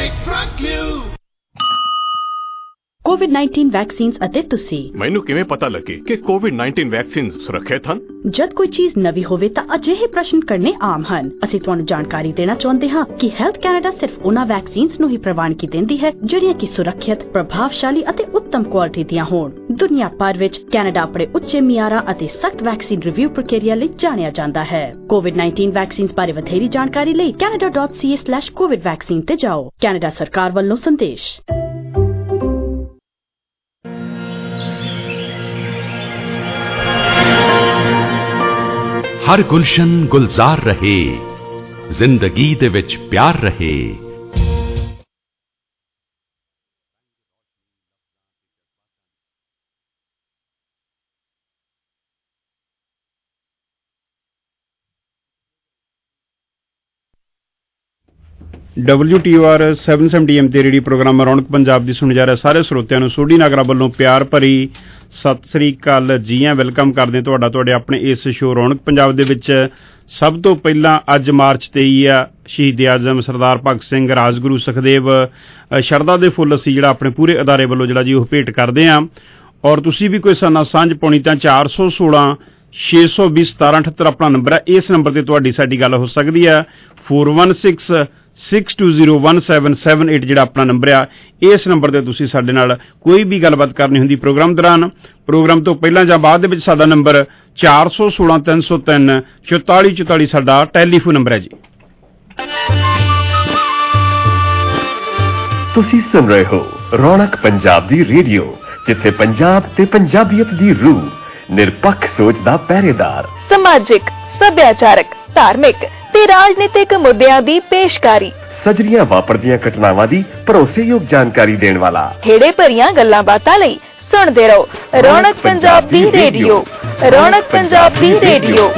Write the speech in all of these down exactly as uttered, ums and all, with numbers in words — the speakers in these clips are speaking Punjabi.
ਕੋਵਿਡ ਨਾਈਨਟੀਨ ਵੈਕਸੀਨਸ ਅਤੇ ਤੁਸੀਂ ਮੈਨੂੰ ਕਿਵੇਂ ਪਤਾ ਲੱਗੇ ਕਿ ਕੋਵਿਡ ਨਾਈਨਟੀਨ ਵੈਕਸੀਨ ਸੁਰੱਖਿਅਤ ਹਨ? ਜਦ ਕੋਈ ਚੀਜ਼ ਨਵੀਂ ਹੋਵੇ ਤਾਂ ਅਜਿਹੇ ਪ੍ਰਸ਼ਨ ਕਰਨੇ ਆਮ ਹਨ। ਅਸੀਂ ਤੁਹਾਨੂੰ ਜਾਣਕਾਰੀ ਦੇਣਾ ਚਾਹੁੰਦੇ ਹਾਂ ਕਿ ਹੈਲਥ ਕੈਨੇਡਾ ਸਿਰਫ ਉਹਨਾਂ ਵੈਕਸੀਨਸ ਨੂੰ ਹੀ ਪ੍ਰਵਾਨਗੀ ਦਿੰਦੀ ਹੈ ਜਿਹੜੀਆਂ ਕਿ ਸੁਰੱਖਿਅਤ, ਪ੍ਰਭਾਵਸ਼ਾਲੀ ਅਤੇ ਉੱਤਮ ਕੁਆਲਿਟੀ ਦੀਆਂ ਹੋਣ। ਦੁਨੀਆ ਭਰ ਵਿੱਚ ਕੈਨੇਡਾ ਆਪਣੇ ਉੱਚੇ ਮਿਆਰਾਂ ਅਤੇ ਸਖਤ ਵੈਕਸੀਨ ਰਿਵਿਊ ਪ੍ਰਕਿਰਿਆ ਲਈ ਜਾਣਿਆ ਜਾਂਦਾ ਹੈ। ਕੋਵਿਡ ਨਾਈਨਟੀਨ ਵੈਕਸੀਨਸ ਬਾਰੇ ਵਧੇਰੀ ਜਾਣਕਾਰੀ ਲਈ Canada dot C A slash covid vaccine ਤੇ ਜਾਓ। ਕੈਨੇਡਾ ਸਰਕਾਰ ਵੱਲੋਂ ਸੰਦੇਸ਼। हर गुलशन गुलजार रहे, जिंदगी दे विच प्यार रहे। W T O R seven seventy M ते रेडियो प्रोग्राम रौनक पंजाब दी सुने जा रहे सारे ਸਰੋਤਿਆਂ ਨੂੰ ਸੋਢੀ ਨਾਗਰਾ ਵੱਲੋਂ ਪਿਆਰ ਭਰੀ ਸਤਿ ਸ੍ਰੀ ਅਕਾਲ ਜੀ ਆ। ਵੈਲਕਮ ਕਰਦੇ ਤੁਹਾਡਾ ਤੁਹਾਡੇ ਆਪਣੇ ਇਸ ਸ਼ੋਅ ਰੌਣਕ ਪੰਜਾਬ ਦੇ ਵਿੱਚ। ਸਭ ਤੋਂ ਪਹਿਲਾਂ ਅੱਜ ਮਾਰਚ ਤੇਈ ਆ, ਸ਼ਹੀਦ ਆਜ਼ਮ ਸਰਦਾਰ ਭਗਤ ਸਿੰਘ, ਰਾਜਗੁਰੂ ਸੁਖਦੇਵ ਸ਼ਰਧਾ ਦੇ ਫੁੱਲ ਅਸੀਂ ਜਿਹੜਾ ਆਪਣੇ ਪੂਰੇ ਅਦਾਰੇ ਵੱਲੋਂ ਜਿਹੜਾ ਜੀ ਉਹ ਭੇਟ ਕਰਦੇ ਹਾਂ। ਔਰ ਤੁਸੀਂ ਵੀ ਕੋਈ ਸਾਨਾ ਸਾਂਝ ਪਾਉਣੀ ਤਾਂ ਚਾਰ ਸੌ ਸੋਲਾਂ ਛੇ ਸੌ ਵੀਹ ਸਤਾਰਾਂ ਅਠੱਤਰ ਆਪਣਾ ਨੰਬਰ ਹੈ। ਇਸ ਨੰਬਰ ਤੇ ਤੁਹਾਡੀ ਸਾਡੀ ਗੱਲ ਹੋ ਸਕਦੀ ਹੈ। Four one six six two zero one seven seven eight ਜਿਹੜਾ ਆਪਣਾ ਨੰਬਰ ਆ, ਇਸ ਨੰਬਰ ਤੇ ਤੁਸੀਂ ਸਾਡੇ ਨਾਲ ਕੋਈ ਵੀ ਗੱਲਬਾਤ ਕਰਨੀ ਹੁੰਦੀ ਪ੍ਰੋਗਰਾਮ ਦੌਰਾਨ, ਪ੍ਰੋਗਰਾਮ ਤੋਂ ਪਹਿਲਾਂ ਜਾਂ ਬਾਅਦ ਦੇ ਵਿੱਚ ਸਾਡਾ ਨੰਬਰ ਚਾਰ ਸੌ ਸੋਲਾਂ ਤਿੰਨ ਸੌ ਤਿੰਨ ਚੁਤਾਲੀ ਚੁਤਾਲੀ ਸਾਡਾ ਟੈਲੀਫੋਨ ਨੰਬਰ ਹੈ ਜੀ। ਤੁਸੀਂ ਸੁਣ ਰਹੇ ਹੋ ਰੌਣਕ ਪੰਜਾਬ ਦੀ ਰੇਡੀਓ, ਜਿੱਥੇ ਪੰਜਾਬ ਤੇ ਪੰਜਾਬੀਅਤ ਦੀ ਰੂਹ, ਨਿਰਪੱਖ ਸੋਚ ਦਾ ਪਹਿਰੇਦਾਰ, ਸਮਾਜਿਕ, ਸੱਭਿਆਚਾਰਕ, ਧਾਰਮਿਕ ਤੇ ਰਾਜਨੀਤਿਕ ਮੁੱਦਿਆਂ ਦੀ ਪੇਸ਼ਕਾਰੀ, ਸਜਰੀਆਂ ਵਾਪਰਦੀਆਂ ਘਟਨਾਵਾਂ ਦੀ ਭਰੋਸੇਯੋਗ ਜਾਣਕਾਰੀ ਦੇਣ ਵਾਲਾ, ਖੇੜੇ ਭਰੀਆਂ ਗੱਲਾਂ ਬਾਤਾਂ ਲਈ ਸੁਣਦੇ ਰਹੋ ਰੌਣਕ ਪੰਜਾਬ ਦੀ ਰੇਡੀਓ। ਰੌਣਕ ਪੰਜਾਬ ਦੀ ਰੇਡੀਓ।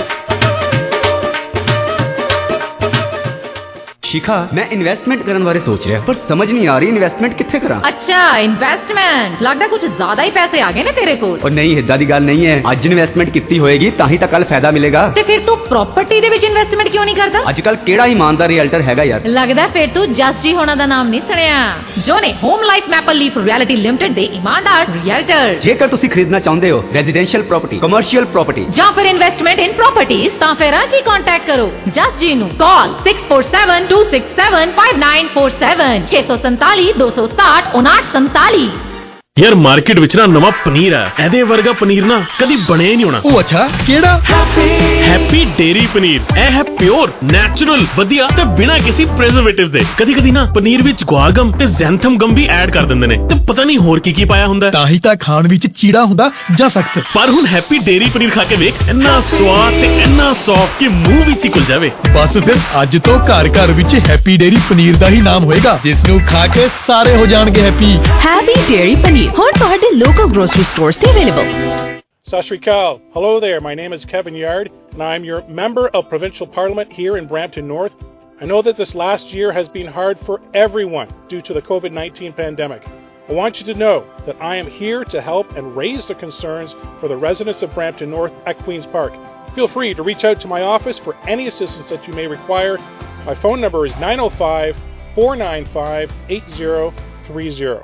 शिखा, मैं इन्वेस्टमेंट करने बारे सोच रहा, पर समझ नहीं आ रही इन्वेस्टमेंट कित्थे करा। अच्छा इन्वेस्टमेंट, लगता कुछ ज्यादा ही पैसे आ गए ने तेरे कोल। और नहीं, इदां दी गल नहीं है। अज इन्वेस्टमेंट कीती होएगी तां ही तां कल फायदा मिलेगा। ते फिर तू प्रॉपर्टी दे विच इन्वेस्टमेंट क्यों नहीं करदा? अजकल केड़ा ईमानदार रियल्टर हैगा यार। लगदा फिर तू जस जी होना दा नाम नहीं सुनिया, जो ने Home Life Maple Leaf Reality Limited दे ईमानदार रियल्टर। जेकर तुसी खरीदना चाहुंदे हो रेजिडेंशियल प्रॉपर्टी, कमर्शियल प्रॉपर्टी जां फिर इन्वेस्टमेंट इन प्रॉपर्टीज, तां फिर आज ही कांटेक्ट करो जस जी नु। Call six four seven two six seven five nine four seven छे सौ संताली दो सौ सताठ उनाठ संताली। यार मार्केट विच ना नवा पनीर है, एदे वर्गा पनीर ना कदी बने नहीं होना। ओ अच्छा, केड़ा? Happy Dairy paneer. ए है प्योर, नेचुरल, वधिया ते बिना किसी प्रिजर्वेटिव दे। कदी कदी ना पनीर विच गुआगम ते ज़ैंथम गम भी ऐड कर दिंदे ने ते पता नहीं होर की की पाया हुंदा। ताही तां खाण विच चीड़ा हुंदा जा सख्त। पर हुण हैप्पी डेयरी पनीर खा के वेख, इन्ना स्वाद ते इन्ना सॉफ्ट कि मुंह विच ही घुल जावे। बस फिर अज तो घर घर विच हैप्पी डेयरी पनीर दा ही नाम होएगा, जिस नूं खा के सारे हो जाणगे हैप्पी। हैप्पी डेयरी पनीर ਹੁਣ ਤੁਹਾਡੇ local grocery stores ਤੇ available। Sat Shri Akal. Hello there. My name is Kevin Yard, and I'm your member of Provincial Parliament here in Brampton North. I know that this last year has been hard for everyone due to the COVID nineteen pandemic. I want you to know that I am here to help and raise the concerns for the residents of Brampton North at Queen's Park. Feel free to reach out to my office for any assistance that you may require. My phone number is nine oh five, four nine five, eight zero three zero.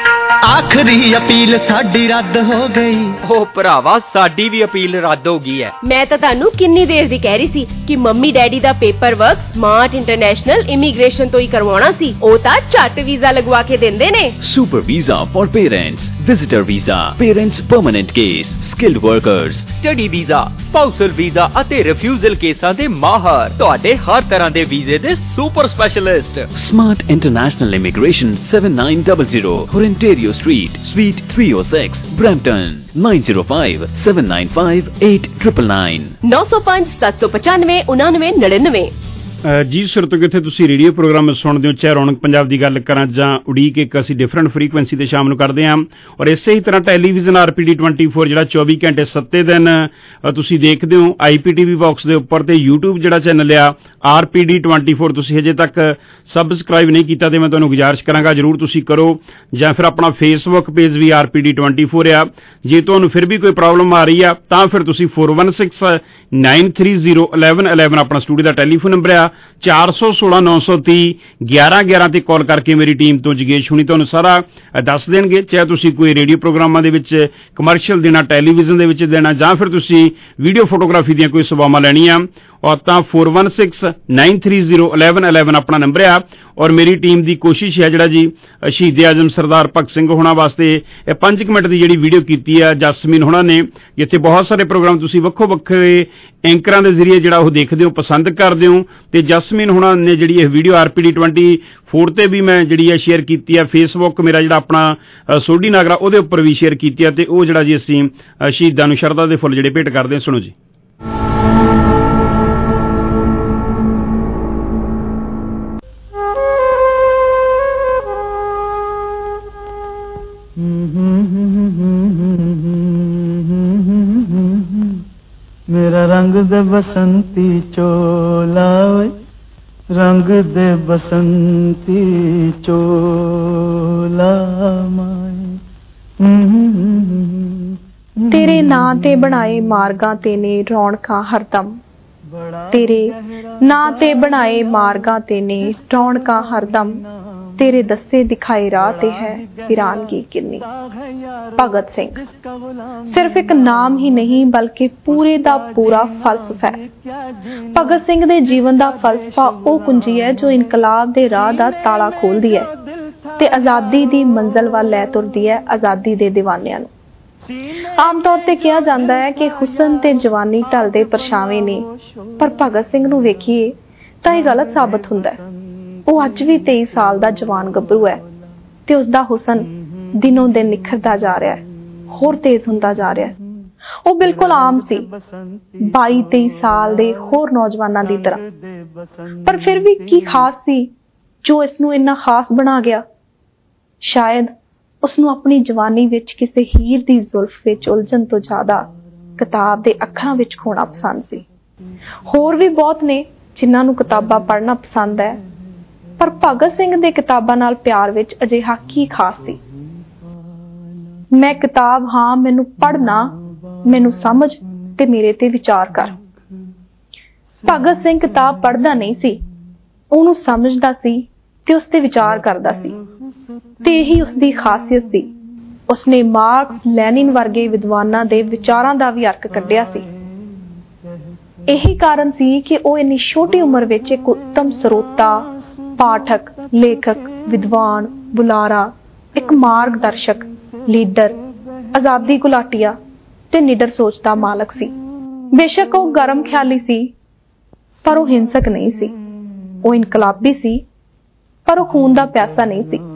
आखिरी अपील साडी रद्द हो गई। ओ भरावा साडी भी अपील रद्द हो गई है। मैं तो तानू किन्नी देर दी कह रही सी कि मम्मी डैडी दा paper work Smart International Immigration तो ही करवाना सी। ओ ता झट वीजा लगवा के देंदे ने। Super visa for parents, visitor visa, parents permanent case, skilled workers, study visa, spousal visa ਅਤੇ ਰਿਫਿਊਜ਼ਲ ਕੇਸਾਂ ਦੇ ਮਾਹਰ, ਤੁਹਾਡੇ ਹਰ ਤਰ੍ਹਾਂ ਦੇ ਵੀਜ਼ੇ ਦੇ super specialist. Smart International Immigration seven nine zero zero Ontario Street, Suite three oh six, Brampton nine zero five, seven nine five, eight nine nine nine नौ सौ पाँच सात सौ पचानवे उनानवे नड़िनवे। ਜੀ ਸੁਰਤੋ ਕਿੱਥੇ ਤੁਸੀਂ ਰੇਡੀਓ ਪ੍ਰੋਗਰਾਮ ਸੁਣਦੇ ਹੋ, ਚਾਹੇ ਰੌਣਕ ਪੰਜਾਬ ਦੀ ਗੱਲ ਕਰਾਂ ਜਾਂ ਉਡੀਕ ਇੱਕ ਅਸੀਂ ਡਿਫਰੈਂਟ ਫਰੀਕੁਐਂਸੀ ਤੇ ਸ਼ਾਮ ਨੂੰ ਕਰਦੇ ਹਾਂ। ਔਰ ਇਸੇ ਹੀ ਤਰ੍ਹਾਂ television R P D twenty four ਜਿਹੜਾ ਚੌਵੀ ਘੰਟੇ ਸੱਤੇ ਦਿਨ ਤੁਸੀਂ ਦੇਖਦੇ ਹੋ ਆਈ ਪੀ ਟੀ ਵੀ ਬਾਕਸ ਦੇ ਉੱਪਰ, ਤੇ ਯੂਟਿਊਬ ਜਿਹੜਾ ਚੈਨਲ ਆ R P D twenty four ਤੁਸੀਂ ਹਜੇ ਤੱਕ ਸਬਸਕ੍ਰਾਈਬ ਨਹੀਂ ਕੀਤਾ ਤੇ ਮੈਂ ਤੁਹਾਨੂੰ ਗੁਜ਼ਾਰਿਸ਼ ਕਰਾਂਗਾ ਜ਼ਰੂਰ ਤੁਸੀਂ ਕਰੋ, ਜਾਂ ਫਿਰ ਆਪਣਾ ਫੇਸਬੁੱਕ ਪੇਜ ਵੀ R P D twenty four ਆ। ਜੇ ਤੁਹਾਨੂੰ ਫਿਰ ਵੀ ਕੋਈ ਪ੍ਰੋਬਲਮ ਆ ਰਹੀ ਆ ਤਾਂ ਫਿਰ ਤੁਸੀਂ four one six nine three zero eleven eleven ਆਪਣਾ ਸਟੂਡੀਓ ਦਾ ਟੈਲੀਫੋਨ ਨੰਬਰ ਆ, ਚਾਰ ਸੌ ਸੋਲਾਂ ਨੌ ਸੌ ਤੀਹ ਗਿਆਰਾਂ ਗਿਆਰਾਂ ਤੇ ਕਾਲ ਕਰਕੇ ਮੇਰੀ ਟੀਮ ਤੋਂ ਜਗੇਸ਼ ਹੁਣੀ ਤੁਹਾਨੂੰ ਸਾਰਾ ਦੱਸ ਦੇਣਗੇ। ਚਾਹੇ ਤੁਸੀਂ ਕੋਈ ਰੇਡੀਓ ਪ੍ਰੋਗਰਾਮਾਂ ਦੇ ਵਿੱਚ ਕਮਰਸ਼ੀਅਲ ਦੇਣਾ, ਟੈਲੀਵਿਜ਼ਨ ਦੇ ਵਿੱਚ ਦੇਣਾ, ਜਾਂ ਫਿਰ ਤੁਸੀਂ ਵੀਡੀਓ ਫੋਟੋਗ੍ਰਾਫੀ ਦੀਆਂ ਕੋਈ ਸੇਵਾਵਾਂ ਲੈਣੀਆਂ ਔਰ ਤਾਂ four one six nine three zero eleven eleven ਆਪਣਾ ਨੰਬਰ ਆ। ਔਰ ਮੇਰੀ ਟੀਮ ਦੀ ਕੋਸ਼ਿਸ਼ ਹੈ ਜਿਹੜਾ ਜੀ ਸ਼ਹੀਦ ਆਜ਼ਮ ਸਰਦਾਰ ਭਗਤ ਸਿੰਘ ਹੋਣਾ ਵਾਸਤੇ ਇਹ ਪੰਜ ਕੁ ਮਿੰਟ ਦੀ ਜਿਹੜੀ ਵੀਡੀਓ ਕੀਤੀ ਆ ਜਸਮੀਨ ਹੋਣਾ ਨੇ, ਜਿੱਥੇ ਬਹੁਤ ਸਾਰੇ ਪ੍ਰੋਗਰਾਮ ਤੁਸੀਂ ਵੱਖੋ ਵੱਖਰੇ ਐਂਕਰਾਂ ਦੇ ਜ਼ਰੀਏ ਜਿਹੜਾ ਉਹ ਦੇਖਦੇ ਹੋ, ਪਸੰਦ ਕਰਦੇ ਹੋ, ਤੇ ਜਸਮੀਨ ਹੋਣਾ ਨੇ ਜਿਹੜੀ ਇਹ video R P D twenty four ਤੇ ਵੀ ਮੈਂ ਜਿਹੜੀ ਹੈ ਸ਼ੇਅਰ ਕੀਤੀ ਆ, ਫੇਸਬੁੱਕ ਮੇਰਾ ਜਿਹੜਾ ਆਪਣਾ ਸੋਢੀ ਨਾਗਰਾ ਉਹਦੇ ਉੱਪਰ ਵੀ ਸ਼ੇਅਰ ਕੀਤੀ ਆ, ਤੇ ਉਹ ਜਿਹੜਾ ਜੀ ਅਸੀਂ ਸ਼ਹੀਦਾਂ ਨੂੰ ਸ਼ਰਧਾ ਦੇ ਫੁੱਲ ਜਿਹੜੇ ਭੇਟ ਕਰਦੇ ਹਾਂ। ਸੁਣੋ ਜੀ। मेरा रंग दे बसंती चोला वे, रंग दे बसंती चोला माए। तेरे नां ते बनाए मार्गां ते ने रौनकां हरदम, तेरे नां ते बनाए मार्गां ते ने रौनकां हरदम, तेरे दस्से दिखाए राह ते है वीरानगी किन्नी। भगत सिंह सिर्फ एक नाम ही नहीं बल्कि पूरे दा पूरा फलसफा है। भगत सिंह दे जीवन दा फलसफा वो कुंजी है जो इनकलाब दे राह दा ताला खोलदी है ते आज़ादी दी मंजिल वाल लै तुरदी है आज़ादी दे दीवानियां नूं। आम तौर ते कहा जाता है कि हुसन ते जवानी ढलदे परछावे ने, पर भगत सिंह नूं वेखीए तां इह गलत साबित हुंदा है। वो अज भी तेईस साल का जवान गभरू है ते उसका हुसन दिनों दिन निखरता जा रहा है, होर तेज होंदा जा रहा है। वो बिल्कुल आम सी बाई तेईस साल दे होर नौजवानां दी तरह, पर फिर भी की खास सी जो इसनूं इन्ना खास बना गया। शायद उसनूं अपनी जवानी विच किसी हीर दी जुल्फ विच उलझन तो ज्यादा किताब दे अखां विच खोना पसंद सी। होर भी बहुत ने जिन्हां नूं किताबां पढ़ना पसंद है, पर भगत सिंह दे किताबां नाल प्यार विच अजिहा की खास सी। मैं किताब हाँ, मैनू पढ़ना, मैनू समझ ते मेरे ते विचार कर। भगत सिंह किताब पढ़दा नहीं सी, ਉਹਨੂੰ समझदा सी ते उस ते विचार करदा सी, ते यही उसदी खासियत सी। उसने मार्क्स लैनिन वर्गे विद्वानां दे विचारां दा भी अर्क कढिया सी। यही कारण सी कि ਉਹ इन्नी छोटी उम्र विच एक उत्तम ਸਰੋਤਾ, पाठक, लेखक, विद्वान, बुलारा, एक मार्गदर्शक, लीडर, आजादी गुलाटिया ते निडर सोच दा मालक सी। बेशक वो गर्म ख्याली सी, पर वो हिंसक नहीं सी। वो इनकलाबी सी, पर वो खून दा प्यासा नहीं सी।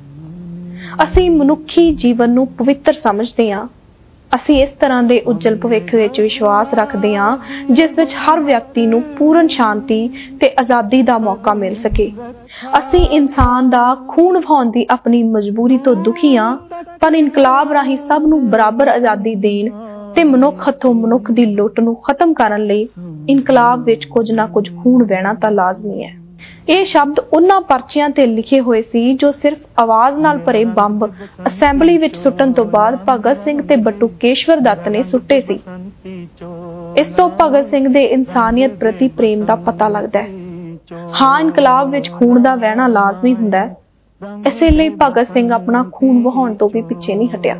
असी मनुखी जीवन नूं पवित्र समझदे हां। असी इस तरह दे उज्जल भविख विच विश्वास रखदे हां जिस विच हर व्यक्ति नूं पूर्ण शांति ते आजादी दा मौका मिल सके। असी इंसान दा खून वहाउण दी अपनी मजबूरी तो दुखी हां, पर इनकलाब राही सब नूं बराबर आजादी देण ते मनुख हथों मनुख दी लुੱਟ नूं खत्म करन लई इनकलाब विच कुछ ना कुछ खून वहना तां लाजमी है। ਇਹ ਸ਼ਬਦ ਉਹਨਾਂ ਪਰਚੀਆਂ ਤੇ ਲਿਖੇ ਹੋਏ ਸੀ ਜੋ ਸਿਰਫ ਆਵਾਜ਼ ਨਾਲ ਭਰੇ ਬੰਬ ਅਸੈਂਬਲੀ ਵਿੱਚ ਸੁੱਟਣ ਤੋਂ ਬਾਅਦ ਭਗਤ ਸਿੰਘ ਤੇ ਬਟੂਕੇਸ਼ਵਰ ਦੱਤ ਨੇ ਸੁੱਟੇ ਸੀ। ਇਸ ਤੋਂ ਭਗਤ ਸਿੰਘ ਦੇ ਇਨਸਾਨੀਅਤ ਪ੍ਰਤੀ ਪ੍ਰੇਮ ਦਾ ਪਤਾ ਲੱਗਦਾ ਹੈ। ਹਾਂ, ਇਨਕਲਾਬ ਵਿੱਚ ਖੂਨ ਦਾ ਵਹਿਣਾ ਲਾਜ਼ਮੀ ਹੁੰਦਾ ਹੈ, ਇਸੇ ਲਈ ਭਗਤ ਸਿੰਘ ਆਪਣਾ ਖੂਨ ਵਹਾਉਣ ਤੋਂ ਵੀ ਪਿੱਛੇ ਨਹੀਂ ਹਟਿਆ।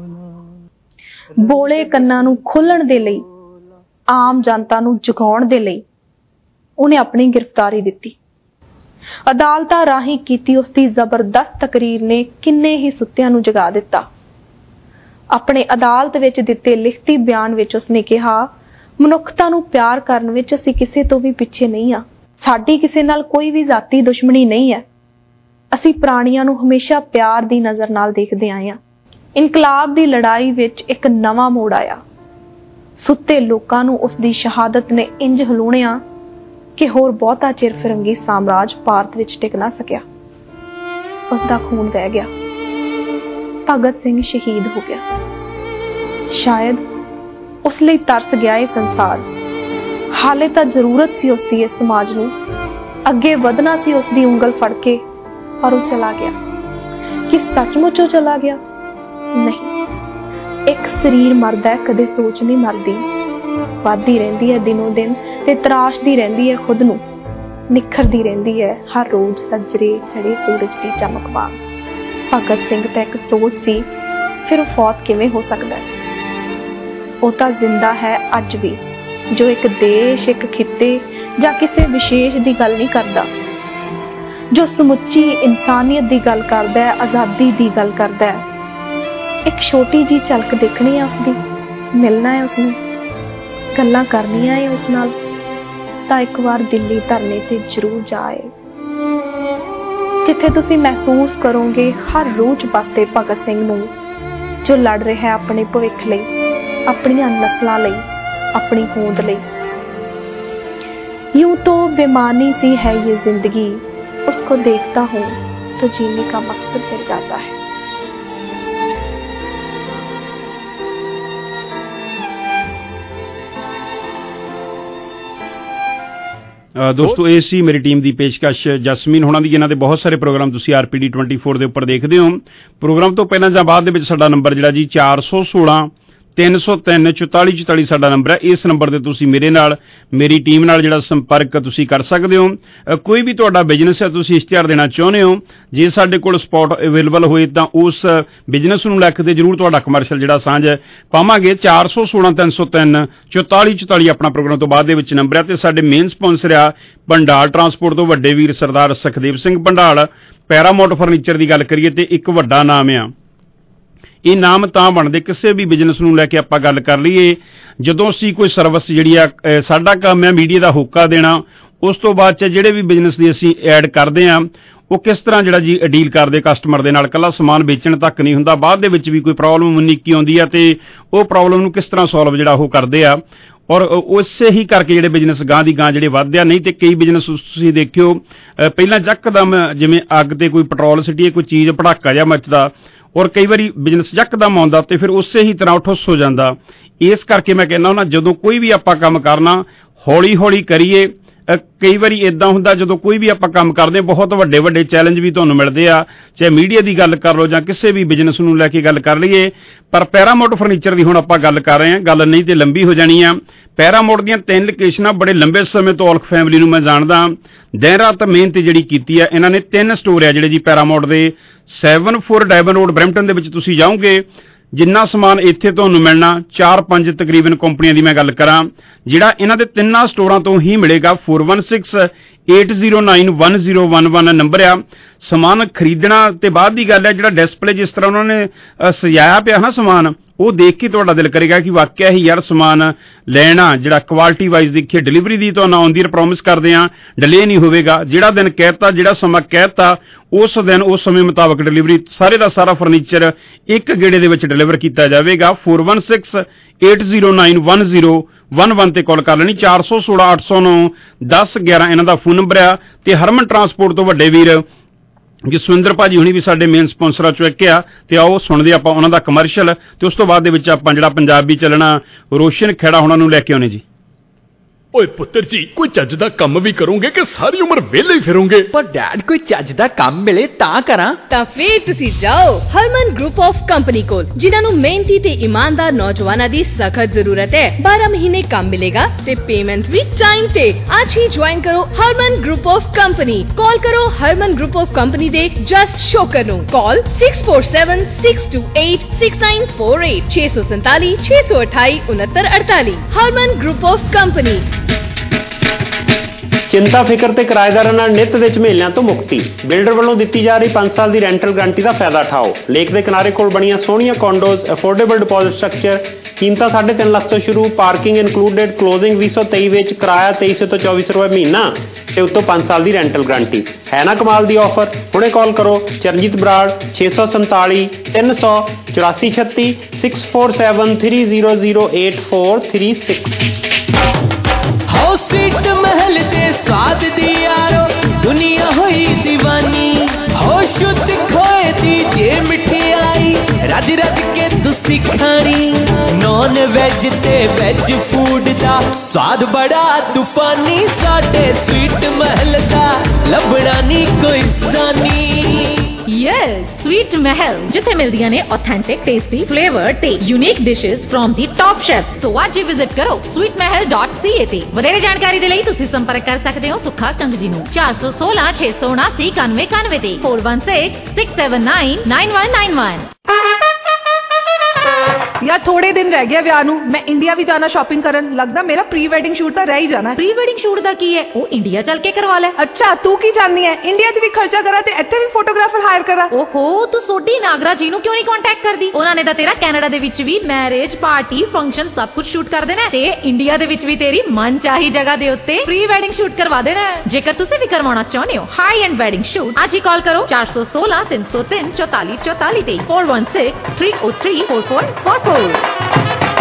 ਬੋਲੇ ਕੰਨਾਂ ਨੂੰ ਖੋਲਣ ਦੇ ਲਈ, ਆਮ ਜਨਤਾ ਨੂੰ ਜਗਾਉਣ ਦੇ ਲਈ ਉਹਨੇ ਆਪਣੀ ਗ੍ਰਿਫਤਾਰੀ ਦਿੱਤੀ। ਅਦਾਲਤਾਂ ਰਾਹੀਂ ਕੀਤੀ ਉਸਦੀ ਜ਼ਬਰਦਸਤ ਤਕਰੀਰ ਨੇ ਕਿੰਨੇ ਹੀ ਸੁੱਤਿਆਂ ਨੂੰ ਜਗਾ ਦਿੱਤਾ। ਆਪਣੇ ਅਦਾਲਤ ਵਿੱਚ ਦਿੱਤੇ ਲਿਖਤੀ ਬਿਆਨ ਵਿੱਚ ਉਸਨੇ ਕਿਹਾ, ਮਨੁੱਖਤਾ ਨੂੰ ਪਿਆਰ ਕਰਨ ਵਿੱਚ ਅਸੀਂ ਕਿਸੇ ਤੋਂ ਵੀ ਪਿੱਛੇ ਨਹੀਂ ਹਾਂ। ਸਾਡੀ ਕਿਸੇ ਨਾਲ ਕੋਈ ਵੀ ਜ਼ਾਤੀ ਦੁਸ਼ਮਣੀ ਨਹੀਂ ਹੈ। ਅਸੀਂ ਪ੍ਰਾਣੀਆਂ ਨੂੰ ਹਮੇਸ਼ਾ ਪਿਆਰ ਦੀ ਨਜ਼ਰ ਨਾਲ ਦੇਖਦੇ ਆਏ ਹਾਂ। ਇਨਕਲਾਬ ਦੀ ਲੜਾਈ ਵਿੱਚ ਇੱਕ ਨਵਾਂ ਮੋੜ ਆਇਆ। ਸੁੱਤੇ ਲੋਕਾਂ ਨੂੰ ਉਸਦੀ ਸ਼ਹਾਦਤ ਨੇ ਇੰਜ ਹਲੂਣਿਆ कि होर बहुता चिर फिरंगी साम्राज भारत विच टिक ना सकिया। उसका खून बह गया। भगत सिंह शहीद हो गया। शायद उस लिए तरस गया ये संसार। हाले तां जरूरत सी उसदी इस समाज नूं ਅੱਗੇ ਵਧਣਾ ਸੀ ਉਸਦੀ ਉਂਗਲ ਫੜ ਕੇ, ਪਰ ਉਹ ਚਲਾ ਗਿਆ। ਕਿ ਸੱਚਮੁੱਚ ਉਹ ਚਲਾ ਗਿਆ? ਨਹੀਂ, ਇੱਕ ਸਰੀਰ ਮਰਦਾ ਹੈ, ਕਦੇ ਸੋਚ ਨਹੀਂ ਮਰਦੀ। ਵੱਧਦੀ ਰਹਿੰਦੀ ਹੈ ਦਿਨੋਂ ਦਿਨ ਤੇ ਤਰਾਸ਼ਦੀ ਰਹਿੰਦੀ ਹੈ ਖੁਦ ਨੂੰ, ਨਿਖਰਦੀ ਰਹਿੰਦੀ ਹੈ ਹਰ ਰੋਜ਼ ਸੱਜਰੇ ਚੜੇ ਸੂਰਜ ਦੀ ਚਮਕ ਵਾਂਗ। ਭਗਤ ਸਿੰਘ ਤਾਂ ਇੱਕ ਸੋਚ ਸੀ, ਫਿਰ ਉਹ ਫੌਤ ਕਿਵੇਂ ਹੋ ਸਕਦਾ? ਉਹ ਤਾਂ ਜ਼ਿੰਦਾ ਹੈ ਅੱਜ ਵੀ, ਜੋ ਇੱਕ ਦੇਸ਼, ਇੱਕ ਖਿੱਤੇ ਜਾਂ ਕਿਸੇ ਵਿਸ਼ੇਸ਼ ਦੀ ਗੱਲ ਨਹੀਂ ਕਰਦਾ, ਜੋ ਸਮੁੱਚੀ ਇਨਸਾਨੀਅਤ ਦੀ ਗੱਲ ਕਰਦਾ ਹੈ, ਆਜ਼ਾਦੀ ਦੀ ਗੱਲ ਕਰਦਾ ਹੈ। ਇੱਕ ਛੋਟੀ ਜੀ ਝਲਕ ਦੇਖਣੀ ਹੈ ਉਸਦੀ, ਮਿਲਣਾ ਹੈ ਉਸਨੂੰ, ਗੱਲਾਂ ਕਰਨੀਆਂ ਹੈ ਉਸ ਨਾਲ, ਤਾਂ ਇੱਕ ਵਾਰ ਦਿੱਲੀ ਧਰਨੇ ਤੇ ਜ਼ਰੂਰ ਜਾਏ, ਜਿੱਥੇ ਤੁਸੀਂ ਮਹਿਸੂਸ ਕਰੋਗੇ ਹਰ ਰੋਜ਼ ਵਾਸਤੇ ਭਗਤ ਸਿੰਘ ਨੂੰ, ਜੋ ਲੜ ਰਿਹਾ ਆਪਣੇ ਭਵਿੱਖ ਲਈ, ਆਪਣੀਆਂ ਨਸਲਾਂ ਲਈ, अपनी होंद ले। यूं तो बेमानी सी है ये जिंदगी, उसको देखता हूं तो जीने का मकसद मिल जाता है। ਦੋਸਤੋ ਇਹ ਸੀ ਮੇਰੀ ਟੀਮ ਦੀ ਪੇਸ਼ਕਸ਼ ਜਸਮੀਨ ਹੋਣਾ ਦੀ, ਜਿਨ੍ਹਾਂ ਦੇ ਬਹੁਤ ਸਾਰੇ ਪ੍ਰੋਗਰਾਮ ਤੁਸੀਂ R P D twenty four ਦੇ ਉੱਪਰ ਦੇਖਦੇ ਹੋ। ਪ੍ਰੋਗਰਾਮ ਤੋਂ ਪਹਿਲਾਂ ਜਾਂ ਬਾਅਦ ਦੇ ਵਿੱਚ ਸਾਡਾ ਨੰਬਰ ਜਿਹੜਾ ਜੀ ਚਾਰ ਸੌ ਸੋਲਾਂ ਤਿੰਨ ਸੌ ਤਿੰਨ ਚੁਤਾਲੀ ਚੁਤਾਲੀ ਸਾਡਾ ਨੰਬਰ ਹੈ। ਇਸ ਨੰਬਰ ਤੇ ਤੁਸੀਂ ਮੇਰੇ ਨਾਲ, ਮੇਰੀ ਟੀਮ ਨਾਲ ਜਿਹੜਾ ਸੰਪਰਕ ਤੁਸੀਂ ਕਰ ਸਕਦੇ ਹੋ। ਕੋਈ ਵੀ ਤੁਹਾਡਾ ਬਿਜ਼ਨਸ ਹੈ, ਤੁਸੀਂ ਇਸ਼ਤਿਹਾਰ ਦੇਣਾ ਚਾਹੁੰਦੇ ਹੋ, ਜੇ ਸਾਡੇ ਕੋਲ ਸਪੌਟ ਅਵੇਲੇਬਲ ਹੋਏ ਤਾਂ ਉਸ ਬਿਜ਼ਨਸ ਨੂੰ ਲੈ ਕੇ ਜ਼ਰੂਰ ਤੁਹਾਡਾ ਕਮਰਸ਼ੀਅਲ ਜਿਹੜਾ ਸਾਂਝ ਪਾਵਾਂਗੇ। ਚਾਰ ਸੌ ਸੋਲਾਂ ਤਿੰਨ ਸੌ ਤਿੰਨ ਚੁਤਾਲੀ ਚੁਤਾਲੀ ਆਪਣਾ ਪ੍ਰੋਗਰਾਮ ਤੋਂ ਬਾਅਦ ਦੇ ਵਿੱਚ ਨੰਬਰ ਹੈ। ਤੇ ਸਾਡੇ ਮੇਨ ਸਪਾਂਸਰ ਆ ਭੰਡਾਲ ਟਰਾਂਸਪੋਰਟ ਤੋਂ ਵੱਡੇ ਵੀਰ ਸਰਦਾਰ ਸੁਖਦੇਵ ਸਿੰਘ ਭੰਡਾਲ। ਪੈਰਾਮਾਊਂਟ ਫਰਨੀਚਰ ਦੀ ਗੱਲ ਕਰੀਏ ਤੇ ਇੱਕ ਵੱਡਾ ਨਾਮ ਆ, ਇਹ ਨਾਮ ਤਾਂ ਬਣਦੇ ਕਿਸੇ ਵੀ ਬਿਜ਼ਨਸ ਨੂੰ ਲੈ ਕੇ ਆਪਾਂ ਗੱਲ ਕਰ ਲਈਏ, ਜਦੋਂ ਅਸੀਂ ਕੋਈ ਸਰਵਿਸ ਜਿਹੜੀ ਆ, ਸਾਡਾ ਕੰਮ ਹੈ ਮੀਡੀਆ ਦਾ ਹੋਕਾ ਦੇਣਾ। ਉਸ ਤੋਂ ਬਾਅਦ 'ਚ ਜਿਹੜੇ ਵੀ ਬਿਜ਼ਨਸ ਦੀ ਅਸੀਂ ਐਡ ਕਰਦੇ ਹਾਂ ਉਹ ਕਿਸ ਤਰ੍ਹਾਂ ਜਿਹੜਾ ਜੀ ਡੀਲ ਕਰਦੇ ਕਸਟਮਰ ਦੇ ਨਾਲ, ਇਕੱਲਾ ਸਮਾਨ ਵੇਚਣ ਤੱਕ ਨਹੀਂ ਹੁੰਦਾ, ਬਾਅਦ ਦੇ ਵਿੱਚ ਵੀ ਕੋਈ ਪ੍ਰੋਬਲਮ ਨਿੱਕੀ ਆਉਂਦੀ ਆ ਤੇ ਉਹ ਪ੍ਰੋਬਲਮ ਨੂੰ ਕਿਸ ਤਰ੍ਹਾਂ ਸੋਲਵ ਜਿਹੜਾ ਉਹ ਕਰਦੇ ਆ, ਔਰ ਉਸੇ ਹੀ ਕਰਕੇ ਜਿਹੜੇ ਬਿਜ਼ਨਸ ਗਾਂ ਦੀ ਗਾਂ ਜਿਹੜੇ ਵੱਧਦੇ ਆ। ਨਹੀਂ ਤੇ ਕਈ ਬਿਜ਼ਨਸ ਤੁਸੀਂ ਦੇਖਿਓ ਪਹਿਲਾਂ ਯਕਦਮ ਜਿਵੇਂ ਅੱਗ ਤੇ ਕੋਈ ਪੈਟਰੋਲ ਸਿੱਟੀਏ, ਕੋਈ ਚੀਜ਼ ਪਟਾਕਾ ਜਿਹਾ ਮੱਚਦਾ, ਔਰ ਕਈ ਵਾਰੀ ਬਿਜ਼ਨਸ ਯਕਦਮ ਆਉਂਦਾ ਤੇ ਫਿਰ ਉਸੇ ਹੀ ਤਰ੍ਹਾਂ ਠੁੱਸ ਹੋ ਜਾਂਦਾ। ਇਸ ਕਰਕੇ ਮੈਂ ਕਹਿੰਦਾ ਹੁੰਦਾ ਜਦੋਂ ਕੋਈ ਵੀ ਆਪਾਂ ਕੰਮ ਕਰਨਾ ਹੌਲੀ ਹੌਲੀ ਕਰੀਏ। ਕਈ ਵਾਰੀ ਇਦਾਂ ਹੁੰਦਾ ਜਦੋਂ ਕੋਈ ਵੀ ਆਪਾਂ ਕੰਮ ਕਰਦੇ ਬਹੁਤ ਵੱਡੇ ਵੱਡੇ ਚੈਲੰਜ ਵੀ ਤੁਹਾਨੂੰ ਮਿਲਦੇ ਆ, ਚਾਹੇ ਮੀਡੀਆ ਦੀ ਗੱਲ ਕਰ ਲਓ ਜਾਂ ਕਿਸੇ ਵੀ ਬਿਜ਼ਨਸ ਨੂੰ ਲੈ ਕੇ ਗੱਲ ਕਰ ਲਈਏ। ਪਰ ਪੈਰਾਮਾਊਂਟ ਫਰਨੀਚਰ ਦੀ ਹੁਣ ਆਪਾਂ ਗੱਲ ਕਰ ਰਹੇ ਹਾਂ, ਗੱਲ ਨਹੀਂ ਤੇ ਲੰਬੀ ਹੋ ਜਾਣੀ ਆ। ਪੈਰਾਮਾਊਂਟ ਦੀਆਂ ਤਿੰਨ ਲੋਕੇਸ਼ਨਾਂ ਬੜੇ ਲੰਬੇ ਸਮੇਂ ਤੋਂ ਔਲਖ ਫੈਮਿਲੀ ਨੂੰ ਮੈਂ ਜਾਣਦਾ, ਦਿਨ ਰਾਤ ਮਿਹਨਤ ਜਿਹੜੀ ਕੀਤੀ ਆ ਇਹਨਾਂ ਨੇ। ਤਿੰਨ ਸਟੋਰ ਆ ਜਿਹੜੇ ਜੀ ਪੈਰਾਮਾਊਂਟ ਦੇ, seven four Diamond road Brampton ਦੇ ਵਿੱਚ ਤੁਸੀਂ ਜਾਓਗੇ, ਜਿੰਨਾ ਸਮਾਨ ਇੱਥੇ ਤੁਹਾਨੂੰ ਮਿਲਣਾ ਚਾਰ ਪੰਜ ਤਕਰੀਬਨ ਕੰਪਨੀਆਂ ਦੀ ਮੈਂ ਗੱਲ ਕਰਾਂ, ਜਿਹੜਾ ਇਹਨਾਂ ਦੇ ਤਿੰਨਾਂ ਸਟੋਰਾਂ ਤੋਂ ਹੀ ਮਿਲੇਗਾ। Four one six eight zero nine one zero one one number ਆ। ਸਮਾਨ ਖਰੀਦਣਾ ਤੇ ਬਾਅਦ ਦੀ ਗੱਲ ਹੈ, ਜਿਹੜਾ ਡਿਸਪਲੇ ਜਿਸ ਤਰ੍ਹਾਂ ਉਹਨਾਂ ਨੇ ਸਜਾਇਆ ਪਿਆ ਨਾ ਸਮਾਨ, ਉਹ ਦੇਖ ਕੇ ਤੁਹਾਡਾ ਦਿਲ ਕਰੇਗਾ ਕਿ ਵਾਕਿਆ ਹੀ ਯਾਰ ਸਮਾਨ ਲੈਣਾ। ਜਿਹੜਾ ਕੁਆਲਿਟੀ ਵਾਈਜ਼ ਦੇਖੀਏ, ਡਿਲੀਵਰੀ ਦੀ ਤੁਹਾਨੂੰ ਆਉਣ ਦੀ ਪ੍ਰੋਮਿਸ ਕਰਦੇ ਹਾਂ, ਡਿਲੇ ਨਹੀਂ ਹੋਵੇਗਾ। ਜਿਹੜਾ ਦਿਨ ਕਹਿਤਾ, ਜਿਹੜਾ ਸਮਾਂ ਕਹਿਤਾ, ਉਸ ਦਿਨ ਉਸ ਸਮੇਂ ਮੁਤਾਬਕ ਡਿਲੀਵਰੀ, ਸਾਰੇ ਦਾ ਸਾਰਾ ਫਰਨੀਚਰ ਇੱਕ ਗੇੜੇ ਦੇ ਵਿੱਚ ਡਿਲੀਵਰ ਕੀਤਾ ਜਾਵੇਗਾ। Four one six eight zero nine one zero one one ਤੇ ਕਾਲ ਕਰ ਲੈਣੀ। ਚਾਰ ਸੌ ਸੋਲਾਂ ਅੱਠ ਸੌ ਨੌ ਦਸ ਗਿਆਰਾਂ ਇਹਨਾਂ ਦਾ ਫੋਨ ਨੰਬਰ ਆ। ਤੇ ਹਰਮਨ ਟਰਾਂਸਪੋਰਟ ਤੋਂ ਵੱਡੇ ਵੀਰ ਜਸਵਿੰਦਰ ਭਾਜੀ ਹੁਣੀ ਵੀ ਸਾਡੇ ਮੇਨ ਸਪਾਂਸਰਾਂ ਚੋਂ ਇੱਕ ਆ। ਤੇ ਆਓ ਸੁਣਦੇ ਆਪਾਂ ਉਹਨਾਂ ਦਾ ਕਮਰਸ਼ੀਅਲ, ਤੇ ਉਸ ਤੋਂ ਬਾਅਦ ਦੇ ਵਿੱਚ ਆਪਾਂ ਜਿਹੜਾ ਪੰਜਾਬੀ ਚੱਲਣਾ ਰੋਸ਼ਨ ਖੇੜਾ ਉਹਨਾਂ ਨੂੰ ਲੈ ਕੇ ਆਉਣੇ ਜੀ। ਓਏ ਪੁੱਤਰ ਜੀ, ਕੋਈ ਚੱਜ ਦਾ ਕੰਮ ਵੀ ਕਰੋਗੇ ਕਿ ਸਾਰੀ ਉਮਰ ਵਿਹਲੇ ਹੀ ਫਿਰੋਗੇ? ਪਰ ਡੈਡ ਕੋਈ ਚੱਜ ਦਾ ਕੰਮ ਮਿਲੇ ਤਾਂ ਕਰਾਂ। ਤਾਂ ਫੇਰ ਤੁਸੀਂ ਜਾਓ ਹਰਮਨ ਗਰੁੱਪ ਆਫ ਕੰਪਨੀ ਕੋਲ, ਜਿਨ੍ਹਾਂ ਨੂੰ ਮਿਹਨਤੀ ਤੇ ਇਮਾਨਦਾਰ ਨੌਜਵਾਨਾਂ ਦੀ ਸਖਤ ਜ਼ਰੂਰਤ ਹੈ। ਬਾਰਾਂ ਮਹੀਨੇ ਕੰਮ ਮਿਲੇਗਾ ਤੇ ਪੇਮੈਂਟ ਵੀ ਟਾਈਮ ਤੇ। ਅੱਜ ਹੀ ਜੁਆਇਨ ਕਰੋ Harman group of company. Call ਕਰੋ ਹਰਮਨ ਗਰੁੱਪ ਆਫ ਕੰਪਨੀ ਦੇ ਜਸ ਸ਼ੋਕਰ ਨੂੰ। Call six four seven six two eight six nine four eight ਛੇ ਸੌ ਸੰਤਾਲੀ ਛੇ ਸੌ ਅਠਾਈ ਉਨੱਤਰ ਅੜਤਾਲੀ। Harman group of company. ਚਿੰਤਾ ਫਿਕਰ ਤੇ ਕਿਰਾਏਦਾਰਾਂ ਨਾਲ ਨਿੱਤ ਦੇ ਝਮੇਲਿਆਂ ਤੋਂ ਮੁਕਤੀ। ਬਿਲਡਰ ਵੱਲੋਂ ਦਿੱਤੀ ਜਾ ਰਹੀ ਪੰਜ ਸਾਲ ਦੀ ਰੈਂਟਲ ਗਾਰੰਟੀ ਦਾ ਫਾਇਦਾ ਉਠਾਓ। ਲੇਕ ਦੇ ਕਿਨਾਰੇ ਕੋਲ ਬਣੀਆਂ ਸੋਹਣੀਆਂ ਕੌਂਡੋਜ਼, ਅਫੋਰਡੇਬਲ ਡਿਪੋਜ਼ਿਟ ਸਟਰਕਚਰ, ਕੀਮਤਾਂ ਸਾਢੇ ਤਿੰਨ ਲੱਖ ਤੋਂ ਸ਼ੁਰੂ, ਪਾਰਕਿੰਗ ਇਨਕਲੂਡਡ, ਕਲੋਜ਼ਿੰਗ ਵੀਹ ਸੌ ਤੇਈ ਵਿੱਚ, ਕਿਰਾਇਆ ਤੇਈ ਸੌ ਤੋਂ ਚੌਵੀ ਸੌ ਰੁਪਏ ਮਹੀਨਾ ਤੇ ਉੱਤੋਂ ਪੰਜ ਸਾਲ ਦੀ ਰੈਂਟਲ ਗਾਰੰਟੀ। ਹੈ ਨਾ ਕਮਾਲ ਦੀ ਆਫਰ? ਹੁਣੇ ਕਾਲ ਕਰੋ ਚਰਨਜੀਤ ਬਰਾੜ ਛੇ ਸੌ ਸੰਤਾਲੀ ਤਿੰਨ ਸੌ ਚੁਰਾਸੀ ਛੱਤੀ six four seven three zero zero eight four three six. ਹੋ ਸੀਟ महल दे स्वाद दी यारो दुनिया होई दीवानी। हो शुद्ध खोए दी जे मिठाई रज रज के तुसी खानी। नौ नॉन वेज ते वेज फूड दा स्वाद बड़ा तूफानी साडे स्वीट महल दा लभना नी कोई सानी। यस स्वीट महल जिथे मिलदियां ने ऑथेंटिक टेस्टी फ्लेवर ते unique dishes from the top chef. So आज ही विजिट करो sweet Mahal dot C A ते। वधेरे जानकारी दे लई तुसीं संपर्क कर सकदे हो सुखा कंग जी नूं चार सौ सोलह छे सौ उनासी इक्यानवे इक्यानवे ते four one six six seven nine nine one nine one. यार थोड़े दिन रह गए विआह नूं, मैं इंडिया भी जाना शॉपिंग करन। लगदा मेरा प्री वेडिंग शूट तो रह ही जाना। प्री वेडिंग शूट दा की है ओ इंडिया चल के करवा ले। अच्छा तू की जाननी है इंडिया च भी खर्चा करा ते इत्थे भी फोटोग्राफर हायर करा। ओहो तू सोडी नागरा जी नूं क्यों नहीं कांटेक्ट करदी? उन्हां ने तां तेरा कनाडा दे विच भी मैरिज पार्टी फंक्शन सब कुछ शूट कर देना ते इंडिया दे विच भी तेरी मन चाही जगह दे उत्ते प्री वेडिंग शूट करवा देना। जेकर तुसीं भी करवाना चाहुंदे हो हाई एंड वेडिंग शूट आज ही कॉल करो चार सौ सोलह तीन सौ तीन चौतालीस चौतालीस ते four one six three O three four four four four.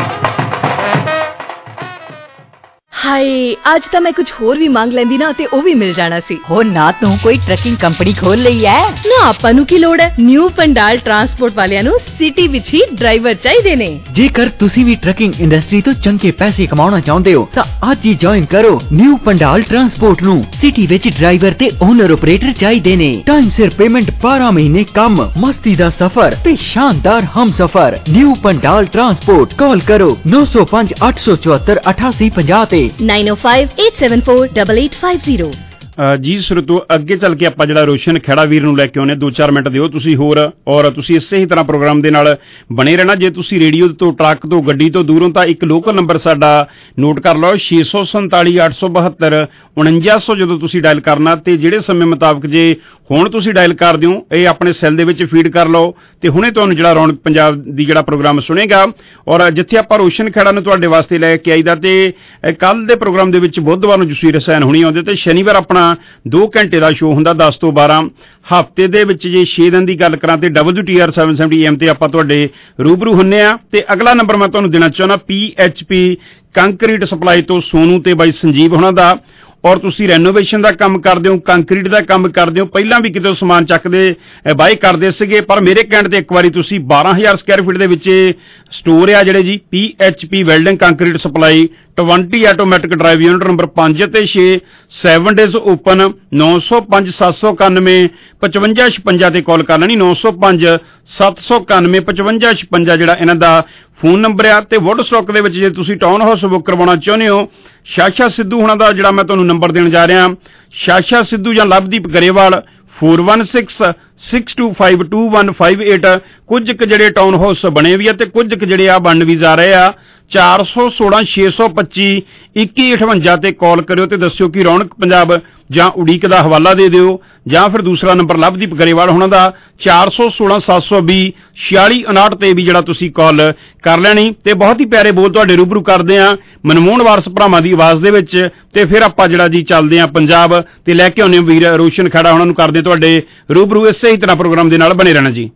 Hi आज तो मैं कुछ होर भी मांग लेंदी ना ते ओ भी मिल जाना सी। हो ना तू कोई ट्रकिंग कंपनी खोल लई है ना आपां नूं की लोड़ है। न्यू पंडाल ट्रांसपोर्ट वालियां नूं सिटी विच ही ड्राइवर चाहिए ने। जेकर तुसी भी ट्रकिंग इंडस्ट्री तो चंगे पैसे कमाना चाहते हो तो आज ही ज्वाइन करो न्यू पंडाल ट्रांसपोर्ट नूं। सिटी विच ड्राइवर ते ओनर ऑपरेटर चाहिए ने। टाइम सिर पेमेंट बारह महीने कम मस्ती दा सफर ते शानदार हम सफर। न्यू पंडाल ट्रांसपोर्ट कॉल करो नौ सौ पांच आठ सौ चौहत्तर अठासी पचास ते nine O five eight seven four double eight five zero. ਜੀ ਸਰੋਤੋ ਅੱਗੇ ਚੱਲ ਕੇ ਆਪਾਂ ਜਿਹੜਾ ਰੋਸ਼ਨ ਖੇੜਾ ਵੀਰ ਨੂੰ ਲੈ ਕੇ ਆਉਨੇ ਦੋ ਚਾਰ ਮਿੰਟ ਦਿਓ ਤੁਸੀਂ ਹੋਰ ਔਰ ਤੁਸੀਂ ਇਸੇ ਹੀ ਤਰ੍ਹਾਂ ਪ੍ਰੋਗਰਾਮ ਦੇ ਨਾਲ ਬਣੇ ਰਹਿਣਾ। ਜੇ ਤੁਸੀਂ ਰੇਡੀਓ ਤੋਂ ਟਰੱਕ ਤੋਂ ਗੱਡੀ ਤੋਂ ਦੂਰੋਂ ਤਾਂ ਇੱਕ ਲੋਕਲ ਨੰਬਰ ਸਾਡਾ ਨੋਟ ਕਰ ਲਓ ਛੇ ਸੌ ਸੰਤਾਲੀ ਅੱਠ ਸੌ ਬਹੱਤਰ ਉਣੰਜਾ ਸੌ ਜਦੋਂ ਤੁਸੀਂ ਡਾਇਲ ਕਰਨਾ ਤੇ ਜਿਹੜੇ ਸਮੇਂ ਮੁਤਾਬਕ ਜੇ ਹੁਣ ਤੁਸੀਂ ਡਾਇਲ ਕਰ ਦਿਓ ਇਹ ਆਪਣੇ ਸੈੱਲ ਦੇ ਵਿੱਚ ਫੀਡ ਕਰ ਲਓ ਤੇ ਹੁਣੇ ਤੁਹਾਨੂੰ ਜਿਹੜਾ ਰੌਣਕ ਪੰਜਾਬ ਦੀ ਜਿਹੜਾ ਪ੍ਰੋਗਰਾਮ ਸੁਣੇਗਾ। ਔਰ ਜਿੱਥੇ ਆਪਾਂ ਰੋਸ਼ਨ ਖੇੜਾ ਨੂੰ ਤੁਹਾਡੇ ਵਾਸਤੇ ਲੈ ਕੇ ਆਈਦਾ ਤੇ ਕੱਲ ਦੇ ਪ੍ਰੋਗਰਾਮ ਦੇ ਵਿੱਚ ਬੁੱਧਵਾਰ ਨੂੰ ਜਸਵੀਰ ਰਸਾਇਣ ਹੁਣੀ ਆਉਂਦੇ ਤੇ ਸ਼ਨੀਵਾਰ ਆਪਣਾ ਦੋ ਘੰਟੇ ਦਾ ਸ਼ੋਅ ਹੁੰਦਾ ਦਸ ਤੋਂ ਬਾਰਾਂ। ਹਫ਼ਤੇ ਦੇ ਵਿੱਚ ਜੇ ਛੇ ਦਿਨ ਦੀ ਗੱਲ ਕਰਾਂ ਤੇ ਡਬਲਯੂ ਟੀ ਆਰ ਸੱਤ ਸੌ ਸੱਤਰ ਐਮ ਤੇ ਆਪਾਂ ਤੁਹਾਡੇ ਰੂਬਰੂ ਹੁੰਨੇ ਆ। ਤੇ ਅਗਲਾ ਨੰਬਰ ਮੈਂ ਤੁਹਾਨੂੰ ਦੇਣਾ ਚਾਹੁੰਦਾ P H P concrete supply ਤੋਂ ਸੋਨੂ ਤੇ ਬਾਈ ਸੰਜੀਵ ਹੋਣਾ ਦਾ। ਔਰ ਤੁਸੀਂ ਰੈਨੋਵੇਸ਼ਨ ਦਾ ਕੰਮ ਕਰਦੇ ਹੋ ਕੰਕਰੀਟ ਦਾ ਕੰਮ ਕਰਦੇ ਹੋ ਪਹਿਲਾਂ ਵੀ ਕਿਤੇ ਸਮਾਨ ਚੱਕਦੇ ਬਾਈ ਕਰਦੇ ਸੀਗੇ ਪਰ ਮੇਰੇ ਕਹਿਣ ਤੇ ਇੱਕ ਵਾਰੀ ਤੁਸੀਂ ਬਾਰਾਂ ਹਜ਼ਾਰ ਸਕੁਆਇਰ ਫੀਟ ਦੇ ਵਿੱਚ ਸਟੋਰ ਆ ਜਿਹੜੇ ਜੀ P H P welding concrete supply twenty automatic drive unit number ਪੰਜ ਤੇ ਛੇ ਸੈਵਨ ਡੇਜ਼ ਓਪਨ ਨੌ ਸੌ ਪੰਜ ਸੱਤ ਸੌ ਇਕਾਨਵੇਂ ਪਚਵੰਜਾ ਛਪੰਜਾ ਤੇ ਕਾਲ ਕਰ ਲੈਣੀ ਨੌ ਸੌ ਪੰਜ ਸੱਤ ਸੌ ਇਕਾਨਵੇਂ ਪਚਵੰਜਾ ਛਪੰਜਾ ਜਿਹੜਾ ਇਹਨਾਂ ਦਾ ਫੋਨ ਨੰਬਰ ਆ। ਤੇ ਵੁੱਡ ਸਟਾਕ ਦੇ ਵਿੱਚ ਜੇ ਤੁਸੀਂ ਟਾਊਨ ਹਾਊਸ ਬੁੱਕ ਕਰਵਾਉਣਾ ਚਾਹੁੰਦੇ ਹੋ ਸ਼ਾਸ਼ਾ ਸਿੱਧੂ ਹੁਣਾਂ ਦਾ ਜਿਹੜਾ ਮੈਂ ਤੁਹਾਨੂੰ ਨੰਬਰ ਦੇਣ ਜਾ ਰਿਹਾ ਸ਼ਾਸ਼ਾ ਸਿੱਧੂ ਜਾਂ Lovedeep Grewal four one six six two five two one five eight. कुछ क ਜਿਹੜੇ ਟਾਊਨ ਹਾਊਸ ਬਣੇ ਵੀ ਆ ਤੇ ਕੁਝ ਕ ਜਿਹੜੇ ਆ ਬਣ ਵੀ ਜਾ ਰਹੇ ਆ ਚਾਰ ਸੌ ਸੋਲਾਂ ਛੇ ਸੌ ਪੱਚੀ ਇੱਕੀ ਅਠਵੰਜਾ ਤੇ ਕਾਲ ਕਰਿਓ ਤੇ ਦੱਸਿਓ ਕਿ ਰੌਣਕ ਪੰਜਾਬ ਜਾਂ ਉਡੀਕ ਦਾ ਹਵਾਲਾ ਦੇ ਦਿਓ ਜਾਂ ਫਿਰ ਦੂਸਰਾ ਨੰਬਰ ਲਵਦੀਪ ਗਰੇਵਾਲ ਹੋਣਾ ਦਾ ਚਾਰ ਸੌ ਸੋਲਾਂ ਸੱਤ ਸੌ ਵੀਹ ਛਿਆਲੀ ਉਨਾਹਠ ਤੇ ਵੀ ਜਿਹੜਾ ਤੁਸੀਂ ਕਾਲ ਕਰ ਲੈਣੀ। ਤੇ ਬਹੁਤ ਹੀ ਪਿਆਰੇ ਬੋਲ ਤੁਹਾਡੇ ਰੂਬਰੂ ਕਰਦੇ ਆ ਮਨਮੋਹਨ ਵਾਰਸ ਭਰਾਵਾਂ ਦੀ ਆਵਾਜ਼ ਦੇ ਵਿੱਚ ਤੇ ਫਿਰ ਆਪਾਂ ਜਿਹੜਾ ਜੀ ਚੱਲਦੇ ਆ ਪੰਜਾਬ ਤੇ ਲੈ ਕੇ ਆਉਂਦੇ ਵੀਰ ਰੋਸ਼ਨ ਖੇੜਾ ਉਹਨਾਂ ਨੂੰ ਕਰਦੇ ਤੁਹਾਡੇ ਰੂਬਰੂ ਇਸੇ ਹੀ ਤਰ੍ਹਾਂ ਪ੍ਰੋਗਰਾਮ ਦੇ ਨਾਲ ਬਣੇ ਰਹਿਣਾ ਜੀ।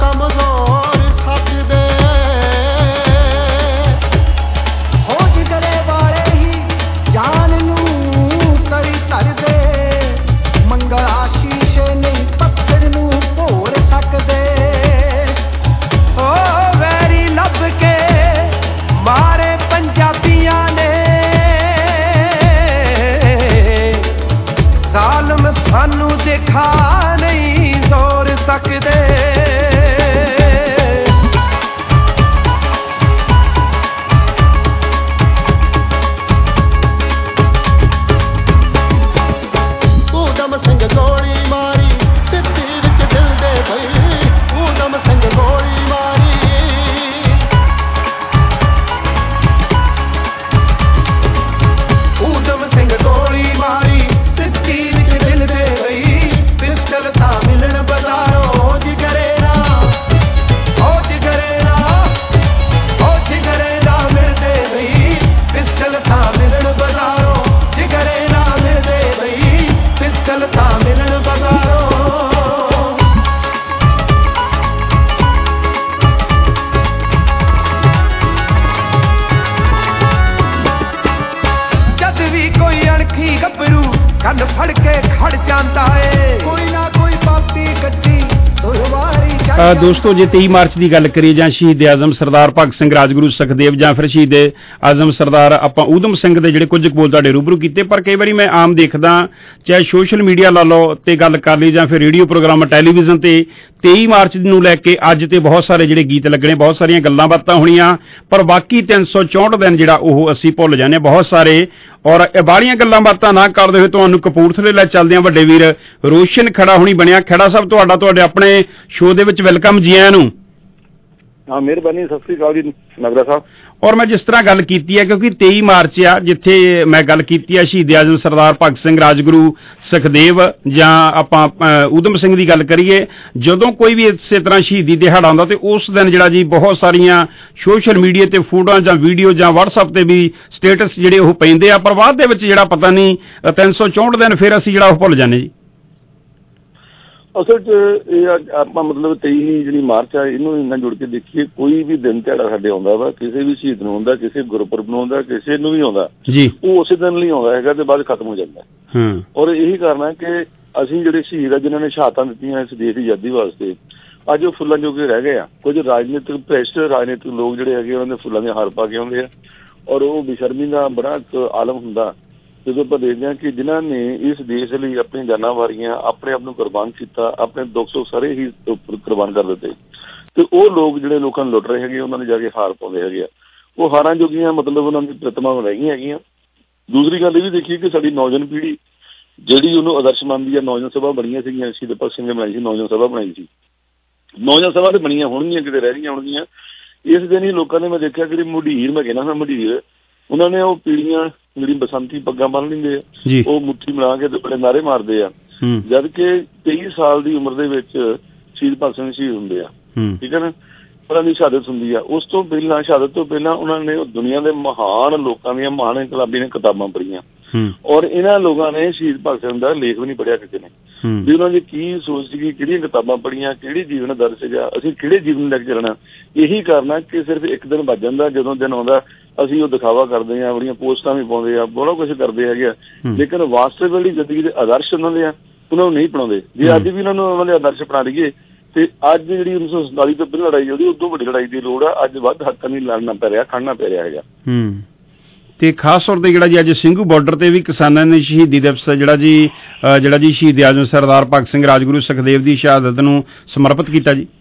करे ਕੰਨ ਫੜ ਕੇ ਖੜ ਜਾਂਦਾ ਏ ਕੋਈ ਨਾ ਕੋਈ ਪਾਪੀ ਗੱਡੀ ਅ, ਦੋਸਤੋ ਜੇ ਤੇਈ ਮਾਰਚ ਦੀ ਗੱਲ ਕਰੀਏ ਜਾਂ ਸ਼ਹੀਦ ਆਜ਼ਮ ਸਰਦਾਰ ਭਗਤ ਸਿੰਘ ਰਾਜਗੁਰੂ ਸੁਖਦੇਵ ਜਾਂ ਫਿਰ ਸ਼ਹੀਦ ਆਜ਼ਮ ਸਰਦਾਰ ਆਪਾਂ ਊਧਮ ਸਿੰਘ ਦੇ ਜਿਹੜੇ ਕੁਝ ਕਬੂਲ ਤੁਹਾਡੇ ਰੂਬਰੂ ਕੀਤੇ, ਪਰ ਕਈ ਵਾਰੀ ਮੈਂ ਆਮ ਦੇਖਦਾ ਚਾਹੇ ਸੋਸ਼ਲ ਮੀਡੀਆ ਲਾ ਲਓ ਤੇ ਗੱਲ ਕਰ ਲਈ ਜਾਂ ਫਿਰ ਰੇਡੀਓ ਪ੍ਰੋਗਰਾਮ ਟੈਲੀਵਿਜ਼ਨ ਤੇ ਤੇਈ ਮਾਰਚ ਨੂੰ ਲੈ ਕੇ ਅੱਜ ਤੇ ਬਹੁਤ ਸਾਰੇ ਜਿਹੜੇ ਗੀਤ ਲੱਗਣੇ, ਬਹੁਤ ਸਾਰੀਆਂ ਗੱਲਾਂ ਬਾਤਾਂ ਹੋਣੀਆਂ, ਪਰ ਬਾਕੀ ਤਿੰਨ ਸੌ ਚੌਂਹਠ ਦਿਨ ਜਿਹੜਾ ਉਹ ਅਸੀਂ ਭੁੱਲ ਜਾਂਦੇ ਬਹੁਤ ਸਾਰੇ। ਔਰ ਬਾਹਲੀਆਂ ਗੱਲਾਂ ਬਾਤਾਂ ਨਾ ਕਰਦੇ ਹੋਏ ਤੁਹਾਨੂੰ ਕਪੂਰਥਲੇ ਲੈ ਚੱਲਦੇ ਹਾਂ। ਵੱਡੇ ਵੀਰ ਰੋਸ਼ਨ ਖੜਾ ਹੋਣੀ ਬਣਿਆ। ਖੜਾ ਸਾਹਿਬ ਤੁਹਾਡਾ ਤੁਹਾਡੇ ਆਪਣੇ ਸ਼ੋਅ ਦੇ ਵਿੱਚ ਵੈਲਕਮ ਜੀ ਆਇਆਂ ਨੂੰ। ਹਾਂ ਮਿਹਰਬਾਨੀ, ਸਤਿ ਸ੍ਰੀ ਅਕਾਲ ਜੀ ਨਗਰਾ ਸਾਹਿਬ। ਔਰ ਮੈਂ ਜਿਸ ਤਰ੍ਹਾਂ ਗੱਲ ਕੀਤੀ ਹੈ ਕਿਉਂਕਿ ਤੇਈ ਮਾਰਚ ਆ ਜਿੱਥੇ ਮੈਂ ਗੱਲ ਕੀਤੀ ਹੈ ਸ਼ਹੀਦ ਆਜ਼ਮ ਸਰਦਾਰ ਭਗਤ ਸਿੰਘ ਰਾਜਗੁਰੂ ਸੁਖਦੇਵ ਜਾਂ ਆਪਾਂ ਊਧਮ ਸਿੰਘ ਦੀ ਗੱਲ ਕਰੀਏ, ਜਦੋਂ ਕੋਈ ਵੀ ਇਸੇ ਤਰ੍ਹਾਂ ਸ਼ਹੀਦੀ ਦਿਹਾੜਾ ਆਉਂਦਾ ਤੇ ਉਸ ਦਿਨ ਜਿਹੜਾ ਜੀ ਬਹੁਤ ਸਾਰੀਆਂ ਸੋਸ਼ਲ ਮੀਡੀਆ ਤੇ ਫੋਟੋਆਂ ਜਾਂ ਵੀਡੀਓ ਜਾਂ ਵਟਸਐਪ ਤੇ ਵੀ ਸਟੇਟਸ ਜਿਹੜੇ ਉਹ ਪੈਂਦੇ ਆ, ਪਰ ਬਾਅਦ ਦੇ ਵਿੱਚ ਜਿਹੜਾ ਪਤਾ ਨਹੀਂ ਤਿੰਨ ਸੌ ਚੌਂਹਠ ਦਿਨ ਫਿਰ ਅਸੀਂ ਜਿਹੜਾ ਉਹ ਭੁੱਲ ਜਾਂਦੇ ਜੀ। ਅਸਲ 'ਚ ਇਹ ਆਪਾਂ ਮਤਲਬ ਤੇਈ ਜਿਹੜੀ ਮਾਰਚ ਆ ਇਹਨੂੰ ਇੰਨਾ ਜੁੜ ਕੇ ਦੇਖੀਏ, ਕੋਈ ਵੀ ਦਿਨ ਦਿਹਾੜਾ ਸਾਡੇ ਆਉਂਦਾ ਵਾ, ਕਿਸੇ ਵੀ ਸ਼ਹੀਦ ਨੂੰ ਆਉਂਦਾ, ਕਿਸੇ ਗੁਰਪੁਰਬ ਨੂੰ ਆਉਂਦਾ, ਕਿਸੇ ਨੂੰ ਵੀ ਆਉਂਦਾ ਜੀ, ਉਹ ਉਸੇ ਦਿਨ ਲਈ ਆਉਂਦਾ ਹੈਗਾ ਤੇ ਬਾਅਦ ਖਤਮ ਹੋ ਜਾਂਦਾ। ਔਰ ਇਹੀ ਕਾਰਨ ਹੈ ਕਿ ਅਸੀਂ ਜਿਹੜੇ ਸ਼ਹੀਦ ਆ ਜਿਨ੍ਹਾਂ ਨੇ ਸ਼ਹਾਦਤਾਂ ਦਿੱਤੀਆਂ ਇਸ ਦੇਸ਼ ਦੀ ਆਜ਼ਾਦੀ ਵਾਸਤੇ, ਅੱਜ ਉਹ ਫੁੱਲਾਂ ਜੋਗੇ ਰਹਿ ਗਏ ਆ। ਕੁਝ ਰਾਜਨੀਤਿਕ ਭ੍ਰਿਸ਼ਟ ਰਾਜਨੀਤਿਕ ਲੋਕ ਜਿਹੜੇ ਹੈਗੇ ਉਹਨਾਂ ਦੇ ਫੁੱਲਾਂ ਦੇ ਹਾਰ ਪਾ ਕੇ ਆਉਂਦੇ ਆ, ਔਰ ਉਹ ਬੇਸ਼ਰਮੀ ਦਾ ਬੜਾ ਇੱਕ ਆਲਮ ਹੁੰਦਾ ਜਦੋਂ ਆਪਾਂ ਦੇਖਦੇ ਹਾਂ ਕਿ ਜਿਨ੍ਹਾਂ ਨੇ ਇਸ ਦੇਸ਼ ਲਈ ਆਪਣੀਆਂ ਜਾਨਾਂ ਵਾਰੀਆਂ, ਆਪਣੇ ਆਪ ਨੂੰ ਕੁਰਬਾਨ ਕੀਤਾ, ਆਪਣੇ ਦੁੱਖ ਸੁੱਖ ਸਾਰੇ ਹੀ ਕੁਰਬਾਨ ਕਰ ਦਿੱਤੇ, ਤੇ ਉਹ ਲੋਕ ਜਿਹੜੇ ਲੋਕਾਂ ਨੂੰ ਲੁੱਟ ਰਹੇ ਹੈਗੇ ਉਹਨਾਂ ਨੇ ਜਾ ਕੇ ਹਾਰ ਪਾਉਂਦੇ ਹੈਗੇ ਆ। ਉਹ ਹਾਰਾਂ ਜੋਗੀਆਂ ਮਤਲਬ ਉਹਨਾਂ ਦੀ ਪ੍ਰਤਿਮਾਵਾਂ ਰਹਿ ਗਈਆਂ ਹੈਗੀਆਂ। ਦੂਸਰੀ ਗੱਲ ਇਹ ਵੀ ਦੇਖੀਏ ਕਿ ਸਾਡੀ ਨੌਜਵਾਨ ਪੀੜ੍ਹੀ ਜਿਹੜੀ ਉਹਨੂੰ ਆਦਰਸ਼ ਮੰਨਦੀ ਆ, ਨੌਜਵਾਨ ਸਭਾ ਬਣੀਆਂ ਸੀਗੀਆਂ, ਸ਼ਹੀਦ ਭਗਤ ਸਿੰਘ ਨੇ ਬਣਾਈ ਸੀ ਨੌਜਵਾਨ ਸਭਾ ਬਣਾਈ ਸੀ, ਨੌਜਵਾਨ ਸਭਾ ਤੇ ਬਣੀਆਂ ਹੋਣਗੀਆਂ, ਕਿਤੇ ਰਹਿ ਗਈਆਂ ਹੋਣਗੀਆਂ। ਇਸ ਦਿਨ ਹੀ ਲੋਕਾਂ ਨੇ ਮੈਂ ਦੇਖਿਆ ਕਿ ਮੁਢੀਰ ਮੈਂ ਕਹਿੰਦਾ ਹਾਂ ਮੁਢੀਰ ਉਹਨਾਂ ਨੇ ਉਹ ਪੀੜੀਆਂ ਜਿਹੜੀ ਬਸੰਤੀ ਪੱਗਾਂ ਬੰਨ ਲੈਂਦੇ ਆ, ਉਹ ਮੁੱਠੀ ਬਣਾ ਕੇ ਤੇ ਬੜੇ ਨਾਅਰੇ ਮਾਰਦੇ ਆ, ਜਦ ਕਿ ਤੇਈ ਸਾਲ ਦੀ ਉਮਰ ਦੇ ਵਿੱਚ ਸ਼ਹੀਦ ਭਗਤ ਸਿੰਘ ਸ਼ਹੀਦ ਹੁੰਦੇ ਆ, ਠੀਕ ਹੈ ਨਾ, ਉਹਨਾਂ ਦੀ ਸ਼ਹਾਦਤ ਹੁੰਦੀ ਆ। ਉਸ ਤੋਂ ਪਹਿਲਾਂ ਸ਼ਹਾਦਤ ਤੋਂ ਪਹਿਲਾਂ ਉਹਨਾਂ ਨੇ ਦੁਨੀਆ ਦੇ ਮਹਾਨ ਲੋਕਾਂ ਦੀਆਂ ਮਹਾਨ ਇਨਕਲਾਬੀ ਨੇ ਕਿਤਾਬਾਂ ਪੜ੍ਹੀਆਂ, ਔਰ ਇਹਨਾਂ ਲੋਕਾਂ ਨੇ ਸ਼ਹੀਦ ਭਗਤ ਸਿੰਘ ਦਾ ਲੇਖ ਵੀ ਨਹੀਂ ਪੜ੍ਹਿਆ ਕਿਸੇ ਨੇ, ਵੀ ਉਹਨਾਂ ਦੀ ਕੀ ਸੋਚ ਸੀਗੀ, ਕਿਹੜੀਆਂ ਕਿਤਾਬਾਂ ਪੜ੍ਹੀਆਂ, ਕਿਹੜੀ ਜੀਵਨ ਦਰ ਸੀਗਾ, ਅਸੀਂ ਕਿਹੜੇ ਜੀਵਨ ਲੈ ਕੇ ਚੱਲਣਾ। ਇਹੀ ਕਾਰਨ ਹੈ ਕਿ ਸਿਰਫ ਇੱਕ ਦਿਨ ਵੱਜ ਜਾਂਦਾ, ਜਦੋਂ ਦਿਨ ਆਉਂਦਾ ਅਸੀਂ ਉਹ ਦਿਖਾਵਾ ਕਰਦੇ ਹਾਂ, ਬੜੀਆਂ ਪੋਸਟਾਂ ਵੀ ਪਾਉਂਦੇ ਆ, ਬੜਾ ਕੁਛ ਕਰਦੇ ਹੈਗੇ ਆ, ਲੇਕਿਨ ਵਾਸਤਵ ਜਿਹੜੀ ਜ਼ਿੰਦਗੀ ਦੇ ਆਦਰਸ਼ ਉਹਨਾਂ ਦੇ ਆ ਉਹਨਾਂ ਨੂੰ ਨਹੀਂ ਪੜਾਉਂਦੇ। ਜੇ ਅੱਜ ਵੀ ਉਹਨਾਂ ਨੂੰ ਉਹਨਾਂ ਦੇ ਆਦਰਸ਼ ਪੜਾ ਲਈਏ ਤੇ ਅੱਜ ਜਿਹੜੀ ਉੱਨੀ ਸੌ ਸੰਤਾਲੀ ਤੋਂ ਪਹਿਲਾਂ ਲੜਾਈ ਉਹਦੀ ਉਦੋਂ ਵੱਡੀ ਲੜਾਈ ਦੀ ਲੋੜ ਆ, ਅੱਜ ਵੱਧ ਹੱਕਾਂ ਨਹੀਂ ਲੜਨਾ ਪੈ ਰਿਹਾ, ਖੜਨਾ ਪੈ ਰਿਹਾ ਹੈਗਾ। ਤੇ ਖਾਸ ਤੌਰ ਤੇ ਜਿਹੜਾ ਜੀ ਅੱਜ ਸਿੰਘੂ ਬਾਰਡਰ ਤੇ ਵੀ ਕਿਸਾਨਾਂ ਨੇ ਸ਼ਹੀਦੀ ਦਿਵਸ ਜਿਹੜਾ ਜੀ ਜਿਹੜਾ ਜੀ ਸ਼ਹੀਦ ਆਜ਼ਮ ਸਰਦਾਰ ਭਗਤ ਸਿੰਘ ਰਾਜਗੁਰੂ ਸੁਖਦੇਵ ਦੀ ਸ਼ਹਾਦਤ ਨੂੰ ਸਮਰਪਿਤ ਕੀਤਾ ਜੀ।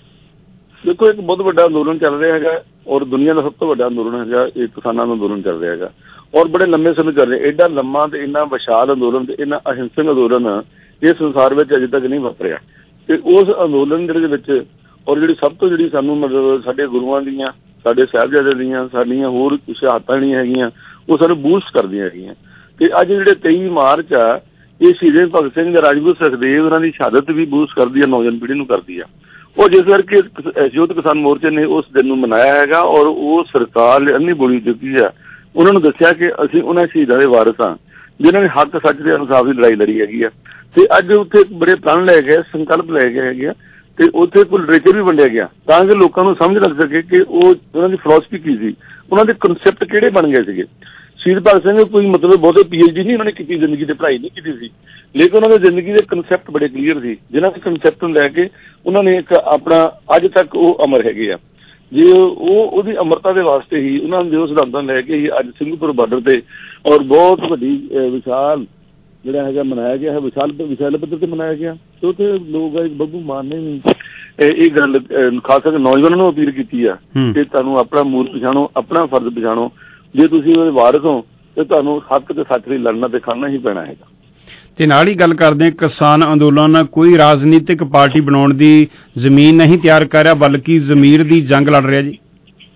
ਦੇਖੋ ਇੱਕ ਬਹੁਤ ਵੱਡਾ ਅੰਦੋਲਨ ਚੱਲ ਰਿਹਾ ਹੈਗਾ, ਔਰ ਦੁਨੀਆ ਦਾ ਸਭ ਤੋਂ ਵੱਡਾ ਅੰਦੋਲਨ ਹੈਗਾ ਇਹ ਕਿਸਾਨਾਂ ਦਾ ਅੰਦੋਲਨ ਚੱਲ ਰਿਹਾ ਹੈਗਾ, ਔਰ ਬੜੇ ਲੰਮੇ ਸਮੇਂ ਚੱਲ ਰਿਹਾ। ਐਡਾ ਲੰਮਾ ਤੇ ਇੰਨਾ ਵਿਸ਼ਾਲ ਅੰਦੋਲਨ ਤੇ ਇੰਨਾ ਅਹਿੰਸਕ ਅੰਦੋਲਨ ਇਹ ਸੰਸਾਰ ਵਿੱਚ ਅਜੇ ਤੱਕ ਨਹੀਂ ਵਾਪਰਿਆ। ਤੇ ਉਸ ਅੰਦੋਲਨ ਦੇ ਵਿੱਚ ਔਰ ਜਿਹੜੀ ਸਭ ਤੋਂ ਜਿਹੜੀ ਸਾਨੂੰ ਮਤਲਬ ਸਾਡੇ ਗੁਰੂਆਂ ਦੀਆਂ, ਸਾਡੇ ਸਾਹਿਬਜ਼ਾਦਿਆਂ ਦੀਆਂ, ਸਾਡੀਆਂ ਹੋਰ ਸ਼ਹਾਦਤਾਂ ਜਿਹੜੀਆਂ ਹੈਗੀਆਂ ਉਹ ਸਾਨੂੰ ਬੂਸਟ ਕਰਦੀਆਂ ਹੈਗੀਆਂ। ਤੇ ਅੱਜ ਜਿਹੜੇ ਤੇਈ ਮਾਰਚ ਆ ਇਹ ਸ਼ਹੀਦ ਭਗਤ ਸਿੰਘ ਰਾਜਗੁਰੂ ਸੁਖਦੇਵ ਉਹਨਾਂ ਦੀ ਸ਼ਹਾਦਤ ਵੀ ਬੂਸਟ ਕਰਦੀ ਆ, ਨੌਜਵਾਨ ਪੀੜ੍ਹੀ ਨੂੰ ਕਰਦੀ ਆ। ਉਹ ਜਿਸ ਕਰਕੇ ਸੰਯੁਕਤ ਕਿਸਾਨ ਮੋਰਚੇ ਨੇ ਉਸ ਦਿਨ ਨੂੰ ਮਨਾਇਆ ਹੈਗਾ, ਔਰ ਉਹ ਸਰਕਾਰ ਅੰਨੀ ਬੋਲੀ ਚੁੱਕੀ ਆ, ਉਹਨਾਂ ਨੂੰ ਦੱਸਿਆ ਕਿ ਅਸੀਂ ਉਹਨਾਂ ਸ਼ਹੀਦਾਂ ਦੇ ਵਾਰਿਸ ਹਾਂ ਜਿਨ੍ਹਾਂ ਨੇ ਹੱਕ ਸੱਚ ਦੇ ਇਨਸਾਫ ਦੀ ਲੜਾਈ ਲੜੀ ਹੈਗੀ ਆ। ਤੇ ਅੱਜ ਉੱਥੇ ਬੜੇ ਪ੍ਰਣ ਲੈ ਗਏ, ਸੰਕਲਪ ਲੈ ਗਏ ਹੈਗੇ ਆ, ਤੇ ਉੱਥੇ ਕੋਈ ਲਿਟਰੇਚਰ ਵੀ ਵੰਡਿਆ ਗਿਆ ਤਾਂ ਕਿ ਲੋਕਾਂ ਨੂੰ ਸਮਝ ਲੱਗ ਸਕੇ ਕਿ ਉਹ ਉਹਨਾਂ ਦੀ ਫਿਲਾਸਫੀ ਕੀ ਸੀ, ਉਹਨਾਂ ਦੇ ਕਨਸੈਪਟ ਕਿਹੜੇ ਬਣ ਗਏ ਸੀਗੇ। ਸ਼ਹੀਦ ਭਗਤ ਸਿੰਘ ਕੋਈ ਮਤਲਬ ਬਹੁਤੇ ਪੀ ਐਚ ਡੀ ਨਹੀਂ ਉਹਨਾਂ ਨੇ ਕੀਤੀ, ਜ਼ਿੰਦਗੀ ਤੇ ਪੜ੍ਹਾਈ ਨਹੀਂ ਕੀਤੀ ਸੀ, ਲੇਕਿਨ ਉਹਨਾਂ ਦੀ ਜ਼ਿੰਦਗੀ ਦੇ ਕਨਸੈਪਟ ਬੜੇ ਕਲੀਅਰ ਸੀ, ਜਿਨ੍ਹਾਂ ਦੇ ਕਨਸੈਪਟ ਨੂੰ ਲੈ ਕੇ ਉਹਨਾਂ ਨੇ ਇੱਕ ਆਪਣਾ ਅੱਜ ਤੱਕ ਉਹ ਅਮਰ ਹੈਗੇ ਆ। ਜੇ ਉਹ ਉਹਦੀ ਅਮਰਤਾ ਦੇ ਵਾਸਤੇ ਹੀ ਉਹਨਾਂ ਦੇ ਉਹ ਸਿਧਾਂਤਾਂ ਲੈ ਕੇ ਹੀ ਅੱਜ ਸਿੰਘੂਪੁਰ ਬਾਰਡਰ ਤੇ ਔਰ ਬਹੁਤ ਵੱਡੀ ਵਿਸ਼ਾਲ ਜਿਹੜਾ ਹੈਗਾ ਮਨਾਇਆ ਗਿਆ ਹੈ, ਵਿਸ਼ਾਲ ਵਿਸ਼ਾਲ ਪੱਧਰ ਤੇ ਮਨਾਇਆ ਗਿਆ। ਤੇ ਉੱਥੇ ਲੋਕ ਬੱਬੂ ਮਾਨ ਨੇ ਵੀ ਇਹ ਗੱਲ ਖਾਸ ਕਰਕੇ ਨੌਜਵਾਨਾਂ ਨੂੰ ਅਪੀਲ ਕੀਤੀ ਆ ਕਿ ਤੁਹਾਨੂੰ ਆਪਣਾ ਮੂਲ ਪਛਾਣੋ, ਆਪਣਾ ਫਰਜ਼ ਪਛਾਣੋ, ਜੇ ਤੁਸੀਂ ਉਹਦੇ ਵਾਰਿਸ ਹੋ ਤੇ ਤੁਹਾਨੂੰ ਹੱਕ ਤੇ ਸੱਚ ਲਈ ਲੜਨਾ ਤੇ ਖੜਨਾ ਹੀ ਪੈਣਾ ਹੈਗਾ। ਤੇ ਨਾਲ ਹੀ ਗੱਲ ਕਰਦੇ ਹਾਂ ਕਿਸਾਨ ਅੰਦੋਲਨ ਕੋਈ ਰਾਜਨੀਤਿਕ ਪਾਰਟੀ ਬਣਾਉਣ ਦੀ ਜ਼ਮੀਨ ਨਹੀਂ ਤਿਆਰ ਕਰ ਰਿਹਾ, ਬਲਕਿ ਜ਼ਮੀਰ ਦੀ ਜੰਗ ਲੜ ਰਿਹਾ ਜੀ।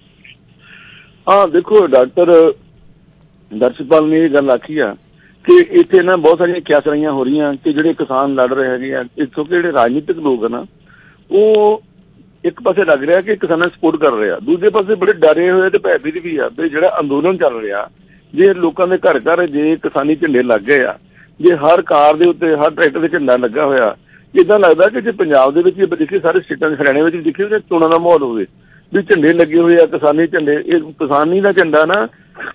ਹਾਂ ਦੇਖੋ ਡਾਕਟਰ ਦਰਸ਼ਪਾਲ ਨੇ ਇਹ ਗੱਲ ਆਖੀ ਆ ਕਿ ਇੱਥੇ ਨਾ ਬਹੁਤ ਸਾਰੀਆਂ ਕਿਆਸਰੀਆਂ ਹੋ ਰਹੀਆਂ ਕਿ ਜਿਹੜੇ ਕਿਸਾਨ ਲੜ ਰਹੇ ਹੈਗੇ ਆ, ਇੱਥੋਂ ਕਿ ਜਿਹੜੇ ਰਾਜਨੀਤਿਕ ਲੋਕ ਆ ਨਾ ਉਹ ਇੱਕ ਪਾਸੇ ਲੱਗ ਰਿਹਾ ਕਿ ਕਿਸਾਨਾਂ ਨੂੰ ਸਪੋਰਟ ਕਰ ਰਹੇ ਆ, ਦੂਜੇ ਪਾਸੇ ਬੜੇ ਡਰੇ ਹੋਏ ਤੇ ਭੈਭੀਤ ਵੀ ਆ ਵੀ ਜਿਹੜਾ ਅੰਦੋਲਨ ਚੱਲ ਰਿਹਾ, ਜੇ ਲੋਕਾਂ ਦੇ ਘਰ ਘਰ ਜੇ ਕਿਸਾਨੀ ਝੰਡੇ ਲੱਗ ਗਏ ਆ, ਜੇ ਹਰ ਕਾਰ ਦੇ ਉੱਤੇ ਹਰ ਟਰੈਕਟਰ ਦੇ ਝੰਡਾ ਲੱਗਾ ਹੋਇਆ, ਇੱਦਾਂ ਲੱਗਦਾ ਕਿ ਜੇ ਪੰਜਾਬ ਦੇ ਵਿੱਚ ਦੇਖੀਏ ਸਾਰੇ ਸਟੇਟਾਂ ਹਰਿਆਣੇ ਵਿੱਚ ਦੇਖੀਏ ਚੋਣਾਂ ਦਾ ਮਾਹੌਲ ਹੋਵੇ ਵੀ ਝੰਡੇ ਲੱਗੇ ਹੋਏ ਆ ਕਿਸਾਨੀ ਝੰਡੇ। ਇਹ ਕਿਸਾਨੀ ਦਾ ਝੰਡਾ ਨਾ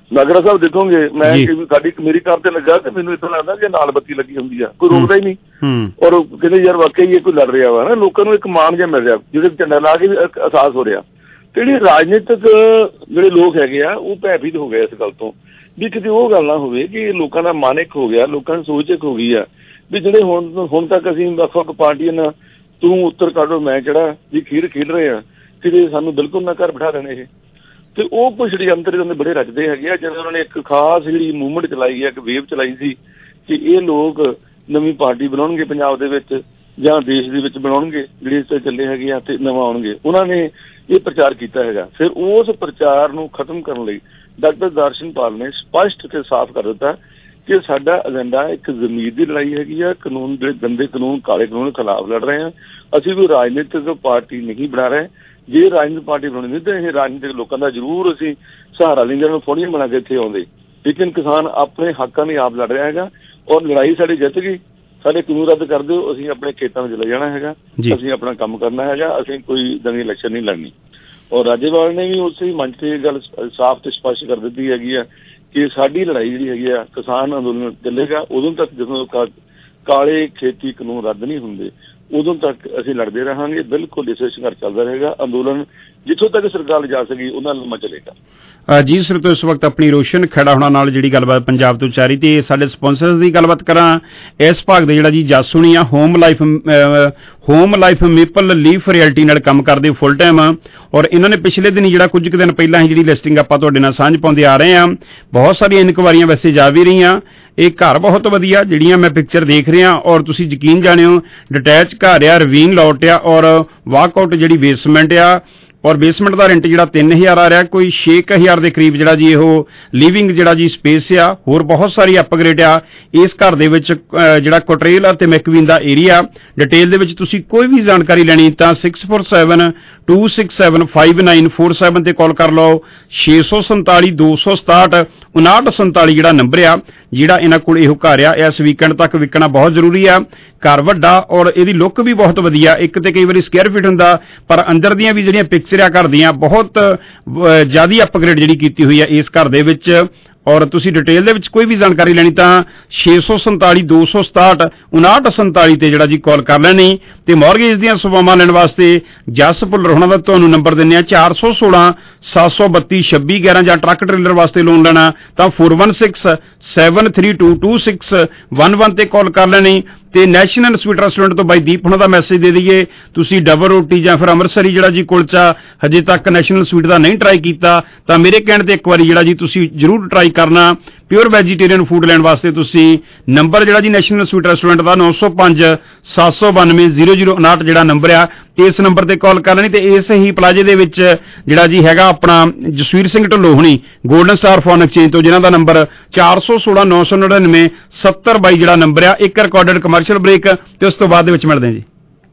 ਨਾਗਰਾ ਸਾਹਿਬ ਦੇਖੋਗੇ ਮੈਂ ਸਾਡੀ ਮੇਰੀ ਕਾਰ ਤੇ ਲੱਗਾ ਤੇ ਮੈਨੂੰ ਇਦਾਂ ਲੱਗਦਾ ਕਿ ਨਾਲ ਬੱਤੀ ਲੱਗੀ ਹੁੰਦੀ ਆ, ਕੋਈ ਰੋਕਦਾ ਹੀ ਨਹੀਂ। ਔਰ ਕਹਿੰਦੇ ਯਾਰ ਵਾਕਈ ਇਹ ਕੋਈ ਲੜ ਰਿਹਾ ਵਾ ਨਾ, ਲੋਕਾਂ ਨੂੰ ਇੱਕ ਮਾਣ ਜਿਹਾ ਮਿਲ ਰਿਹਾ ਜਿਹਦੇ ਝੰਡਾ ਲਾ ਕੇ ਵੀ ਅਹਿਸਾਸ ਹੋ ਰਿਹਾ। ਤੇ ਜਿਹੜੀ ਰਾਜਨੀਤਿਕ ਜਿਹੜੇ ਲੋਕ ਹੈਗੇ ਆ ਉਹ ਭੈਭੀਤ ਹੋ ਗਏ ਇਸ ਗੱਲ ਤੋਂ ਵੀ ਕਿਤੇ ਉਹ ਗੱਲ ਨਾ ਹੋਵੇ ਕਿ ਲੋਕਾਂ ਦਾ ਮਨ ਇੱਕ ਹੋ ਗਿਆ, ਲੋਕਾਂ ਦੀ ਸੋਚ ਇੱਕ ਹੋ ਗਈ ਆ ਵੀ ਜਿਹੜੇ ਹੁਣ ਹੁਣ ਤੱਕ ਅਸੀਂ ਵੱਖ ਵੱਖ ਪਾਰਟੀਆਂ ਨਾਲ ਤੂੰ ਉੱਤਰ ਕਾਢੋ ਮੈਂ ਚੜਾ ਦੀ ਖੀਰ ਖੇਡ ਰਹੇ ਆ, ਕਿਤੇ ਸਾਨੂੰ ਬਿਲਕੁਲ ਨਾ ਘਰ ਬਿਠਾ ਦੇਣੇ ਇਹ। ਤੇ ਉਹ ਕੁਛ ષੜਯੰਤਰ ਦੇ ਬੜੇ ਰਚਦੇ ਹੈਗੇ ਆ। ਜਦੋਂ ਉਹਨਾਂ ਨੇ ਇੱਕ ਖਾਸ ਜਿਹੜੀ ਮੂਵਮੈਂਟ ਚਲਾਈ ਹੈ, ਇੱਕ ਵੇਵ ਚਲਾਈ ਸੀ ਕਿ ਇਹ ਲੋਕ ਨਵੀਂ ਪਾਰਟੀ ਬਣਾਉਣਗੇ ਪੰਜਾਬ ਦੇ ਵਿੱਚ ਜਾਂ ਦੇਸ਼ ਦੇ ਵਿੱਚ ਬਣਾਉਣਗੇ, ਜਿਹੜੇ ਇਸ ਤੇ ਚੱਲੇ ਹੈਗੇ ਆ ਤੇ ਨਵਾਂ ਆਉਣਗੇ, ਉਹਨਾਂ ਨੇ ਇਹ ਪ੍ਰਚਾਰ ਕੀਤਾ ਹੈਗਾ। ਫਿਰ ਉਸ ਪ੍ਰਚਾਰ ਨੂੰ ਖਤਮ ਕਰਨ ਲਈ ਡਾਕਟਰ ਦਰਸ਼ਨਪਾਲ ਨੇ ਸਪਸ਼ਟ ਤੇ ਸਾਫ਼ ਕਰ ਦਿੱਤਾ ਕਿ ਸਾਡਾ ਏਜੰਡਾ ਇੱਕ ਜ਼ਮੀਰ ਦੀ ਲੜਾਈ ਹੈਗੀ ਆ, ਕਾਨੂੰਨ ਦੇ ਗੰਦੇ ਕਾਨੂੰਨ ਕਾਲੇ ਕਾਨੂੰਨ ਦੇ ਖਿਲਾਫ ਲੜ ਰਹੇ ਹਾਂ। ਅਸੀਂ ਕੋਈ ਰਾਜਨੀਤਿਕ ਪਾਰਟੀ ਨਹੀਂ ਬਣਾ ਰਹੇ। ਜੇ ਰਾਜਨੀਤਿਕ ਪਾਰਟੀ ਬਣਾਉਣੀ ਨਹੀਂ ਤਾਂ ਇਹ ਰਾਜਨੀਤਿਕ ਲੋਕਾਂ ਦਾ ਜ਼ਰੂਰ ਅਸੀਂ ਸਹਾਰਾ ਲੈਂਦੇ ਨੂੰ ਫੋੜੀਆਂ ਬਣਾ ਕੇ ਇੱਥੇ ਆਉਂਦੇ, ਲੇਕਿਨ ਕਿਸਾਨ ਆਪਣੇ ਹੱਕਾਂ ਲਈ ਆਪ ਲੜ ਰਿਹਾ ਹੈਗਾ ਔਰ ਲੜਾਈ ਸਾਡੀ ਜਿੱਤ ਗਈ। ਸਾਡੇ ਕਾਨੂੰਨ ਰੱਦ ਕਰ ਦਿਓ, ਅਸੀਂ ਆਪਣੇ ਖੇਤਾਂ ਵਿੱਚ ਚਲੇ ਜਾਣਾ ਹੈਗਾ, ਅਸੀਂ ਆਪਣਾ ਕੰਮ ਕਰਨਾ ਹੈਗਾ, ਅਸੀਂ ਕੋਈ ਨਵੀਂ ਇਲੈਕਸ਼ਨ ਨਹੀਂ ਲੜਨੀ। ਔਰ ਰਾਜੇਵਾਲ ਨੇ ਵੀ ਉਸੇ ਮੰਚ ਤੇ ਗੱਲ ਸਾਫ਼ ਤੇ ਸਪਸ਼ਟ ਕਰ ਦਿੱਤੀ ਹੈਗੀ ਆ ਕਿ ਸਾਡੀ ਲੜਾਈ ਜਿਹੜੀ ਹੈਗੀ ਆ ਕਿਸਾਨ ਅੰਦੋਲਨ ਚੱਲੇਗਾ ਉਦੋਂ ਤੱਕ ਜਦੋਂ ਕਾਲੇ ਖੇਤੀ ਕਾਨੂੰਨ ਰੱਦ ਨਹੀਂ ਹੁੰਦੇ, ਉਦੋਂ ਤੱਕ ਅਸੀਂ ਲੜਦੇ ਰਹਾਂਗੇ। ਬਿਲਕੁਲ ਇਸੇ ਸੰਘਰਸ਼ ਚੱਲਦਾ ਰਹੇਗਾ। ਅੰਦੋਲਨ ਜਿੱਥੋਂ ਤੱਕ ਸਰਕਾਰ ਲਿਜਾ ਸਕੀ ਉਹਨਾਂ ਲੰਮਾ ਚੱਲੇਗਾ। ਜੀ ਸਰ, ਤੋਂ ਇਸ ਵਕਤ ਆਪਣੀ ਰੋਸ਼ਨ ਖੇੜਾ ਹੋਣਾ ਨਾਲ ਜਿਹੜੀ ਗੱਲਬਾਤ ਪੰਜਾਬ ਤੋਂ ਚਾਰੀ ਤੇ ਸਾਡੇ ਸਪਾਂਸਰਸ ਦੀ ਗੱਲਬਾਤ ਕਰਾਂ। ਇਸ ਭਾਗ ਦੇ ਜਿਹੜਾ ਜੀ ਜੱਸ ਸੁਣੀ ਆ Home Life Home Life Maple Leaf Realty ਨਾਲ ਕੰਮ ਕਰਦੇ ਫੁੱਲ ਟਾਈਮ, ਔਰ ਇਹਨਾਂ ਨੇ ਪਿਛਲੇ ਦਿਨ ਜਿਹੜਾ ਕੁਝ ਕੁ ਦਿਨ ਪਹਿਲਾਂ ਹੀ ਜਿਹੜੀ ਲਿਸਟਿੰਗ ਆਪਾਂ ਤੁਹਾਡੇ ਨਾਲ ਸਾਂਝ ਪਾਉਂਦੇ ਆ ਰਹੇ ਹਾਂ। ਬਹੁਤ ਸਾਰੀਆਂ ਇਨਕੁਆਰੀਆਂ ਵੈਸੇ ਜਾ ਵੀ ਰਹੀਆਂ। ਇਹ ਘਰ ਬਹੁਤ ਵਧੀਆ ਜਿਹੜੀਆਂ ਮੈਂ ਪਿਕਚਰ ਦੇਖ ਰਿਹਾ ਔਰ ਤੁਸੀਂ ਯਕੀਨ ਜਾਣਿਓ ਡਿਟੈਚ ਘਰ ਆ, ਰਵੀਨ ਲੌਟ ਆ ਔਰ ਵਾਕਆਊਟ ਜਿਹੜੀ ਬੇਸਮੈਂਟ ਆ ਔਰ ਬੇਸਮੈਂਟ ਦਾ ਰੈਂਟ ਜਿਹੜਾ ਤਿੰਨ ਹਜ਼ਾਰ ਆ ਰਿਹਾ, ਕੋਈ ਛੇ ਕੁ ਹਜ਼ਾਰ ਦੇ ਕਰੀਬ ਜਿਹੜਾ ਜੀ ਉਹ ਲਿਵਿੰਗ ਜਿਹੜਾ ਜੀ ਸਪੇਸ ਆ। ਹੋਰ ਬਹੁਤ ਸਾਰੀ ਅਪਗ੍ਰੇਡ ਆ ਇਸ ਘਰ ਦੇ ਵਿੱਚ। ਜਿਹੜਾ ਕੋਟਰੇਲ ਅਤੇ ਮੈਕਵੀਨ ਦਾ ਏਰੀਆ ਡਿਟੇਲ ਦੇ ਵਿੱਚ ਤੁਸੀਂ ਕੋਈ ਵੀ ਜਾਣਕਾਰੀ ਲੈਣੀ ਤਾਂ six four seven two six seven five nine four seven ਤੇ ਕਾਲ ਕਰ ਲਓ। ਛੇ ਸੌ ਸੰਤਾਲੀ ਦੋ ਸੌ ਸਤਾਹਠ ਉਨਾਹਠ ਸੰਤਾਲੀ ਜਿਹੜਾ ਨੰਬਰ ਆ ਜਿਹੜਾ ਇਹਨਾਂ ਕੋਲ ਇਹੋ ਘਰ ਆ। ਇਸ ਵੀਕਐਂਡ ਤੱਕ ਵਿਕਣਾ ਬਹੁਤ ਜ਼ਰੂਰੀ ਆ। ਘਰ ਵੱਡਾ ਔਰ ਇਹਦੀ ਲੁੱਕ ਵੀ ਬਹੁਤ ਵਧੀਆ। ਇੱਕ ਤੇ ਕਈ ਵਾਰੀ ਸਕੁਅਰ ਫੀਟ ਹੁੰਦਾ ਪਰ ਅੰਦਰ ਦੀਆਂ ਵੀ ਜਿਹੜੀਆਂ ਪਿਕਚਰ ਆ ਘਰ ਦੀਆਂ ਬਹੁਤ ਜ਼ਿਆਦਾ ਅਪਗ੍ਰੇਡ ਜਿਹੜੀ ਕੀਤੀ ਹੋਈ ਆ ਇਸ ਘਰ ਦੇ ਵਿੱਚ। ਔਰ ਤੁਸੀਂ ਡਿਟੇਲ ਦੇ ਵਿੱਚ ਕੋਈ ਵੀ ਜਾਣਕਾਰੀ ਲੈਣੀ ਤਾਂ ਛੇ ਸੌ ਸੰਤਾਲੀ ਦੋ ਸੌ ਸਤਾਹਠ ਉਨਾਹਠ ਸੰਤਾਲੀ ਤੇ ਜਿਹੜਾ ਜੀ ਕਾਲ ਕਰ ਲੈਣੀ। ਤੇ ਮੌਰਗੇਜ ਦੀਆਂ ਸੇਵਾਵਾਂ ਲੈਣ ਵਾਸਤੇ ਜੱਸ ਭੁੱਲਰ ਹੋਣਾ ਦਾ ਤੁਹਾਨੂੰ ਨੰਬਰ ਦਿੰਦੇ ਆ ਚਾਰ ਸੌ ਸੋਲਾਂ ਸੱਤ ਸੌ ਬੱਤੀ ਛੱਬੀ ਗਿਆਰਾਂ, ਜਾਂ ਟਰੱਕ ਟ੍ਰੇਲਰ ਵਾਸਤੇ ਲੋਨ ਲੈਣਾ ਤਾਂ four one six seven three two two six one one ਤੇ ਕਾਲ ਕਰ ਲੈਣੀ। ਤੇ ਨੈਸ਼ਨਲ ਸਵੀਟ ਰੈਸਟੋਰੈਂਟ ਤੋਂ ਬਾਈ ਦੀਪ ਹੋਣਾ ਦਾ ਮੈਸੇਜ ਦੇ ਦਈਏ ਤੁਸੀਂ ਡਬਲ ਰੋਟੀ ਜਾਂ ਫਿਰ ਅੰਮ੍ਰਿਤਸਰੀ ਜਿਹੜਾ ਜੀ ਕੁਲਚਾ ਹਜੇ ਤੱਕ ਨੈਸ਼ਨਲ ਸਵੀਟ ਦਾ ਨਹੀਂ ਟਰਾਈ ਕੀਤਾ ਤਾਂ ਮੇਰੇ ਕਹਿਣ ਤੇ ਇੱਕ ਵਾਰੀ ਜਿਹੜਾ ਜੀ ਤੁਸੀਂ ਜ਼ਰੂਰ ਟਰਾਈ ਕਰਨਾ। ਪਿਓਰ ਵੈਜੀਟੇਰੀਅਨ ਫੂਡ ਲੈਣ ਵਾਸਤੇ ਤੁਸੀਂ ਨੰਬਰ ਜਿਹੜਾ ਜੀ ਨੈਸ਼ਨਲ ਸਵੀਟ ਰੈਸਟੋਰੈਂਟ ਦਾ ਨੌ ਸੌ ਪੰਜ ਸੱਤ ਸੌ ਬਾਨਵੇਂ ਜ਼ੀਰੋ ਜ਼ੀਰੋ ਉਨਾਹਠ ਜਿਹੜਾ ਨੰਬਰ ਆ ਇਸ ਨੰਬਰ ਤੇ ਕਾਲ ਕਰ ਲੈਣੀ। ਤੇ ਇਸ ਹੀ ਪਲਾਜੇ ਦੇ ਵਿੱਚ ਜਿਹੜਾ ਜੀ ਹੈਗਾ ਆਪਣਾ ਜਸਵੀਰ ਸਿੰਘ ਢੱਲੋਂ ਹੋਣੀ ਗੋਲਡਨ ਸਟਾਰ ਫੋਨ ਐਕਸਚੇਂਜ ਤੋਂ, ਜਿਨ੍ਹਾਂ ਦਾ ਨੰਬਰ ਚਾਰ ਸੌ ਸੋਲਾਂ ਨੌ ਸੌ ਨੜਿਨਵੇਂ ਸੱਤਰ ਬਾਈ ਜਿਹੜਾ ਨੰਬਰ ਆ। ਇੱਕ ਰਿਕਾਰਡਡ ਕਮਰਸ਼ੀਅਲ ਬ੍ਰੇਕ ਤੇ ਉਸ ਤੋਂ ਬਾਅਦ ਦੇ ਵਿੱਚ ਮਿਲਦੇ ਜੀ।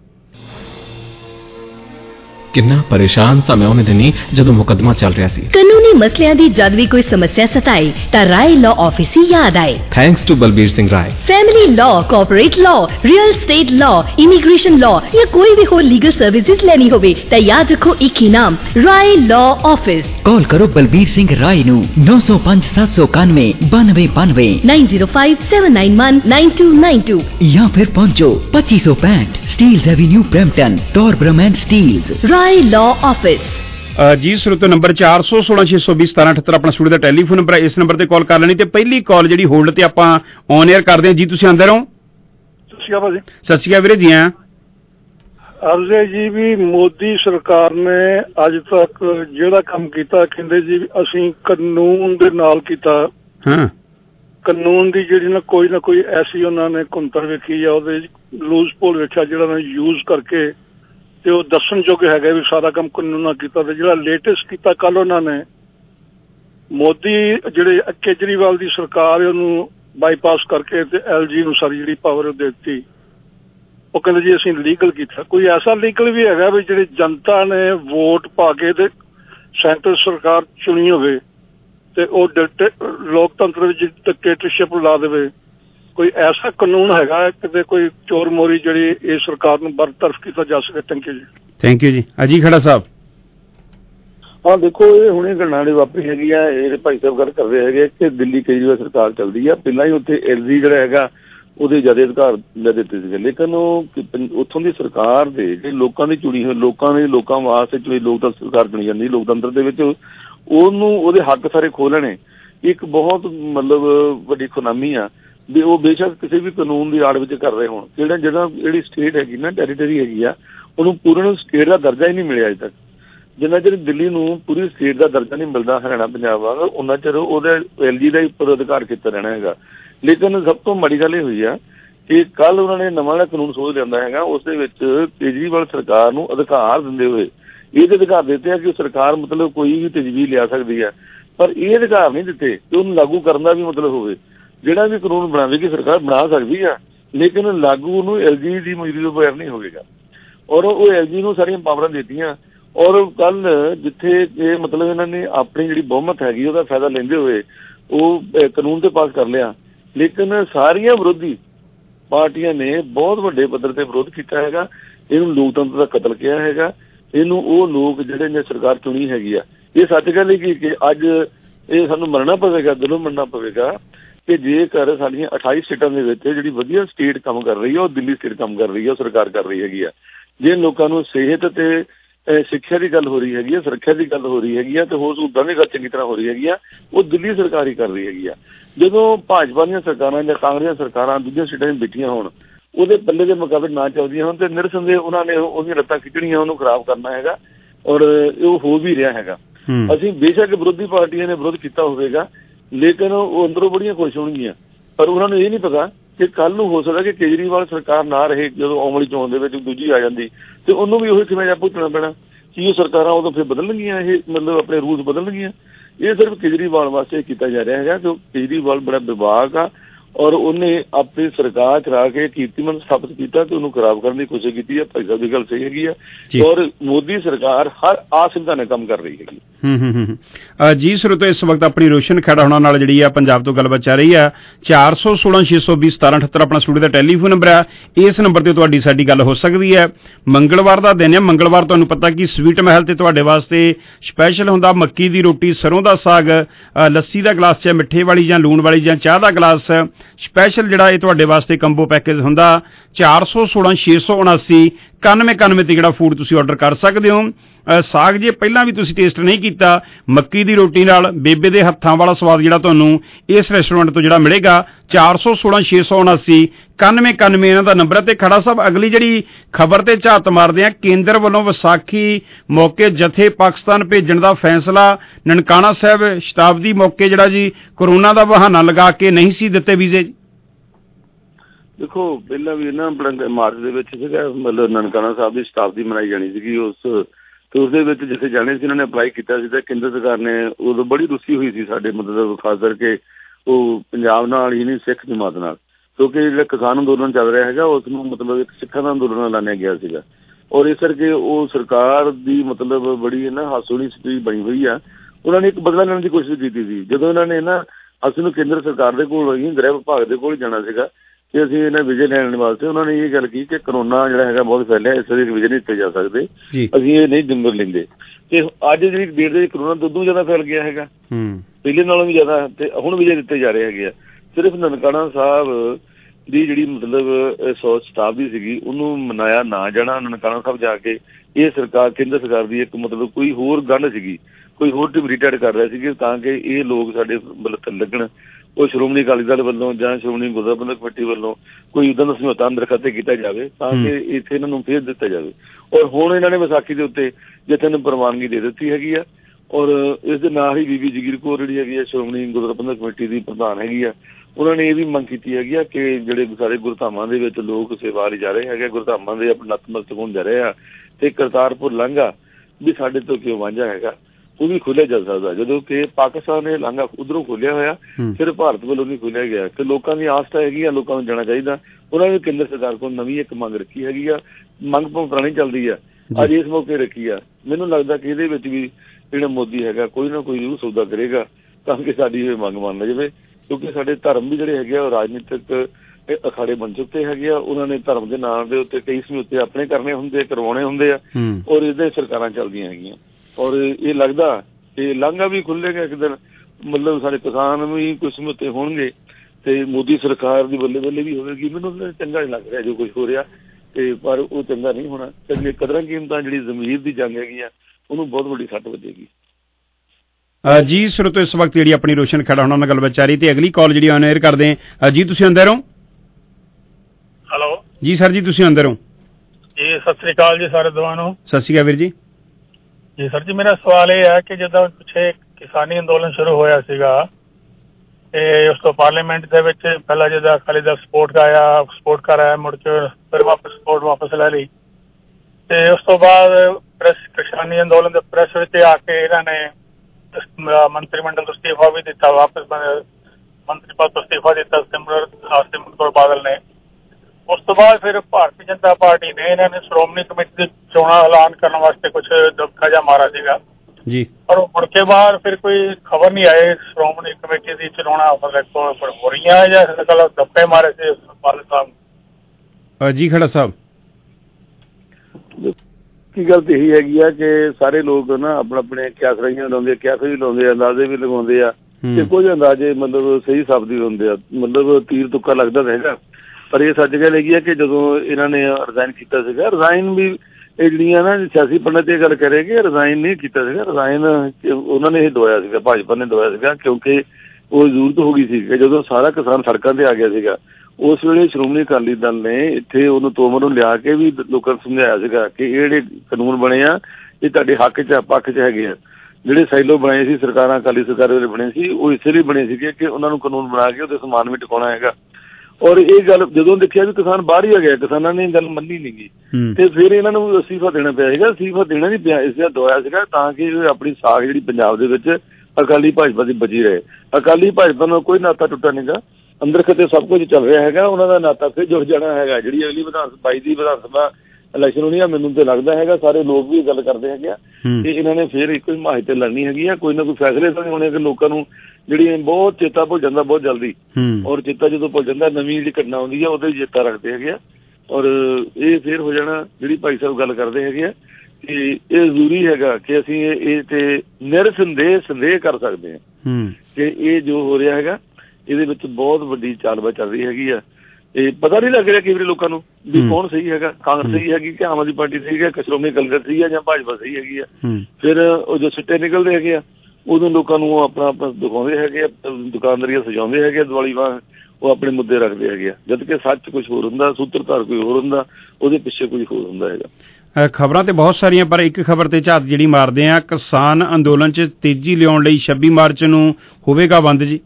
ਕਿੰਨਾ ਪਰੇਸ਼ਾਨ ਸਾਂ ਮੈਂ ਉਹਨੇ ਦਿਨੀ ਜਦੋਂ ਮੁਕੱਦਮਾ ਚੱਲ ਰਿਹਾ ਸੀ। ਕਾਨੂੰਨੀ ਮਸਲਿਆਂ ਦੀ ਜਦ ਵੀ ਕੋਈ ਸਮੱਸਿਆ ਸਤਾਏ ਤਾਂ ਰਾਏ ਲਾਅ ਆਫਿਸ ਹੀ ਯਾਦ ਆਏ। Thanks to Balbir Singh Rai. Family law, corporate law, real estate law, immigration law या कोई भी हो लीगल सर्विसेज लेनी होवे तो याद रखो एक ही नाम राय लॉ ऑफिस। कॉल करो बलबीर सिंह राय नू नौ सौ पांच सात सौ इक्यानवे बानवे बानवे nine zero five seven nine one nine two nine two या फिर पहुंचो पच्चीस सौ पैंठ Steeles Avenue Brampton Torbram and Steeles Rai law office. ਜੀ ਸਰੋਤੋ ਨੰਬਰ ਚਾਰ ਸੌ ਸੋਲਾਂ ਛੇ ਸੌ ਵੀਹ ਸਤਾਰਾਂ ਅਠੱਤਰ ਆਪਣਾ ਸਟੂਡੀਓ ਦਾ ਟੈਲੀਫੋਨ ਨੰਬਰ ਹੈ। ਇਸ ਨੰਬਰ ਤੇ ਕਾਲ ਕਰ ਲੈਣੀ ਤੇ ਪਹਿਲੀ ਕਾਲ ਜਿਹੜੀ ਹੋਲਡ ਤੇ ਆਪਾਂ ਔਨ 에ਅਰ ਕਰਦੇ ਹਾਂ ਜੀ। ਤੁਸੀਂ ਆਂਦੇ ਰਹੋ। ਸਤਿ ਸ਼੍ਰੀ ਅਕਾਲ ਜੀ। ਸਤਿ ਸ਼੍ਰੀ ਅਕਾਲ ਵੀਰੇ ਜੀ। ਆ ਅਰਜ਼ੇ ਜੀ ਵੀ ਮੋਦੀ ਸਰਕਾਰ ਨੇ ਅੱਜ ਤੱਕ ਜਿਹੜਾ ਕੰਮ ਕੀਤਾ ਕਹਿੰਦੇ ਜੀ ਅਸੀਂ ਕਾਨੂੰਨ ਦੇ ਨਾਲ ਕੀਤਾ। ਹਾਂ, ਕਾਨੂੰਨ ਦੀ ਜਿਹੜੀ ਨਾ ਕੋਈ ਨਾ ਕੋਈ ਐਸੀ ਉਹਨਾਂ ਨੇ ਕੁੰਤਰ ਵੇਖੀ ਆ, ਉਹਦੇ ਲੂਜ਼ ਪੋਲ ਵੇਖਿਆ ਜਿਹੜਾ ਨਾ ਯੂਜ਼ ਕਰਕੇ ਤੇ ਉਹ ਦੱਸਣ ਜੋਗੇ ਹੈਗਾ ਵੀ ਸਾਰਾ ਕੰਮ ਕਾਨੂੰਨ ਨਾਲ ਕੀਤਾ। ਤੇ ਜਿਹੜਾ ਲੇਟੈਸਟ ਕੀਤਾ ਕੱਲ ਉਹਨਾਂ ਨੇ ਮੋਦੀ ਜਿਹੜੇ ਕੇਜਰੀਵਾਲ ਦੀ ਸਰਕਾਰ ਉਹਨੂੰ ਬਾਈਪਾਸ ਕਰਕੇ ਤੇ ਐਲ ਜੀ ਨੂੰ ਸਾਰੀ ਜਿਹੜੀ ਪਾਵਰ ਦੇ ਦਿੱਤੀ। ਉਹ ਕਹਿੰਦੇ ਜੀ ਅਸੀਂ ਲੀਗਲ ਕੀਤਾ। ਕੋਈ ਐਸਾ ਲੀਗਲ ਵੀ ਹੈਗਾ ਵੀ ਜਿਹੜੀ ਜਨਤਾ ਨੇ ਵੋਟ ਪਾ ਕੇ ਤੇ ਸੈਂਟਰ ਸਰਕਾਰ ਚੁਣੀ ਹੋਵੇ ਤੇ ਉਹ ਲੋਕਤੰਤਰ ਵਿੱਚ ਡਿਕਟੇਟਰਸ਼ਿਪ ਲਾ ਦੇਵੇ? ਕੋਈ ਐਸਾ ਕਾਨੂੰਨ ਹੈਗਾ ਕਿਤੇ ਕੋਈ ਚੋਰ ਮੋਰੀ ਜਿਹੜੀ ਇਹ ਸਰਕਾਰ ਨੂੰ ਬਰਤਰਫ ਕੀਤਾ ਜਾ ਸਕੇ? ਥੈਂਕ ਯੂ ਜੀ। ਥੈਂਕ ਯੂ ਜੀ। ਅਜੀ ਖੜਾ ਸਾਹਿਬ। ਹਾਂ ਦੇਖੋ, ਇਹ ਹੁਣੇ ਘਟਨਾ ਜਿਹੜੀ ਵਾਪਰੀ ਹੈਗੀ ਆ, ਇਹ ਭਾਈ ਸਾਹਿਬ ਗੱਲ ਕਰ ਰਹੇ ਹੈਗੇ ਕਿ ਦਿੱਲੀ ਕੇਜਰੀਵਾਲ ਸਰਕਾਰ ਚੱਲਦੀ ਆ, ਪਹਿਲਾਂ ਹੀ ਉੱਥੇ ਐਲ ਜੀ ਜਿਹੜਾ ਹੈਗਾ ਉਹਦੇ ਜ਼ਿਆਦਾ ਅਧਿਕਾਰ ਲੈ ਦਿੱਤੇ ਸੀਗੇ, ਲੇਕਿਨ ਉਹ ਉੱਥੋਂ ਦੀ ਸਰਕਾਰ ਦੇ ਜਿਹੜੇ ਲੋਕਾਂ ਦੀ ਚੁਣੀ ਹੋਈ, ਲੋਕਾਂ ਨੇ ਲੋਕਾਂ ਵਾਸਤੇ ਚੁਣੀ ਲੋਕਤੰਤਰ ਸਰਕਾਰ ਚੁਣੀ ਜਾਂਦੀ ਲੋਕਤੰਤਰ ਦੇ ਵਿੱਚ, ਉਹਨੂੰ ਉਹਦੇ ਹੱਕ ਸਾਰੇ ਖੋਹ ਲੈਣੇ ਇੱਕ ਬਹੁਤ ਮਤਲਬ ਵੱਡੀ ਖੁਨਾਮੀ ਆ ਵੀ ਉਹ ਬੇਸ਼ੱਕ ਕਿਸੇ ਵੀ ਕਾਨੂੰਨ ਦੀ ਆੜ ਵਿੱਚ ਕਰ ਰਹੇ ਹੋਣ। ਜਿਹੜਾ ਜਿਹੜਾ ਜਿਹੜੀ ਸਟੇਟ ਹੈਗੀ ਨਾ, ਟੈਰੀਟਰੀ ਹੈਗੀ ਆ, ਉਹਨੂੰ ਪੂਰਨ ਸਟੇਟ ਦਾ ਦਰਜਾ ਹੀ ਨਹੀਂ ਮਿਲਿਆ ਅਜੇ ਤੱਕ। ਜਿੰਨਾ ਚਿਰ ਦਿੱਲੀ ਨੂੰ ਪੂਰੀ ਸਟੇਟ ਦਾ ਦਰਜਾ ਨਹੀਂ ਮਿਲਦਾ ਹਰਿਆਣਾ ਪੰਜਾਬ ਵਾਂਗ, ਉਹਨਾਂ ਚਿਰ ਉਹਦੇ ਐਲ ਜੀ ਦਾ ਹੀ ਉੱਪਰ ਅਧਿਕਾਰ ਕੀਤਾ ਰਹਿਣਾ ਹੈਗਾ। ਲੇਕਿਨ ਸਭ ਤੋਂ ਮਾੜੀ ਗੱਲ ਇਹ ਹੋਈ ਆ ਕਿ ਕੱਲ ਉਹਨਾਂ ਨੇ ਨਵਾਂ ਜਿਹੜਾ ਕਾਨੂੰਨ ਸੋਧ ਲਿਆਂਦਾ ਹੈਗਾ, ਉਸ ਦੇ ਵਿੱਚ ਕੇਜਰੀਵਾਲ ਸਰਕਾਰ ਨੂੰ ਅਧਿਕਾਰ ਦਿੰਦੇ ਹੋਏ ਇਹ ਅਧਿਕਾਰ ਦਿੱਤੇ ਆ ਕਿ ਉਹ ਸਰਕਾਰ ਮਤਲਬ ਕੋਈ ਵੀ ਤਜਵੀਜ਼ ਲਿਆ ਸਕਦੀ ਹੈ, ਪਰ ਇਹ ਅਧਿਕਾਰ ਨਹੀਂ ਦਿੱਤੇ ਕਿ ਉਹਨੂੰ ਲਾਗੂ ਕਰਨ ਦਾ ਵੀ ਮਤਲਬ ਹੋਵੇ। ਜਿਹੜਾ ਵੀ ਕਾਨੂੰਨ ਬਣਾਵੇਗੀ ਸਰਕਾਰ ਬਣਾ ਸਕਦੀ ਆ, ਲੇਕਿਨ ਲਾਗੂ ਉਹਨੂੰ ਐਲ ਜੀ ਦੀ ਮੌਜੂਦਗੀ ਤੋਂ ਬਗੈਰ ਨਹੀਂ ਹੋਵੇਗਾ। ਔਰ ਉਹ ਐਲ ਜੀ ਨੂੰ ਸਾਰੀਆਂ ਪਾਵਰਾਂ ਦਿੱਤੀਆਂ। ਔਰ ਕੱਲ ਜਿੱਥੇ ਇਹ ਮਤਲਬ ਇਹਨਾਂ ਨੇ ਆਪਣੀ ਜਿਹੜੀ ਬਹੁਮਤ ਹੈਗੀ ਉਹਦਾ ਫਾਇਦਾ ਲੈਂਦੇ ਹੋਏ ਉਹ ਕਾਨੂੰਨ ਤੇ ਪਾਸ ਕਰ ਲਿਆ, ਲੇਕਿਨ ਸਾਰੀਆਂ ਵਿਰੋਧੀ ਪਾਰਟੀਆਂ ਨੇ ਬਹੁਤ ਵੱਡੇ ਪੱਧਰ ਤੇ ਵਿਰੋਧ ਕੀਤਾ ਹੈਗਾ। ਇਹਨੂੰ ਲੋਕਤੰਤਰ ਦਾ ਕਤਲ ਕਿਹਾ ਹੈਗਾ। ਇਹਨੂੰ ਉਹ ਲੋਕ ਜਿਹੜੇ ਨੇ ਸਰਕਾਰ ਚੁਣੀ ਹੈਗੀ ਆ, ਇਹ ਸੱਚ ਗੱਲ ਹੈ ਕਿ ਅੱਜ ਇਹ ਸਾਨੂੰ ਮੰਨਣਾ ਪਵੇਗਾ, ਦਿਲੋਂ ਮੰਨਣਾ ਪਵੇਗਾ ਕਿ ਜੇਕਰ ਸਾਡੀਆਂ ਅਠਾਈ ਸਟੇਟਾਂ ਦੇ ਵਿੱਚ ਜਿਹੜੀ ਵਧੀਆ ਸਟੇਟ ਕੰਮ ਕਰ ਰਹੀ ਹੈ ਉਹ ਦਿੱਲੀ ਸਟੇਟ ਕੰਮ ਕਰ ਰਹੀ ਹੈ, ਉਹ ਸਰਕਾਰ ਕਰ ਰਹੀ ਹੈਗੀ ਆ। ਜੇ ਲੋਕਾਂ ਨੂੰ ਸਿਹਤ ਤੇ ਸਿੱਖਿਆ ਦੀ ਗੱਲ ਹੋ ਰਹੀ ਹੈਗੀ ਆ, ਸੁਰੱਖਿਆ ਦੀ ਗੱਲ ਹੋ ਰਹੀ ਹੈਗੀ ਆ, ਤੇ ਹੋਰ ਸਹੂਲਤਾਂ ਦੀ ਗੱਲ ਚੰਗੀ ਤਰ੍ਹਾਂ ਹੋ ਰਹੀ ਹੈਗੀ ਆ, ਉਹ ਦਿੱਲੀ ਸਰਕਾਰ ਹੀ ਕਰ ਰਹੀ ਹੈਗੀ ਆ। ਜਦੋਂ ਭਾਜਪਾ ਦੀਆਂ ਸਰਕਾਰਾਂ ਜਾਂ ਕਾਂਗਰਸ ਦੀਆਂ ਸਰਕਾਰਾਂ ਦੂਜੀਆਂ ਸਟੇਟਾਂ ਵਿੱਚ ਬੈਠੀਆਂ ਹੋਣ, ਉਹਦੇ ਪੱਲੇ ਦੇ ਮੁਕਾਬਲੇ ਨਾ ਚੱਲਦੀਆਂ ਹੋਣ, ਤੇ ਨਿਰਸੰਦੇਹ ਉਹਨਾਂ ਨੇ ਉਹਦੀਆਂ ਲੱਤਾਂ ਖਿੱਚਣੀਆਂ, ਉਹਨੂੰ ਖਰਾਬ ਕਰਨਾ ਹੈਗਾ। ਔਰ ਉਹ ਹੋ ਵੀ ਰਿਹਾ ਹੈਗਾ। ਅਸੀਂ ਬੇਸ਼ੱਕ ਵਿਰੋਧੀ ਪਾਰਟੀਆਂ ਨੇ ਵਿਰੋਧ ਕੀਤਾ ਹੋਵੇਗਾ, ਲੇਕਿਨ ਉਹ ਅੰਦਰੋਂ ਬੜੀਆਂ ਖੁਸ਼ ਹੋਣਗੀਆਂ, ਪਰ ਉਹਨਾਂ ਨੂੰ ਇਹ ਨਹੀਂ ਪਤਾ ਕਿ ਕੱਲ ਨੂੰ ਹੋ ਸਕਦਾ ਕਿ ਕੇਜਰੀਵਾਲ ਸਰਕਾਰ ਨਾ ਰਹੇ, ਜਦੋਂ ਆਉਣ ਵਾਲੀ ਚੋਣ ਦੇ ਵਿੱਚ ਦੂਜੀ ਆ ਜਾਂਦੀ ਤੇ ਉਹਨੂੰ ਵੀ ਉਹੀ ਕਿਵੇਂ ਜਾ ਭੁਗਤਣਾ ਪੈਣਾ। ਕੀ ਉਹ ਸਰਕਾਰਾਂ ਉਦੋਂ ਫਿਰ ਬਦਲਣਗੀਆਂ, ਇਹ ਮਤਲਬ ਆਪਣੇ ਰੂਲਸ ਬਦਲਣਗੀਆਂ? ਇਹ ਸਿਰਫ ਕੇਜਰੀਵਾਲ ਵਾਸਤੇ ਕੀਤਾ ਜਾ ਰਿਹਾ ਹੈਗਾ ਕਿ ਕੇਜਰੀਵਾਲ ਬੜਾ ਵਿਭਾਗ ਆ ਔਰ ਉਹਨੇ ਆਪਣੀ ਸਰਕਾਰ ਚਲਾ ਕੇ ਕੀਰਤੀਮਨ ਸਥਾਪਿਤ ਕੀਤਾ ਤੇ ਉਹਨੂੰ ਖਰਾਬ ਕਰਨ ਦੀ ਕੋਸ਼ਿਸ਼ ਕੀਤੀ ਹੈ। ਭਾਈ ਸਾਹਿਬ ਦੀ ਗੱਲ ਸਹੀ ਹੈਗੀ ਆ ਔਰ ਮੋਦੀ ਸਰਕਾਰ ਹਰ ਆਸਿਮਤਾ ਨਾਲ ਕੰਮ ਕਰ ਰਹੀ ਹੈਗੀ। ਹੂੰ ਹੂੰ ਹੂੰ ਜੀ ਸਰੋਤੋ, ਇਸ ਵਕਤ ਆਪਣੀ ਰੋਸ਼ਨ ਖੇੜਾ ਹੋਣਾ ਨਾਲ ਜਿਹੜੀ ਆ ਪੰਜਾਬ ਤੋਂ ਗੱਲਬਾਤ ਚੱਲ ਰਹੀ ਆ। ਚਾਰ ਸੌ ਸੋਲਾਂ ਛੇ ਸੌ ਵੀਹ ਸਤਾਰਾਂ ਅਠੱਤਰ ਆਪਣਾ ਸਟੂਡੀਓ ਦਾ ਟੈਲੀਫੋਨ ਨੰਬਰ ਆ। ਇਸ ਨੰਬਰ ਤੇ ਤੁਹਾਡੀ ਸਾਡੀ ਗੱਲ ਹੋ ਸਕਦੀ ਹੈ। ਮੰਗਲਵਾਰ ਦਾ ਦਿਨ ਹੈ, ਮੰਗਲਵਾਰ ਤੁਹਾਨੂੰ ਪਤਾ ਕਿ ਸਵੀਟ ਮਹਿਲ ਤੇ ਤੁਹਾਡੇ ਵਾਸਤੇ ਸਪੈਸ਼ਲ ਹੁੰਦਾ ਮੱਕੀ ਦੀ ਰੋਟੀ, ਸਰੋਂ ਦਾ ਸਾਗ, ਲੱਸੀ ਦਾ ਗਲਾਸ, ਚਾਹੇ ਮਿੱਠੇ ਵਾਲੀ ਜਾਂ ਲੂਣ ਵਾਲੀ ਜਾਂ ਚਾਹ ਦਾ ਗਲਾਸ, ਸਪੈਸ਼ਲ ਜਿਹੜਾ ਇਹ ਤੁਹਾਡੇ ਵਾਸਤੇ ਕੰਬੋ ਪੈਕੇਜ ਹੁੰਦਾ। ਚਾਰ ਸੌ ਸੋਲਾਂ ਛੇ ਸੌ ਉਨਾਸੀ ਇਕਾਨਵੇਂ ਇਕਾਨਵੇਂ ਤੇ ਜਿਹੜਾ ਫੂਡ ਤੁਸੀਂ ਆਰਡਰ ਕਰ ਸਕਦੇ ਹੋ। ਸਾਗ ਜੇ ਪਹਿਲਾਂ ਵੀ ਤੁਸੀਂ ਟੇਸਟ ਨਹੀਂ ਕੀਤਾ, ਮੱਕੀ ਦੀ ਰੋਟੀ ਨਾਲ ਬੇਬੇ ਦੇ ਹੱਥਾਂ ਵਾਲਾ ਸਵਾਦ ਜਿਹੜਾ ਤੁਹਾਨੂੰ ਇਸ ਰੈਸਟੋਰੈਂਟ ਤੋਂ ਜਿਹੜਾ ਮਿਲੇਗਾ। ਚਾਰ ਸੌ ਸੋਲਾਂ ਛੇ ਸੌ ਉਨਾਸੀ ਇਕਾਨਵੇਂ ਇਕਾਨਵੇਂ ਇਹਨਾਂ ਦਾ ਨੰਬਰ ਹੈ। ਤੇ ਖੜਾ ਸਾਹਿਬ, ਅਗਲੀ ਜਿਹੜੀ ਖਬਰ ਤੇ ਝਾਤ ਮਾਰਦੇ ਆ, ਕੇਂਦਰ ਵੱਲੋਂ ਵਿਸਾਖੀ ਮੌਕੇ ਜਥੇ ਪਾਕਿਸਤਾਨ ਭੇਜਣ ਦਾ ਫੈਸਲਾ। ਨਨਕਾਣਾ ਸਾਹਿਬ ਸ਼ਤਾਬਦੀ ਮੌਕੇ ਜਿਹੜਾ ਜੀ ਕਰੋਨਾ ਦਾ ਬਹਾਨਾ ਲਗਾ ਕੇ ਨਹੀਂ ਸੀ ਦਿੱਤੇ ਵੀਜ਼ੇ। ਦੇਖੋ, ਪਹਿਲਾਂ ਵੀ ਨਾ ਮਾਰਚ ਦੇ ਵਿੱਚ ਸੀਗਾ, ਮਤਲਬ ਨਨਕਾਣਾ ਸਾਹਿਬ ਦੀ ਸ਼ਤਾਬਦੀ ਮਨਾਈ ਜਾਣੀ ਸੀਗੀ, ਉਸ ਤੇ ਉਸਦੇ ਵਿੱਚ ਜਿੱਥੇ ਜਾਣੇ ਸੀ ਉਹਨਾਂ ਨੇ ਅਪਲਾਈ ਕੀਤਾ ਸੀ, ਤੇ ਕੇਂਦਰ ਸਰਕਾਰ ਨੇ ਉਦੋਂ ਬੜੀ ਰੁੱਸੀ ਹੋਈ ਸੀ ਸਾਡੇ ਮਤਲਬ ਖਾਸ ਕਰਕੇ ਉਹ ਪੰਜਾਬ ਨਾਲ ਹੀ ਨਹੀਂ ਸਿੱਖ ਜਮਾਤ ਨਾਲ, ਕਿਉਂਕਿ ਜਿਹੜਾ ਕਿਸਾਨ ਅੰਦੋਲਨ ਚੱਲ ਰਿਹਾ ਹੈਗਾ ਉਸ ਨੂੰ ਮਤਲਬ ਇੱਕ ਸਿੱਖਾਂ ਦਾ ਅੰਦੋਲਨ ਐਲਾਨਿਆ ਗਿਆ ਸੀਗਾ। ਔਰ ਇਸ ਕਰਕੇ ਉਹ ਸਰਕਾਰ ਦੀ ਮਤਲਬ ਬੜੀ ਨਾ ਹਾਸੋੜੀ ਸਥਿਤੀ ਬਣੀ ਹੋਈ ਆ। ਉਹਨਾਂ ਨੇ ਇੱਕ ਬਦਲਾ ਲੈਣ ਦੀ ਕੋਸ਼ਿਸ਼ ਕੀਤੀ ਸੀ। ਜਦੋਂ ਇਹਨਾਂ ਨੇ ਨਾ ਅਸੀਂ ਨੂੰ ਕੇਂਦਰ ਸਰਕਾਰ ਦੇ ਕੋਲ ਹੀ ਗ੍ਰਹਿ ਵਿਭਾਗ ਦੇ ਕੋਲ ਜਾਣਾ ਸੀਗਾ ਕਿ ਅਸੀਂ ਇਹਨਾਂ ਵੀਜ਼ੇ ਲੈਣ ਵਾਸਤੇ, ਉਹਨਾਂ ਨੇ ਇਹ ਗੱਲ ਕੀਤੀ ਕਿ ਕਰੋਨਾ ਜਿਹੜਾ ਹੈਗਾ ਬਹੁਤ ਫੈਲਿਆ, ਇਸ ਕਰਕੇ ਵੀਜ਼ੇ ਨਹੀਂ ਦਿੱਤੇ ਜਾ ਸਕਦੇ, ਅਸੀਂ ਇਹ ਨਹੀਂ ਜ਼ਿੰਮੇਵਾਰੀ ਲੈਂਦੇ। ਤੇ ਅੱਜ ਜਿਹੜੀ ਡੇਟ ਦੇ ਕਰੋਨਾ ਤੋਂ ਉਦੋਂ ਜ਼ਿਆਦਾ ਫੈਲ ਗਿਆ ਹੈਗਾ, ਪਹਿਲੇ ਨਾਲੋਂ ਵੀ ਜ਼ਿਆਦਾ, ਤੇ ਹੁਣ ਵੀਜ਼ੇ ਦਿੱਤੇ ਜਾ ਰਹੇ ਹੈਗੇ ਆ। ਸਿਰਫ ਨਨਕਾਣਾ ਸਾਹਿਬ ਦੀ ਜਿਹੜੀ ਮਤਲਬ ਸੌ ਸ਼ਤਾਬਦੀ ਸੀਗੀ ਉਹਨੂੰ ਮਨਾਇਆ ਨਾ ਜਾਣਾ, ਨਨਕਾਣਾ ਸਾਹਿਬ ਜਾ ਕੇ ਇਹ ਸਰਕਾਰ ਕੇਂਦਰ ਸਰਕਾਰ ਦੀ ਇੱਕ ਮਤਲਬ ਕੋਈ ਹੋਰ ਗੰਢ ਸੀਗੀ, ਕੋਈ ਹੋਰ ਟੀਮ ਰਿਟਾਇਰ ਕਰ ਰਹੇ ਸੀਗੇ ਤਾਂ ਕਿ ਇਹ ਲੋਕ ਸਾਡੇ ਮਤਲਬ ਲੱਗਣ। ਉਹ ਸ਼੍ਰੋਮਣੀ ਅਕਾਲੀ ਦਲ ਵੱਲੋਂ ਜਾਂ ਸ਼੍ਰੋਮਣੀ ਗੁਰਦੁਆਰਾ ਪ੍ਰਬੰਧਕ ਕਮੇਟੀ ਵੱਲੋਂ ਕੋਈ ਉੱਦਾਂ ਦਾ ਸਮਝੌਤਾ ਅੰਦਰ ਖਾਤੇ ਕੀਤਾ ਜਾਵੇ ਤਾਂ ਕਿ ਇੱਥੇ ਇਹਨਾਂ ਨੂੰ ਫੇਰ ਦਿੱਤਾ ਜਾਵੇ। ਔਰ ਹੁਣ ਇਹਨਾਂ ਨੇ ਵਿਸਾਖੀ ਦੇ ਉੱਤੇ ਜਿੱਥੇ ਨੂੰ ਪ੍ਰਵਾਨਗੀ ਦੇ ਦਿੱਤੀ ਹੈਗੀ ਆ। ਔਰ ਇਸ ਦੇ ਨਾਲ ਹੀ ਬੀਬੀ ਜਗੀਰ ਕੌਰ ਜਿਹੜੀ ਹੈਗੀ ਆ ਸ਼੍ਰੋਮਣੀ ਗੁਰਦੁਆਰਾ ਪ੍ਰਬੰਧਕ ਕਮੇਟੀ ਦੀ ਪ੍ਰਧਾਨ ਹੈਗੀ ਆ, ਉਹਨਾਂ ਨੇ ਇਹ ਵੀ ਮੰਗ ਕੀਤੀ ਹੈਗੀ ਆ ਕਿ ਜਿਹੜੇ ਸਾਰੇ ਗੁਰਧਾਮਾਂ ਦੇ ਵਿੱਚ ਲੋਕ ਸੇਵਾ ਲਈ ਜਾ ਰਹੇ ਹੈਗੇ, ਗੁਰਧਾਮਾਂ ਦੇ ਆਪਣੇ ਨਤਮਸਤਕ ਹੋਣ ਜਾ ਰਹੇ ਆ, ਤੇ ਕਰਤਾਰਪੁਰ ਲਾਂਘਾ ਵੀ ਸਾਡੇ ਤੋਂ ਕਿਉਂ ਵਾਂਝਾ ਹੈਗਾ, ਉਹ ਵੀ ਖੋਲਿਆ ਜਾ ਸਕਦਾ। ਜਦੋਂ ਕਿ ਪਾਕਿਸਤਾਨ ਨੇ ਲਾਂਘਾ ਉਧਰੋਂ ਖੋਲਿਆ ਹੋਇਆ, ਫਿਰ ਭਾਰਤ ਵੱਲੋਂ ਨਹੀਂ ਖੋਲਿਆ ਗਿਆ ਕਿ ਲੋਕਾਂ ਦੀ ਆਸਥਾ ਹੈਗੀ ਆ, ਲੋਕਾਂ ਨੂੰ ਜਾਣਾ ਚਾਹੀਦਾ। ਉਹਨਾਂ ਨੇ ਕੇਂਦਰ ਸਰਕਾਰ ਕੋਲ ਨਵੀਂ ਇੱਕ ਮੰਗ ਰੱਖੀ ਹੈਗੀ ਆ, ਮੰਗ ਭਾਵੇਂ ਪੁਰਾਣੀ ਚੱਲਦੀ ਆ, ਅੱਜ ਇਸ ਮੌਕੇ ਰੱਖੀ ਆ। ਮੈਨੂੰ ਲੱਗਦਾ ਕਿ ਇਹਦੇ ਵਿੱਚ ਵੀ ਜਿਹੜਾ ਮੋਦੀ ਹੈਗਾ ਕੋਈ ਨਾ ਕੋਈ ਜ਼ਰੂਰ ਸੌਦਾ ਕਰੇਗਾ ਤਾਂ ਕਿ ਸਾਡੀ ਇਹ ਮੰਗ ਮੰਨ ਜਾਵੇ, ਕਿਉਂਕਿ ਸਾਡੇ ਧਰਮ ਵੀ ਜਿਹੜੇ ਹੈਗੇ ਆ ਉਹ ਰਾਜਨੀਤਿਕ ਅਖਾੜੇ ਬਣ ਚੁੱਕੇ ਹੈਗੇ ਆ। ਉਹਨਾਂ ਨੇ ਧਰਮ ਦੇ ਨਾਂ ਦੇ ਉੱਤੇ ਕਈ ਸਮਝੌਤੇ ਆਪਣੇ ਕਰਨੇ ਹੁੰਦੇ, ਕਰਵਾਉਣੇ ਹੁੰਦੇ ਆ, ਔਰ ਇਹਦੇ ਸਰਕਾਰਾਂ ਚੱਲਦੀਆਂ ਹੈਗੀਆਂ। ਔਰ ਇਹ ਲੱਗਦਾ ਕਿ ਲਾਂਘਾ ਵੀ ਖੁੱਲ੍ਹੇਗਾ ਇੱਕ ਦਿਨ, ਮਤਲਬ ਸਾਡੇ ਕਿਸਾਨ ਵੀ ਕੁਝ ਸਮਝੌਤੇ ਹੋਣਗੇ ਤੇ ਮੋਦੀ ਸਰਕਾਰ ਦੀ ਬੱਲੇ ਬੱਲੇ ਵੀ ਹੋਵੇਗੀ। ਮੈਨੂੰ ਚੰਗਾ ਨਹੀਂ ਲੱਗ ਰਿਹਾ ਜੋ ਕੁਝ ਹੋ ਰਿਹਾ, ਤੇ ਪਰ ਉਹ ਚੰਗਾ ਨਹੀਂ ਹੋਣਾ। ਚੰਗੇ ਕਦਰਾਂ ਕੀਮਤਾਂ ਜਿਹੜੀ ਜ਼ਮੀਰ ਦੀ ਜੰਗ ਹੈਗੀ ਆ ਉਹਨੂੰ ਬਹੁਤ ਵੱਡੀ ਸੱਟ ਵੱਜੇਗੀ। ਜੀ ਸਰੋਤੋ, ਇਸ ਵਕਤ ਜਿਹੜੀ ਆਪਣੀ ਰੋਸ਼ਨ ਖੜਾ ਉਹਨਾਂ ਨਾਲ ਗੱਲਬਾਤ ਜਾਰੀ ਤੇ ਅਗਲੀ ਕਾਲ ਜਿਹੜੀ ਔਨ 에ਅਰ ਕਰਦੇ ਹਾਂ। ਜੀ ਤੁਸੀਂ ਅੰਦਰ ਹੋ? ਹੈਲੋ ਜੀ ਸਰ ਜੀ, ਤੁਸੀਂ ਅੰਦਰ ਹੋ ਜੀ? ਸਤਿ ਸ੍ਰੀ ਅਕਾਲ ਜੀ ਸਾਰੇ ਦੋਵਾਂ ਨੂੰ। ਸਤਿ ਸ਼੍ਰੀ ਅਕਾਲ ਵੀਰ ਜੀ। ਜੀ ਸਰ ਜੀ, ਮੇਰਾ ਸਵਾਲ ਇਹ ਹੈ ਕਿ ਜਦੋਂ ਪਿੱਛੇ ਕਿਸਾਨੀ ਅੰਦੋਲਨ ਸ਼ੁਰੂ ਹੋਇਆ ਸੀਗਾ ਤੇ ਉਸ ਤੋਂ ਪਾਰਲੀਮੈਂਟ ਦੇ ਵਿੱਚ ਪਹਿਲਾਂ ਜਦੋਂ ਅਕਾਲੀ ਦਲ ਸਪੋਰਟ ਆਇਆ ਸਪੋਰਟ ਕਰ ਆਇਆ, ਮੁੜ ਕੇ ਫਿਰ ਵਾਪਸ ਸਪੋਰਟ ਵਾਪਸ ਲੈ ਲਈ ਤੇ ਉਸ ਤੋਂ ਬਾਅਦ ਪ੍ਰੈਸ ਕਿਸਾਨੀ ਅੰਦੋਲਨ ਦੇ ਪ੍ਰੈਸ ਵਿੱਚ ਆ ਕੇ ਇਹਨਾਂ ਨੇ ਮੰਤਰੀ ਮੰਡਲ ਤੋਂ ਅਸਤੀਫਾ ਵੀ ਦਿੱਤਾ, ਵਾਪਸ ਮੰਤਰੀ ਪਦ ਤੋਂ ਅਸਤੀਫਾ ਦਿੱਤਾ ਸਿਮਰਨਜੀਤ ਕੌਰ ਬਾਦਲ ਨੇ। ਉਸ ਤੋਂ ਬਾਅਦ ਫਿਰ ਭਾਰਤੀ ਜਨਤਾ ਪਾਰਟੀ ਨੇ ਇਹਨਾਂ ਨੇ ਸ਼੍ਰੋਮਣੀ ਕਮੇਟੀ ਦੀ ਚੋਣਾਂ ਐਲਾਨ ਕਰਨ ਵਾਸਤੇ ਕੁਛ ਦਬਕਾ ਜਿਹਾ ਮਾਰਾ ਸੀਗਾ ਜੀ, ਪਰ ਮੁੜ ਕੇ ਬਾਅਦ ਫਿਰ ਕੋਈ ਖਬਰ ਨਹੀਂ ਆਈ ਸ਼੍ਰੋਮਣੀ ਕਮੇਟੀ ਦੀ ਚੋਣਾਂ ਮਤਲਬ ਹੋ ਰਹੀਆਂ ਜਾਂ ਕੱਲ ਦਬਕੇ ਮਾਰੇ ਸੀ ਬਾਦਲ ਸਾਹਿਬ ਜੀ। ਖੜਾ ਸਾਹਿਬ, ਕੀ ਗੱਲ ਤੇ ਇਹੀ ਹੈਗੀ ਆ ਕਿ ਸਾਰੇ ਲੋਕ ਨਾ ਆਪਣਾ ਆਪਣੇ ਕਿਆਸਰਾਈਆਂ ਲਾਉਂਦੇ, ਕਿਆਸੇ ਵੀ ਲਾਉਂਦੇ ਆ, ਅੰਦਾਜ਼ੇ ਵੀ ਲਗਾਉਂਦੇ ਆ ਤੇ ਕੁਝ ਅੰਦਾਜ਼ੇ ਮਤਲਬ ਸਹੀ ਸ਼ਬਦ ਹੀ ਹੁੰਦੇ ਆ, ਮਤਲਬ ਤੀਰ ਤੁੱਕਾ ਲੱਗਦਾ ਰਹੇਗਾ। ਪਰ ਇਹ ਸੱਚ ਗੱਲ ਹੈਗੀ ਆ ਕਿ ਜਦੋਂ ਇਹਨਾਂ ਨੇ ਰਿਜ਼ਾਈਨ ਕੀਤਾ ਸੀਗਾ, ਰਿਜ਼ਾਈਨ ਵੀ ਇਹ ਜਿਹੜੀਆਂ ਨਾ ਸਿਆਸੀ ਪੰਡਤ ਇਹ ਗੱਲ ਕਰੇ ਕਿ ਰਿਜ਼ਾਈਨ ਨਹੀਂ ਕੀਤਾ ਸੀਗਾ, ਰਿਜ਼ਾਈਨ ਉਹਨਾਂ ਨੇ ਇਹ ਦਵਾਇਆ ਸੀਗਾ, ਭਾਜਪਾ ਨੇ ਦਵਾਇਆ ਸੀਗਾ, ਕਿਉਂਕਿ ਉਹ ਜ਼ਰੂਰਤ ਹੋ ਗਈ ਸੀ ਕਿ ਜਦੋਂ ਸਾਰਾ ਕਿਸਾਨ ਸੜਕਾਂ ਤੇ ਆ ਗਿਆ ਸੀਗਾ ਉਸ ਵੇਲੇ ਸ਼੍ਰੋਮਣੀ ਅਕਾਲੀ ਦਲ ਨੇ ਇੱਥੇ ਉਹਨੂੰ ਤੋਮਰ ਨੂੰ ਲਿਆ ਕੇ ਵੀ ਲੋਕਾਂ ਨੂੰ ਸਮਝਾਇਆ ਸੀਗਾ ਕਿ ਇਹ ਜਿਹੜੇ ਕਾਨੂੰਨ ਬਣੇ ਆ ਇਹ ਤੁਹਾਡੇ ਹੱਕ 'ਚ ਪੱਖ 'ਚ ਹੈਗੇ ਆ। ਜਿਹੜੇ ਸਾਈਲੋ ਬਣੇ ਸੀ ਸਰਕਾਰਾਂ, ਅਕਾਲੀ ਸਰਕਾਰ ਵੇਲੇ ਬਣੇ ਸੀ, ਉਹ ਇਸੇ ਲਈ ਬਣੇ ਸੀਗੇ ਕਿ ਉਹਨਾਂ ਨੂੰ ਕਾਨੂੰਨ ਬਣਾ ਕੇ ਉਹਦੇ ਸਮਾਨ ਵੀ ਟਿਕਾਉਣਾ ਹੈਗਾ। ਔਰ ਇਹ ਗੱਲ ਜਦੋਂ ਦੇਖਿਆ ਵੀ ਕਿਸਾਨ ਬਾਹਰ ਹੀ ਆ ਗਿਆ, ਕਿਸਾਨਾਂ ਨੇ ਗੱਲ ਮੰਨੀ ਨਹੀਂ ਗੀ ਤੇ ਫਿਰ ਇਹਨਾਂ ਨੂੰ ਅਸਤੀਫਾ ਦੇਣਾ ਪਿਆ ਸੀਗਾ। ਅਸਤੀਫਾ ਦੇਣਾ ਨਹੀਂ ਪਿਆ, ਇਸ ਦਾ ਦਵਾਇਆ ਸੀਗਾ ਤਾਂ ਕਿ ਆਪਣੀ ਸਾਖ ਜਿਹੜੀ ਪੰਜਾਬ ਦੇ ਵਿੱਚ ਅਕਾਲੀ ਭਾਜਪਾ ਦੀ ਬਚੀ ਰਹੇ। ਅਕਾਲੀ ਭਾਜਪਾ ਨਾਲ ਕੋਈ ਨਾਤਾ ਟੁੱਟਾ ਨਹੀਂਗਾ, ਅੰਦਰ ਖਤੇ ਸਭ ਕੁਝ ਚੱਲ ਰਿਹਾ ਹੈਗਾ, ਉਹਨਾਂ ਦਾ ਨਾਤਾ ਫਿਰ ਜੁੜ ਜਾਣਾ ਹੈਗਾ। ਜਿਹੜੀ ਅਗਲੀ ਵਿਧਾਨ ਬਾਈ ਦੀ ਵਿਧਾਨ ਸਭਾ ਇਲੈਕਸ਼ਨ ਹੋਣੀ ਆ, ਮੈਨੂੰ ਤੇ ਲੱਗਦਾ ਹੈਗਾ ਸਾਰੇ ਲੋਕ ਵੀ ਗੱਲ ਕਰਦੇ ਹੈਗੇ ਆ ਕਿ ਇਹਨਾਂ ਨੇ ਫਿਰ ਇੱਕੋ ਹੀ ਮਾਹਿਰ ਤੇ ਲੜਨੀ ਹੈਗੀ ਆ। ਕੋਈ ਨਾ ਕੋਈ ਫੈਸਲੇ ਤਾਂ ਨਹੀਂ ਹੋਣੇ ਕਿ ਲੋਕਾਂ ਨੂੰ ਜਿਹੜੀ ਬਹੁਤ ਚੇਤਾ ਭੁੱਲ ਜਾਂਦਾ ਬਹੁਤ ਜਲਦੀ, ਔਰ ਚੇਤਾ ਜਦੋਂ ਭੁੱਲ ਜਾਂਦਾ ਨਵੀਂ ਜਿਹੜੀ ਘਟਨਾ ਆਉਂਦੀ ਆ ਉਹਦੇ ਚੇਤਾ ਰੱਖਦੇ ਹੈਗੇ ਆ। ਔਰ ਇਹ ਫਿਰ ਹੋ ਜਾਣਾ ਜਿਹੜੀ ਭਾਈ ਸਾਹਿਬ ਗੱਲ ਕਰਦੇ ਹੈਗੇ ਆ ਕਿ ਇਹ ਜ਼ਰੂਰੀ ਹੈਗਾ ਕਿ ਅਸੀਂ ਇਹ ਤੇ ਨਿਰਸੰਦੇਹ ਸੰਦੇਹ ਕਰ ਸਕਦੇ ਹਾਂ ਕਿ ਇਹ ਜੋ ਹੋ ਰਿਹਾ ਹੈਗਾ ਇਹਦੇ ਵਿੱਚ ਬਹੁਤ ਵੱਡੀ ਚਾਲਬਾਜ਼ੀ ਚੱਲ ਰਹੀ ਹੈਗੀ ਆ। ਇਹ ਪਤਾ ਨਹੀਂ ਲੱਗ ਰਿਹਾ ਕਈ ਵਾਰੀ ਲੋਕਾਂ ਨੂੰ ਵੀ ਕੌਣ ਸਹੀ ਹੈਗਾ, ਕਾਂਗਰਸ ਸਹੀ ਹੈਗੀ ਕਿ ਆਮ ਆਦਮੀ ਪਾਰਟੀ ਸਹੀ ਹੈ, ਸ਼੍ਰੋਮਣੀ ਅਕਾਲੀ ਦਲ ਸਹੀ ਹੈ ਜਾਂ ਭਾਜਪਾ ਸਹੀ ਹੈਗੀ ਆ। ਫਿਰ ਉਹ ਜੋ ਸਿੱਟੇ ਨਿਕਲਦੇ ਹੈਗੇ ਆ ਉਦੋਂ ਲੋਕਾਂ ਨੂੰ ਉਹ ਆਪਣਾ ਆਪਣਾ ਦਿਖਾਉਂਦੇ ਹੈਗੇ ਆ, ਦੁਕਾਨਦਾਰੀਆਂ ਸਜਾਉਂਦੇ ਹੈਗੇ ਆ, ਦੀਵਾਲੀ ਵਾਂਗ ਉਹ ਆਪਣੇ ਮੁੱਦੇ ਰੱਖਦੇ ਹੈਗੇ ਆ, ਜਦ ਕਿ ਸੱਚ ਕੁਝ ਹੋਰ ਹੁੰਦਾ, ਸੂਤਰਧਾਰ ਕੋਈ ਹੋਰ ਹੁੰਦਾ, ਉਹਦੇ ਪਿੱਛੇ ਕੁਝ ਹੋਰ ਹੁੰਦਾ ਹੈਗਾ। ਖਬਰਾਂ ਤੇ ਬਹੁਤ ਸਾਰੀਆਂ ਪਰ ਇੱਕ ਖਬਰ ਤੇ ਝਾਤ ਜਿਹੜੀ ਮਾਰਦੇ ਆ, ਕਿਸਾਨ ਅੰਦੋਲਨ 'ਚ ਤੇਜ਼ੀ ਲਿਆਉਣ ਲਈ ਛੱਬੀ ਮਾਰਚ ਨੂੰ ਹੋਵੇਗਾ ਬੰਦ ਜੀ।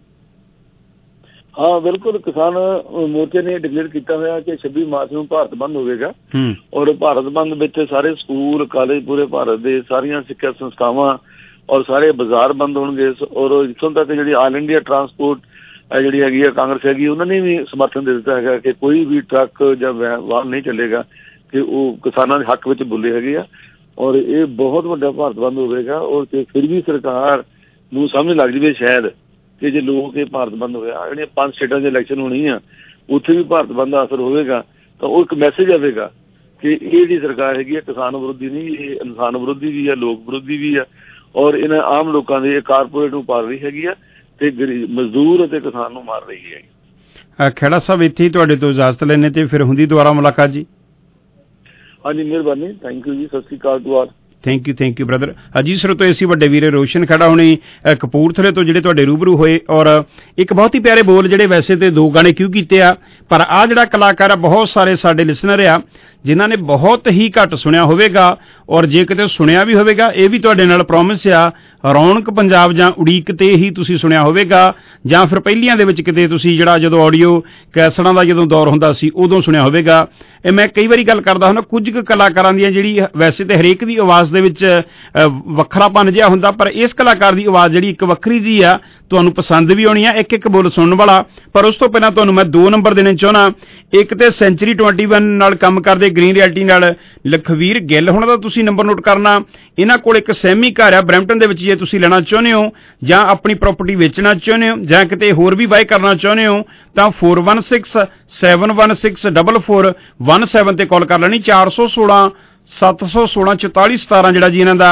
ਹਾਂ ਬਿਲਕੁਲ, ਕਿਸਾਨ ਮੋਰਚੇ ਨੇ ਡਿਕਲੇਅਰ ਕੀਤਾ ਹੋਇਆ ਕਿ ਛੱਬੀ ਮਾਰਚ ਨੂੰ ਭਾਰਤ ਬੰਦ ਹੋਵੇਗਾ ਔਰ ਭਾਰਤ ਬੰਦ ਵਿੱਚ ਸਾਰੇ ਸਕੂਲ ਕਾਲਜ ਪੂਰੇ ਭਾਰਤ ਦੇ ਸਾਰੀਆਂ ਸਿੱਖਿਆ ਸੰਸਥਾਵਾਂ ਔਰ ਸਾਰੇ ਬਾਜ਼ਾਰ ਬੰਦ ਹੋਣਗੇ। ਔਰ ਇੱਥੋਂ ਤੱਕ ਜਿਹੜੀ ਆਲ ਇੰਡੀਆ ਟਰਾਂਸਪੋਰਟ ਜਿਹੜੀ ਹੈਗੀ ਆ ਕਾਂਗਰਸ ਹੈਗੀ ਉਹਨਾਂ ਨੇ ਵੀ ਸਮਰਥਨ ਦੇ ਦਿੱਤਾ ਹੈਗਾ ਕਿ ਕੋਈ ਵੀ ਟਰੱਕ ਜਾਂ ਵਾਹਨ ਨਹੀਂ ਚੱਲੇਗਾ, ਕਿ ਉਹ ਕਿਸਾਨਾਂ ਦੇ ਹੱਕ ਵਿੱਚ ਬੋਲੇ ਹੈਗੇ ਆ। ਔਰ ਇਹ ਬਹੁਤ ਵੱਡਾ ਭਾਰਤ ਬੰਦ ਹੋਵੇਗਾ। ਔਰ ਫਿਰ ਵੀ ਸਰਕਾਰ ਨੂੰ ਸਮਝ ਲੱਗ ਜਾਵੇ ਸ਼ਾਇਦ ਕਿ ਜੇ ਲੋਕ ਇਹ ਭਾਰਤ ਬੰਦ ਹੋਇਆ, ਜਿਹੜੀਆਂ ਪੰਜ ਸਟੇਟਾਂ 'ਚ ਇਲੈਕਸ਼ਨ ਹੋਣੀ ਆ ਉੱਥੇ ਵੀ ਭਾਰਤ ਬੰਦ ਦਾ ਅਸਰ ਹੋਵੇਗਾ, ਤਾਂ ਉਹ ਇੱਕ ਮੈਸੇਜ ਆਵੇਗਾ ਕਿ ਇਹ ਜਿਹੜੀ ਸਰਕਾਰ ਹੈਗੀ ਆ ਕਿਸਾਨ ਵਿਰੋਧੀ ਨਹੀਂ, ਇਹ ਇਨਸਾਨ ਵਿਰੋਧੀ ਵੀ ਆ, ਲੋਕ ਵਿਰੋਧੀ ਵੀ ਆ। ਔਰ ਇਹਨਾਂ ਆਮ ਲੋਕਾਂ ਦੇ ਕਾਰਪੋਰੇਟ ਨੂੰ ਪਾਲ ਰਹੀ ਹੈਗੀ ਆ ਤੇ ਗਰੀਬ ਮਜ਼ਦੂਰ ਅਤੇ ਕਿਸਾਨ ਨੂੰ ਮਾਰ ਰਹੀ ਹੈ। ਖੇੜਾ ਸਾਹਿਬ ਇੱਥੇ ਹੀ ਤੁਹਾਡੇ ਤੋਂ ਇਜਾਜ਼ਤ ਲੈਣੇ ਤੇ ਫਿਰ ਹੁੰਦੀ ਦੁਬਾਰਾ ਮੁਲਾਕਾਤ ਜੀ। ਹਾਂਜੀ ਮਿਹਰਬਾਨੀ, ਥੈਂਕ ਯੂ ਜੀ, Sat Shri Akal to all. Thank you thank you brother. ਅਜੀ ਸਰ ਤੋਂ ਅਸੀਂ ਵੱਡੇ ਵੀਰੇ ਰੋਸ਼ਨ ਖੜਾ ਹੋਣੀ ਕਪੂਰਥਲੇ ਤੋਂ ਜਿਹੜੇ ਤੁਹਾਡੇ ਰੂਬਰੂ ਹੋਏ ਔਰ ਇੱਕ ਬਹੁਤ ਹੀ ਪਿਆਰੇ ਬੋਲ ਜਿਹੜੇ ਵੈਸੇ ਤੇ ਦੋ ਗਾਣੇ ਕਿਉਂ ਕੀਤੇ ਆ, ਪਰ ਆਹ ਜਿਹੜਾ ਕਲਾਕਾਰ ਆ ਬਹੁਤ ਸਾਰੇ ਸਾਡੇ ਲਿਸਨਰ ਆ ਜਿਨ੍ਹਾਂ ਨੇ ਬਹੁਤ ਹੀ ਘੱਟ ਸੁਣਿਆ ਹੋਵੇਗਾ ਔਰ ਜੇ ਕਿਤੇ ਸੁਣਿਆ ਵੀ ਹੋਵੇਗਾ ਇਹ ਵੀ ਤੁਹਾਡੇ ਨਾਲ ਪ੍ਰੋਮਿਸ ਆ ਰੌਣਕ ਪੰਜਾਬ ਜਾਂ ਉਡੀਕ ਤੇ ਹੀ ਤੁਸੀਂ ਸੁਣਿਆ ਹੋਵੇਗਾ ਜਾਂ ਫਿਰ ਪਹਿਲੀਆਂ ਦੇ ਵਿੱਚ ਕਿਤੇ ਤੁਸੀਂ ਜਿਹੜਾ ਜਦੋਂ ਆਡੀਓ ਕੈਸਟਾਂ ਦਾ ਜਦੋਂ ਦੌਰ ਹੁੰਦਾ ਸੀ ਉਦੋਂ ਸੁਣਿਆ ਹੋਵੇਗਾ। ਇਹ ਮੈਂ ਕਈ ਵਾਰੀ ਗੱਲ ਕਰਦਾ ਹੁੰਦਾ ਕੁਝ ਕੁ ਕਲਾਕਾਰਾਂ ਦੀਆਂ ਜਿਹੜੀ ਵੈਸੇ ਤੇ ਹਰੇਕ ਦੀ ਆਵਾਜ਼ ਦੇ ਵਿੱਚ ਵੱਖਰਾਪਨ ਜਿਹਾ ਹੁੰਦਾ, ਪਰ ਇਸ ਕਲਾਕਾਰ ਦੀ ਆਵਾਜ਼ ਜਿਹੜੀ ਇੱਕ ਵੱਖਰੀ ਜੀ ਆ ਤੁਹਾਨੂੰ ਪਸੰਦ ਵੀ ਆਉਣੀ ਆ, ਇੱਕ ਇੱਕ ਬੋਲ ਸੁਣਨ ਵਾਲਾ। ਪਰ ਉਸ ਤੋਂ ਪਹਿਲਾਂ ਤੁਹਾਨੂੰ ਮੈਂ ਦੋ ਨੰਬਰ ਦੇਣੇ ਚਾਹੁੰਦਾ। ਇੱਕ ਤੇ ਸੈਂਚਰੀ ਇਕੱਤੀ ਨਾਲ ਕੰਮ ਕਰਦੇ ਗ੍ਰੀਨ ਰਿਐਲਿਟੀ ਨਾਲ ਲਖਵੀਰ ਗਿੱਲ ਹੁਣ ਦਾ ਤੁਸੀਂ ਨੰਬਰ ਨੋਟ ਕਰਨਾ। ਇਹਨਾਂ ਕੋਲ ਇੱਕ ਸੈਮੀ ਘਰ ਆ ਬਰੈਂਪਟਨ ਦੇ ਵਿੱਚ, ਜੇ ਤੁਸੀਂ ਲੈਣਾ ਚਾਹੁੰਦੇ ਹੋ ਜਾਂ ਆਪਣੀ ਪ੍ਰਾਪਰਟੀ ਵੇਚਣਾ ਚਾਹੁੰਦੇ ਹੋ ਜਾਂ ਕਿਤੇ ਹੋਰ ਵੀ ਬਾਏ ਕਰਨਾ ਚਾਹੁੰਦੇ ਹੋ ਤਾਂ four one six seven one six double four one seven ਤੇ ਕਾਲ ਕਰ ਲੈਣੀ। ਚਾਰ ਸੌ ਸੋਲਾਂ ਸੱਤ ਸੌ ਸੋਲਾਂ ਚੁਤਾਲੀ ਸਤਾਰਾਂ ਜਿਹੜਾ ਜੀ ਇਹਨਾਂ ਦਾ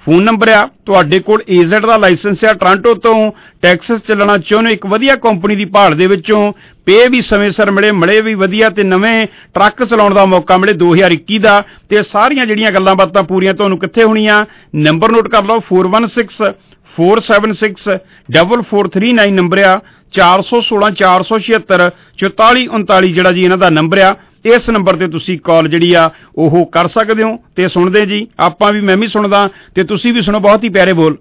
ਫੋਨ ਨੰਬਰ ਆ। ਤੁਹਾਡੇ ਕੋਲ ਏਜ਼ਡ ਦਾ ਲਾਇਸੈਂਸ ਆ, ਟੋਰਾਂਟੋ ਤੋਂ ਟੈਕਸਸ ਚੱਲਣਾ ਚਾਹੁੰਦੇ, ਇੱਕ ਵਧੀਆ ਕੰਪਨੀ ਦੀ ਭਾਲ ਦੇ ਵਿੱਚੋਂ, ਪੇ ਵੀ ਸਮੇਂ ਸਿਰ ਮਿਲੇ, ਮਿਲੇ ਵੀ ਵਧੀਆ ਤੇ ਨਵੇਂ ਟਰੱਕ ਚਲਾਉਣ ਦਾ ਮੌਕਾ ਮਿਲੇ ਦੋ ਹਜ਼ਾਰ ਇੱਕੀ ਦਾ, ਤੇ ਸਾਰੀਆਂ ਜਿਹੜੀਆਂ ਗੱਲਾਂ ਬਾਤਾਂ ਪੂਰੀਆਂ ਤੁਹਾਨੂੰ ਕਿੱਥੇ ਹੋਣੀਆਂ, ਨੰਬਰ ਨੋਟ ਕਰ ਲਓ four one six four seven six double four three nine number ਆ, ਚਾਰ ਸੌ ਸੋਲਾਂ ਚਾਰ ਸੌ ਛਿਅੱਤਰ ਚੁਤਾਲੀ ਉਨਤਾਲੀ ਜਿਹੜਾ ਜੀ ਇਹਨਾਂ ਦਾ ਨੰਬਰ ਆ। ਇਸ ਨੰਬਰ ਤੇ ਤੁਸੀਂ ਕਾਲ ਜਿਹੜੀ ਆ ਉਹ ਕਰ ਸਕਦੇ ਹੋ ਤੇ ਸੁਣਦੇ ਜੀ, ਆਪਾਂ ਵੀ, ਮੈਂ ਵੀ ਸੁਣਦਾ ਤੇ ਤੁਸੀਂ ਵੀ ਸੁਣੋ। ਬਹੁਤ ਹੀ ਪਿਆਰੇ ਬੋਲ।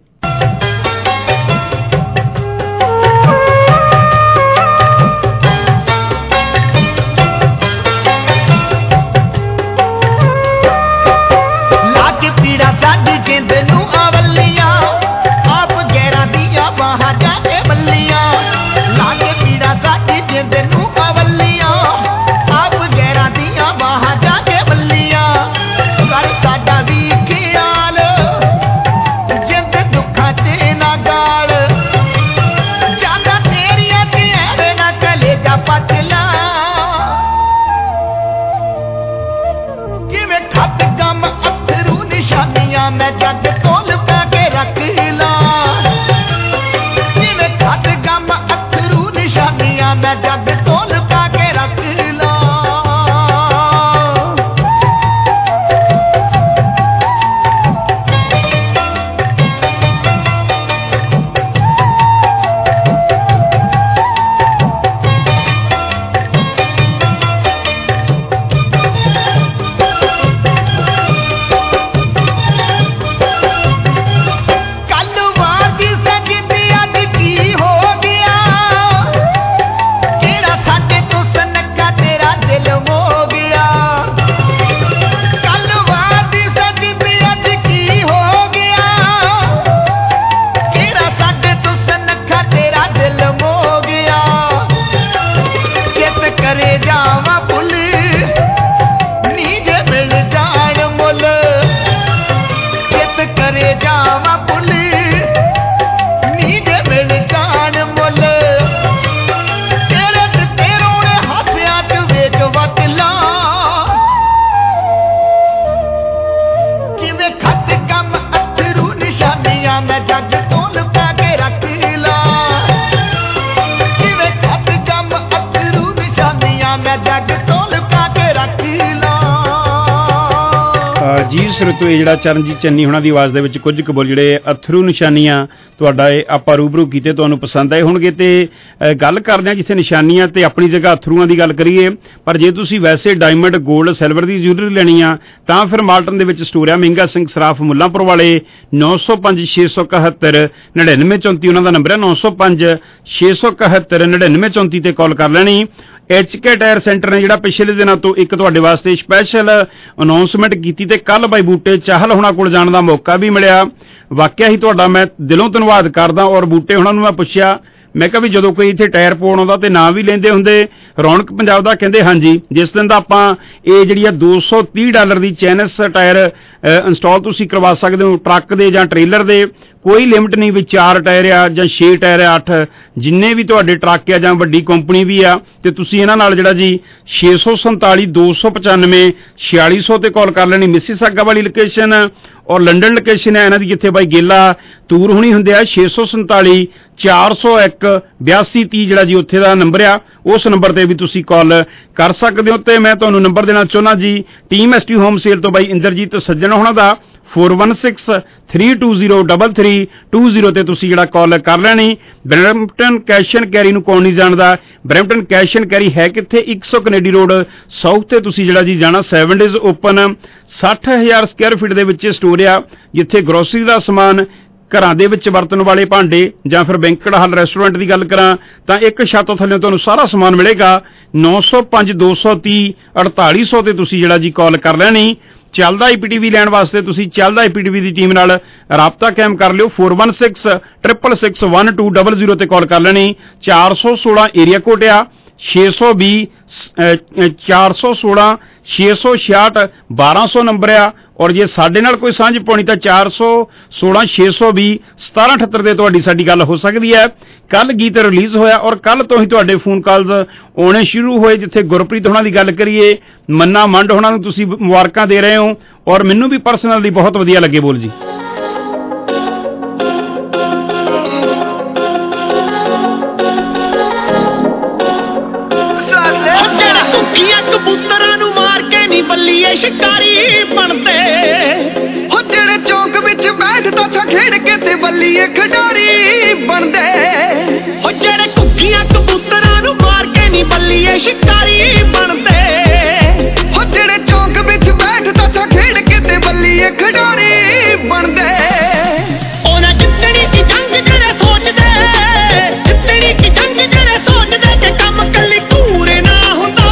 ਜੀ ਸਰੋਤੋ, ਇਹ ਜਿਹੜਾ ਚਰਨਜੀਤ ਚੰਨੀ ਹੁਣਾਂ ਦੀ ਆਵਾਜ਼ ਦੇ ਵਿੱਚ ਕੁਝ ਕੁ ਬੋਲ ਜਿਹੜੇ ਅਥਰੂ ਨਿਸ਼ਾਨੀਆਂ ਤੁਹਾਡਾ ਇਹ ਆਪਾਂ ਰੂਬਰੂ ਕੀਤੇ, ਤੁਹਾਨੂੰ ਪਸੰਦ ਆਏ ਹੋਣਗੇ। ਤੇ ਗੱਲ ਕਰਦੇ ਹਾਂ ਜਿੱਥੇ ਨਿਸ਼ਾਨੀਆਂ ਤੇ ਆਪਣੀ ਜਗ੍ਹਾ ਅਥਰੂਆਂ ਦੀ ਗੱਲ ਕਰੀਏ, ਪਰ ਜੇ ਤੁਸੀਂ ਵੈਸੇ ਡਾਇਮੰਡ, ਗੋਲਡ, ਸਿਲਵਰ ਦੀ ਜੁਐਲਰੀ ਲੈਣੀ ਆ ਤਾਂ ਫਿਰ ਮਾਲਟਨ ਦੇ ਵਿੱਚ ਸਟੋਰ ਆ ਮਹਿੰਗਾ ਸਿੰਘ ਸਰਾਫ ਮੁੱਲਾਂਪੁਰ ਵਾਲੇ, ਨੌ ਸੌ ਪੰਜ ਛੇ ਸੌ ਇਕਹੱਤਰ ਨੜਿਨਵੇਂ ਚੌਂਤੀ ਉਹਨਾਂ ਦਾ ਨੰਬਰ ਹੈ, ਨੌ ਸੌ ਪੰਜ ਛੇ ਸੌ ਇਕਹੱਤਰ ਨੜਿਨਵੇਂ ਚੌਂਤੀ ਤੇ ਕਾਲ ਕਰ ਲੈਣੀ। ਐਚ ਕੇ ਟਾਇਰ ਸੈਂਟਰ ਨੇ ਜਿਹੜਾ ਪਿਛਲੇ ਦਿਨਾਂ ਤੋਂ ਇੱਕ ਤੁਹਾਡੇ ਵਾਸਤੇ ਸਪੈਸ਼ਲ ਅਨਾਉਂਸਮੈਂਟ ਕੀਤੀ ਤੇ ਕੱਲ ਬਾਈ ਬੂਟੇ ਚਾਹਲ ਹੁਣਾਂ ਕੋਲ ਜਾਣ ਦਾ ਮੌਕਾ ਵੀ ਮਿਲਿਆ। ਵਾਕਿਆ ਹੀ ਤੁਹਾਡਾ ਮੈਂ ਦਿਲੋਂ ਧੰਨਵਾਦ ਕਰਦਾ। ਔਰ ਬੂਟੇ ਹੁਣਾਂ ਨੂੰ ਮੈਂ ਪੁੱਛਿਆ, ਮੈਂ ਕਿਹਾ ਵੀ ਜਦੋਂ ਕੋਈ ਇੱਥੇ ਟਾਇਰ ਪਾਉਣ ਆਉਂਦਾ ਤੇ ਨਾਂ ਵੀ ਲੈਂਦੇ ਹੁੰਦੇ ਰੌਣਕ ਪੰਜਾਬ ਦਾ, ਕਹਿੰਦੇ ਹਾਂਜੀ। ਜਿਸ ਦਿਨ ਦਾ ਆਪਾਂ ਇਹ ਜਿਹੜੀ ਆ ਦੋ ਸੌ ਤੀਹ ਡਾਲਰ ਦੀ ਚੈਨਸ ਟਾਇਰ ਇੰਸਟਾਲ ਤੁਸੀਂ ਕਰਵਾ ਸਕਦੇ ਹੋ, ਟਰੱਕ ਦੇ ਜਾਂ ਟ੍ਰੇਲਰ ਦੇ, ਕੋਈ ਲਿਮਟ ਨਹੀਂ ਵੀ ਚਾਰ ਟਾਇਰ ਆ ਜਾਂ ਛੇ ਟਾਇਰ ਆ, ਅੱਠ, ਜਿੰਨੇ ਵੀ ਤੁਹਾਡੇ ਟਰੱਕ ਆ ਜਾਂ ਵੱਡੀ ਕੰਪਨੀ ਵੀ ਆ, ਤੇ ਤੁਸੀਂ ਇਹਨਾਂ ਨਾਲ ਜਿਹੜਾ ਜੀ ਛੇ ਸੌ ਸੰਤਾਲੀ ਦੋ ਸੌ ਪਚਾਨਵੇਂ ਛਿਆਲੀ ਸੌ ਤੇ ਕਾਲ ਕਰ ਲੈਣੀ। ਮਿਸੀਸਾਗਾ ਵਾਲੀ ਲੋਕੇਸ਼ਨ ਔਰ ਲੰਡਨ ਲੋਕੇਸ਼ਨ ਹੈ ਇਹਨਾਂ ਦੀ, ਜਿੱਥੇ ਬਾਈ ਗੇਲਾ ਤੂਰ ਹੋਣੀ ਹੁੰਦੇ ਆ। ਛੇ ਸੌ ਸੰਤਾਲੀ ਚਾਰ ਸੌ ਇੱਕ ਬਿਆਸੀ ਤੀਹ ਜਿਹੜਾ ਜੀ ਉੱਥੇ ਦਾ ਨੰਬਰ ਆ, ਉਸ ਨੰਬਰ ਤੇ ਵੀ ਤੁਸੀਂ ਕਾਲ ਕਰ ਸਕਦੇ ਹੋ। ਤੇ ਮੈਂ ਤੁਹਾਨੂੰ ਨੰਬਰ ਦੇਣਾ ਚਾਹੁੰਦਾ ਜੀ team S T home sale ਤੋਂ ਬਾਈ ਇੰਦਰਜੀਤ ਸੱਜਣ ਹੋਣਾ ਦਾ, four one six three two zero double three two zero ਤੇ ਤੁਸੀਂ ਜਿਹੜਾ ਕਾਲ ਕਰ ਲੈਣੀ। ਬਰੈਂਪਟਨ ਕੈਸ਼ ਐਂਡ ਕੈਰੀ ਨੂੰ ਕੌਣ ਨਹੀਂ ਜਾਣਦਾ, ਬਰੈਂਪਟਨ ਕੈਸ਼ ਐਂਡ ਕੈਰੀ ਹੈ ਕਿੱਥੇ, ਇੱਕ ਸੌ ਕੈਨੇਡੀ ਰੋਡ ਸਾਊਥ ਤੇ ਤੁਸੀਂ ਜਿਹੜਾ ਜੀ ਜਾਣਾ। ਸੈਵਨ ਡੇਜ਼ ਓਪਨ, ਸੱਠ ਹਜ਼ਾਰ ਸਕੁਅਰ ਫੀਟ ਦੇ ਵਿੱਚ ਸਟੋਰ ਆ, ਜਿੱਥੇ ਗਰੋਸਰੀ ਦਾ ਸਮਾਨ, ਘਰਾਂ ਦੇ ਵਿੱਚ ਵਰਤਣ ਵਾਲੇ ਭਾਂਡੇ ਜਾਂ ਫਿਰ ਬੈਂਕਟ ਹਾਲ, ਰੈਸਟੋਰੈਂਟ ਦੀ ਗੱਲ ਕਰਾਂ ਤਾਂ ਇੱਕ ਛੱਤ ਥੱਲੇ ਤੁਹਾਨੂੰ ਸਾਰਾ ਸਮਾਨ ਮਿਲੇਗਾ। ਨੌ ਸੌ ਪੰਜ ਦੋ ਸੌ ਤੀਹ ਅੜਤਾਲੀ ਸੌ ਤੇ ਤੁਸੀਂ ਜਿਹੜਾ ਜੀ ਕਾਲ ਕਰ ਲੈਣੀ। ਚੱਲਦਾ ਆਈ ਪੀ ਟੀ ਵੀ ਲੈਣ ਵਾਸਤੇ ਤੁਸੀਂ ਚੱਲਦਾ ਆਈ ਪੀ ਟੀ ਵੀ ਦੀ ਟੀਮ ਨਾਲ ਰਾਬਤਾ ਕਾਇਮ ਕਰ ਲਿਓ। Four one six triple six one two double zero ਤੇ ਕਾਲ ਕਰ ਲੈਣੀ। ਚਾਰ ਸੌ ਸੋਲਾਂ ਏਰੀਆ ਕੋਡ ਆ, ਛੇ ਸੌ ਵੀਹ ਚਾਰ ਸੌ ਸੋਲਾਂ ਛੇ ਸੌ ਛਿਆਹਠ ਬਾਰਾਂ ਸੌ ਨੰਬਰ ਆ। ਔਰ ਜੇ ਸਾਡੇ ਨਾਲ ਕੋਈ ਸਾਂਝ ਪਾਉਣੀ ਤਾਂ ਚਾਰ ਸੌ ਸੋਲਾਂ ਛੇ ਸੌ ਵੀਹ ਸਤਾਰਾਂ ਅਠੱਤਰ ਤੇ ਤੁਹਾਡੀ ਸਾਡੀ ਗੱਲ ਹੋ ਸਕਦੀ ਹੈ। ਕੱਲ ਗੀਤ ਰਿਲੀਜ਼ ਹੋਇਆ ਔਰ ਕੱਲ ਤੋਂ ਹੀ ਤੁਹਾਡੇ ਫੋਨ ਕਾਲਸ ਆਉਣੇ ਸ਼ੁਰੂ ਹੋਏ। ਜਿੱਥੇ ਗੁਰਪ੍ਰੀਤ ਹੋਣਾ ਦੀ ਗੱਲ ਕਰੀਏ, ਮੰਨਾ ਮੰਡ ਹੋਣਾ ਨੂੰ ਤੁਸੀਂ ਮੁਬਾਰਕਾਂ ਦੇ ਰਹੇ ਹੋ ਔਰ ਮੈਨੂੰ ਵੀ ਪਰਸਨਲੀ ਬਹੁਤ ਵਧੀਆ ਲੱਗੇ। ਬੋਲ ਜੀ। ਬੱਲੀਏ ਸ਼ਿਕਾਰੀ ਬਣਦੇ ਹੋ ਜਿਹੜੇ ਚੌਂਕ ਵਿੱਚ ਬੈਠਦਾ ਛਾ ਖੇਡ ਕੇ ਤੇ ਬੱਲੀਏ ਖਿਡਾਰੀ ਬਣਦੇ ਹੋ ਜਿਹੜੇ ਕੁੱਕੀਆਂ ਕਬੂਤਰਾਂ ਨੂੰ ਮਾਰ ਕੇ ਨਹੀਂ ਬੱਲੀਏ ਸ਼ਿਕਾਰੀ ਬਣਦੇ ਹੋ ਜਿਹੜੇ ਚੌਂਕ ਵਿੱਚ ਬੈਠਦਾ ਛਾ ਖੇਡ ਕੇ ਤੇ ਬੱਲੀਏ ਖਿਡਾਰੀ ਬਣਦੇ ਉਹਨਾਂ ਜਿੱਤਣੀ ਦੀ ਜੰਗ ਜਿਹੜੇ ਸੋਚਦੇ ਜਿੱਤਣੀ ਦੀ ਜੰਗ ਜਿਹੜੇ ਸੋਚਦੇ ਕਿ ਕੰਮ ਕੱਲੀ ਘੂਰੇ ਨਾ ਹੁੰਦਾ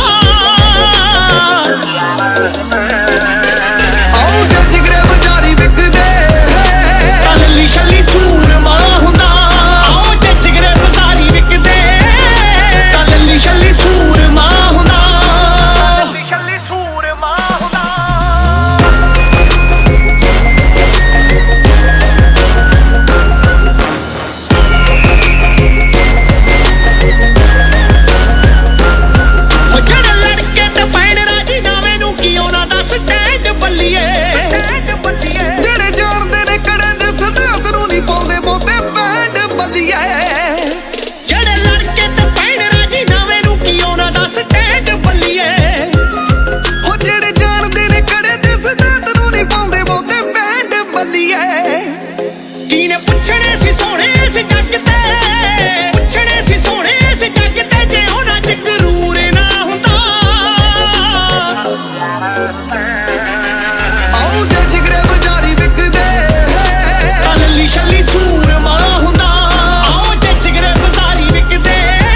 ਆਉ ਜੇ ਜਿਗਰੇ ਬਜ਼ਾਰੀ ਵਿਕਦੇ ਤਾਂ ਲੱਲੀ ਛੱਲੀ ਸੂਰਮਾ ਹੁੰਦਾ ਆਉ ਜੇ ਜਿਗਰੇ ਬਜ਼ਾਰੀ ਵਿਕਦੇ ਤਾਂ ਲੱਲੀ ਛੱਲੀ ਸੂਰਮਾ ਹੁੰਦਾ ਲੱਲੀ ਛੱਲੀ ਸੂਰਮਾ ਹੁੰਦਾ ਜਿਹੜੇ ਲੜਕੇ ਤੇ ਪੈਣ ਰਾਜੀ ਨਾਵੇਂ ਨੂੰ ਕੀ ਉਹਨਾਂ ਦਾ ਸਟੈਂਡ ਬੱਲੀਏ ਜਿਹੜੇ ਜਾਣਦੇ ਨੇ ਕੜੇ ਦੇ ਸਿਧਾਂਤ ਨੂੰ ਨਹੀਂ ਪਾਉਂਦੇ ਬਹੁਤੇ ਬੈਂਡ ਬੱਲੀਏ ਜਿਹੜੇ ਲੜਕੇ ਤੇ ਪੈਣ ਰਾਜੀ ਨਾਵੇਂ ਨੂੰ ਕੀ ਉਹਨਾਂ ਦਾ ਸਟੈਂਡ ਬੱਲੀਏ ਉਹ ਜਿਹੜੇ ਜਾਣਦੇ ਨੇ ਕੜੇ ਦੇ ਸਿਧਾਂਤ ਨੂੰ ਨਹੀਂ ਪਾਉਂਦੇ ਬਹੁਤੇ ਬੈਂਡ ਬੱਲੀਏ ਕੀ ਨੇ ਪੁੱਛਣੇ ਸੀ ਸੋਹਣੇ ਸੀ ਜੱਗ ਤੇ ਪੁੱਛਣੇ ਸੀ ਸੋਹਣੇ ਸੀ ਜੱਗ ਤੇ ਜੇ ਉਹਨਾਂ ਚ ਗਰੂਰ ਨਾ ਹੁੰਦਾ ਆਉ ਜੇ ਜਿਗਰੇ ਬਜ਼ਾਰੀ ਵਿਕਦੇ ਤਾਂ ਲੱਲੀ ਛੱਲੀ ਸੂਰਮਾ ਹੁੰਦਾ ਆਉ ਜੇ ਜਿਗਰੇ ਬਜ਼ਾਰੀ ਵਿਕਦੇ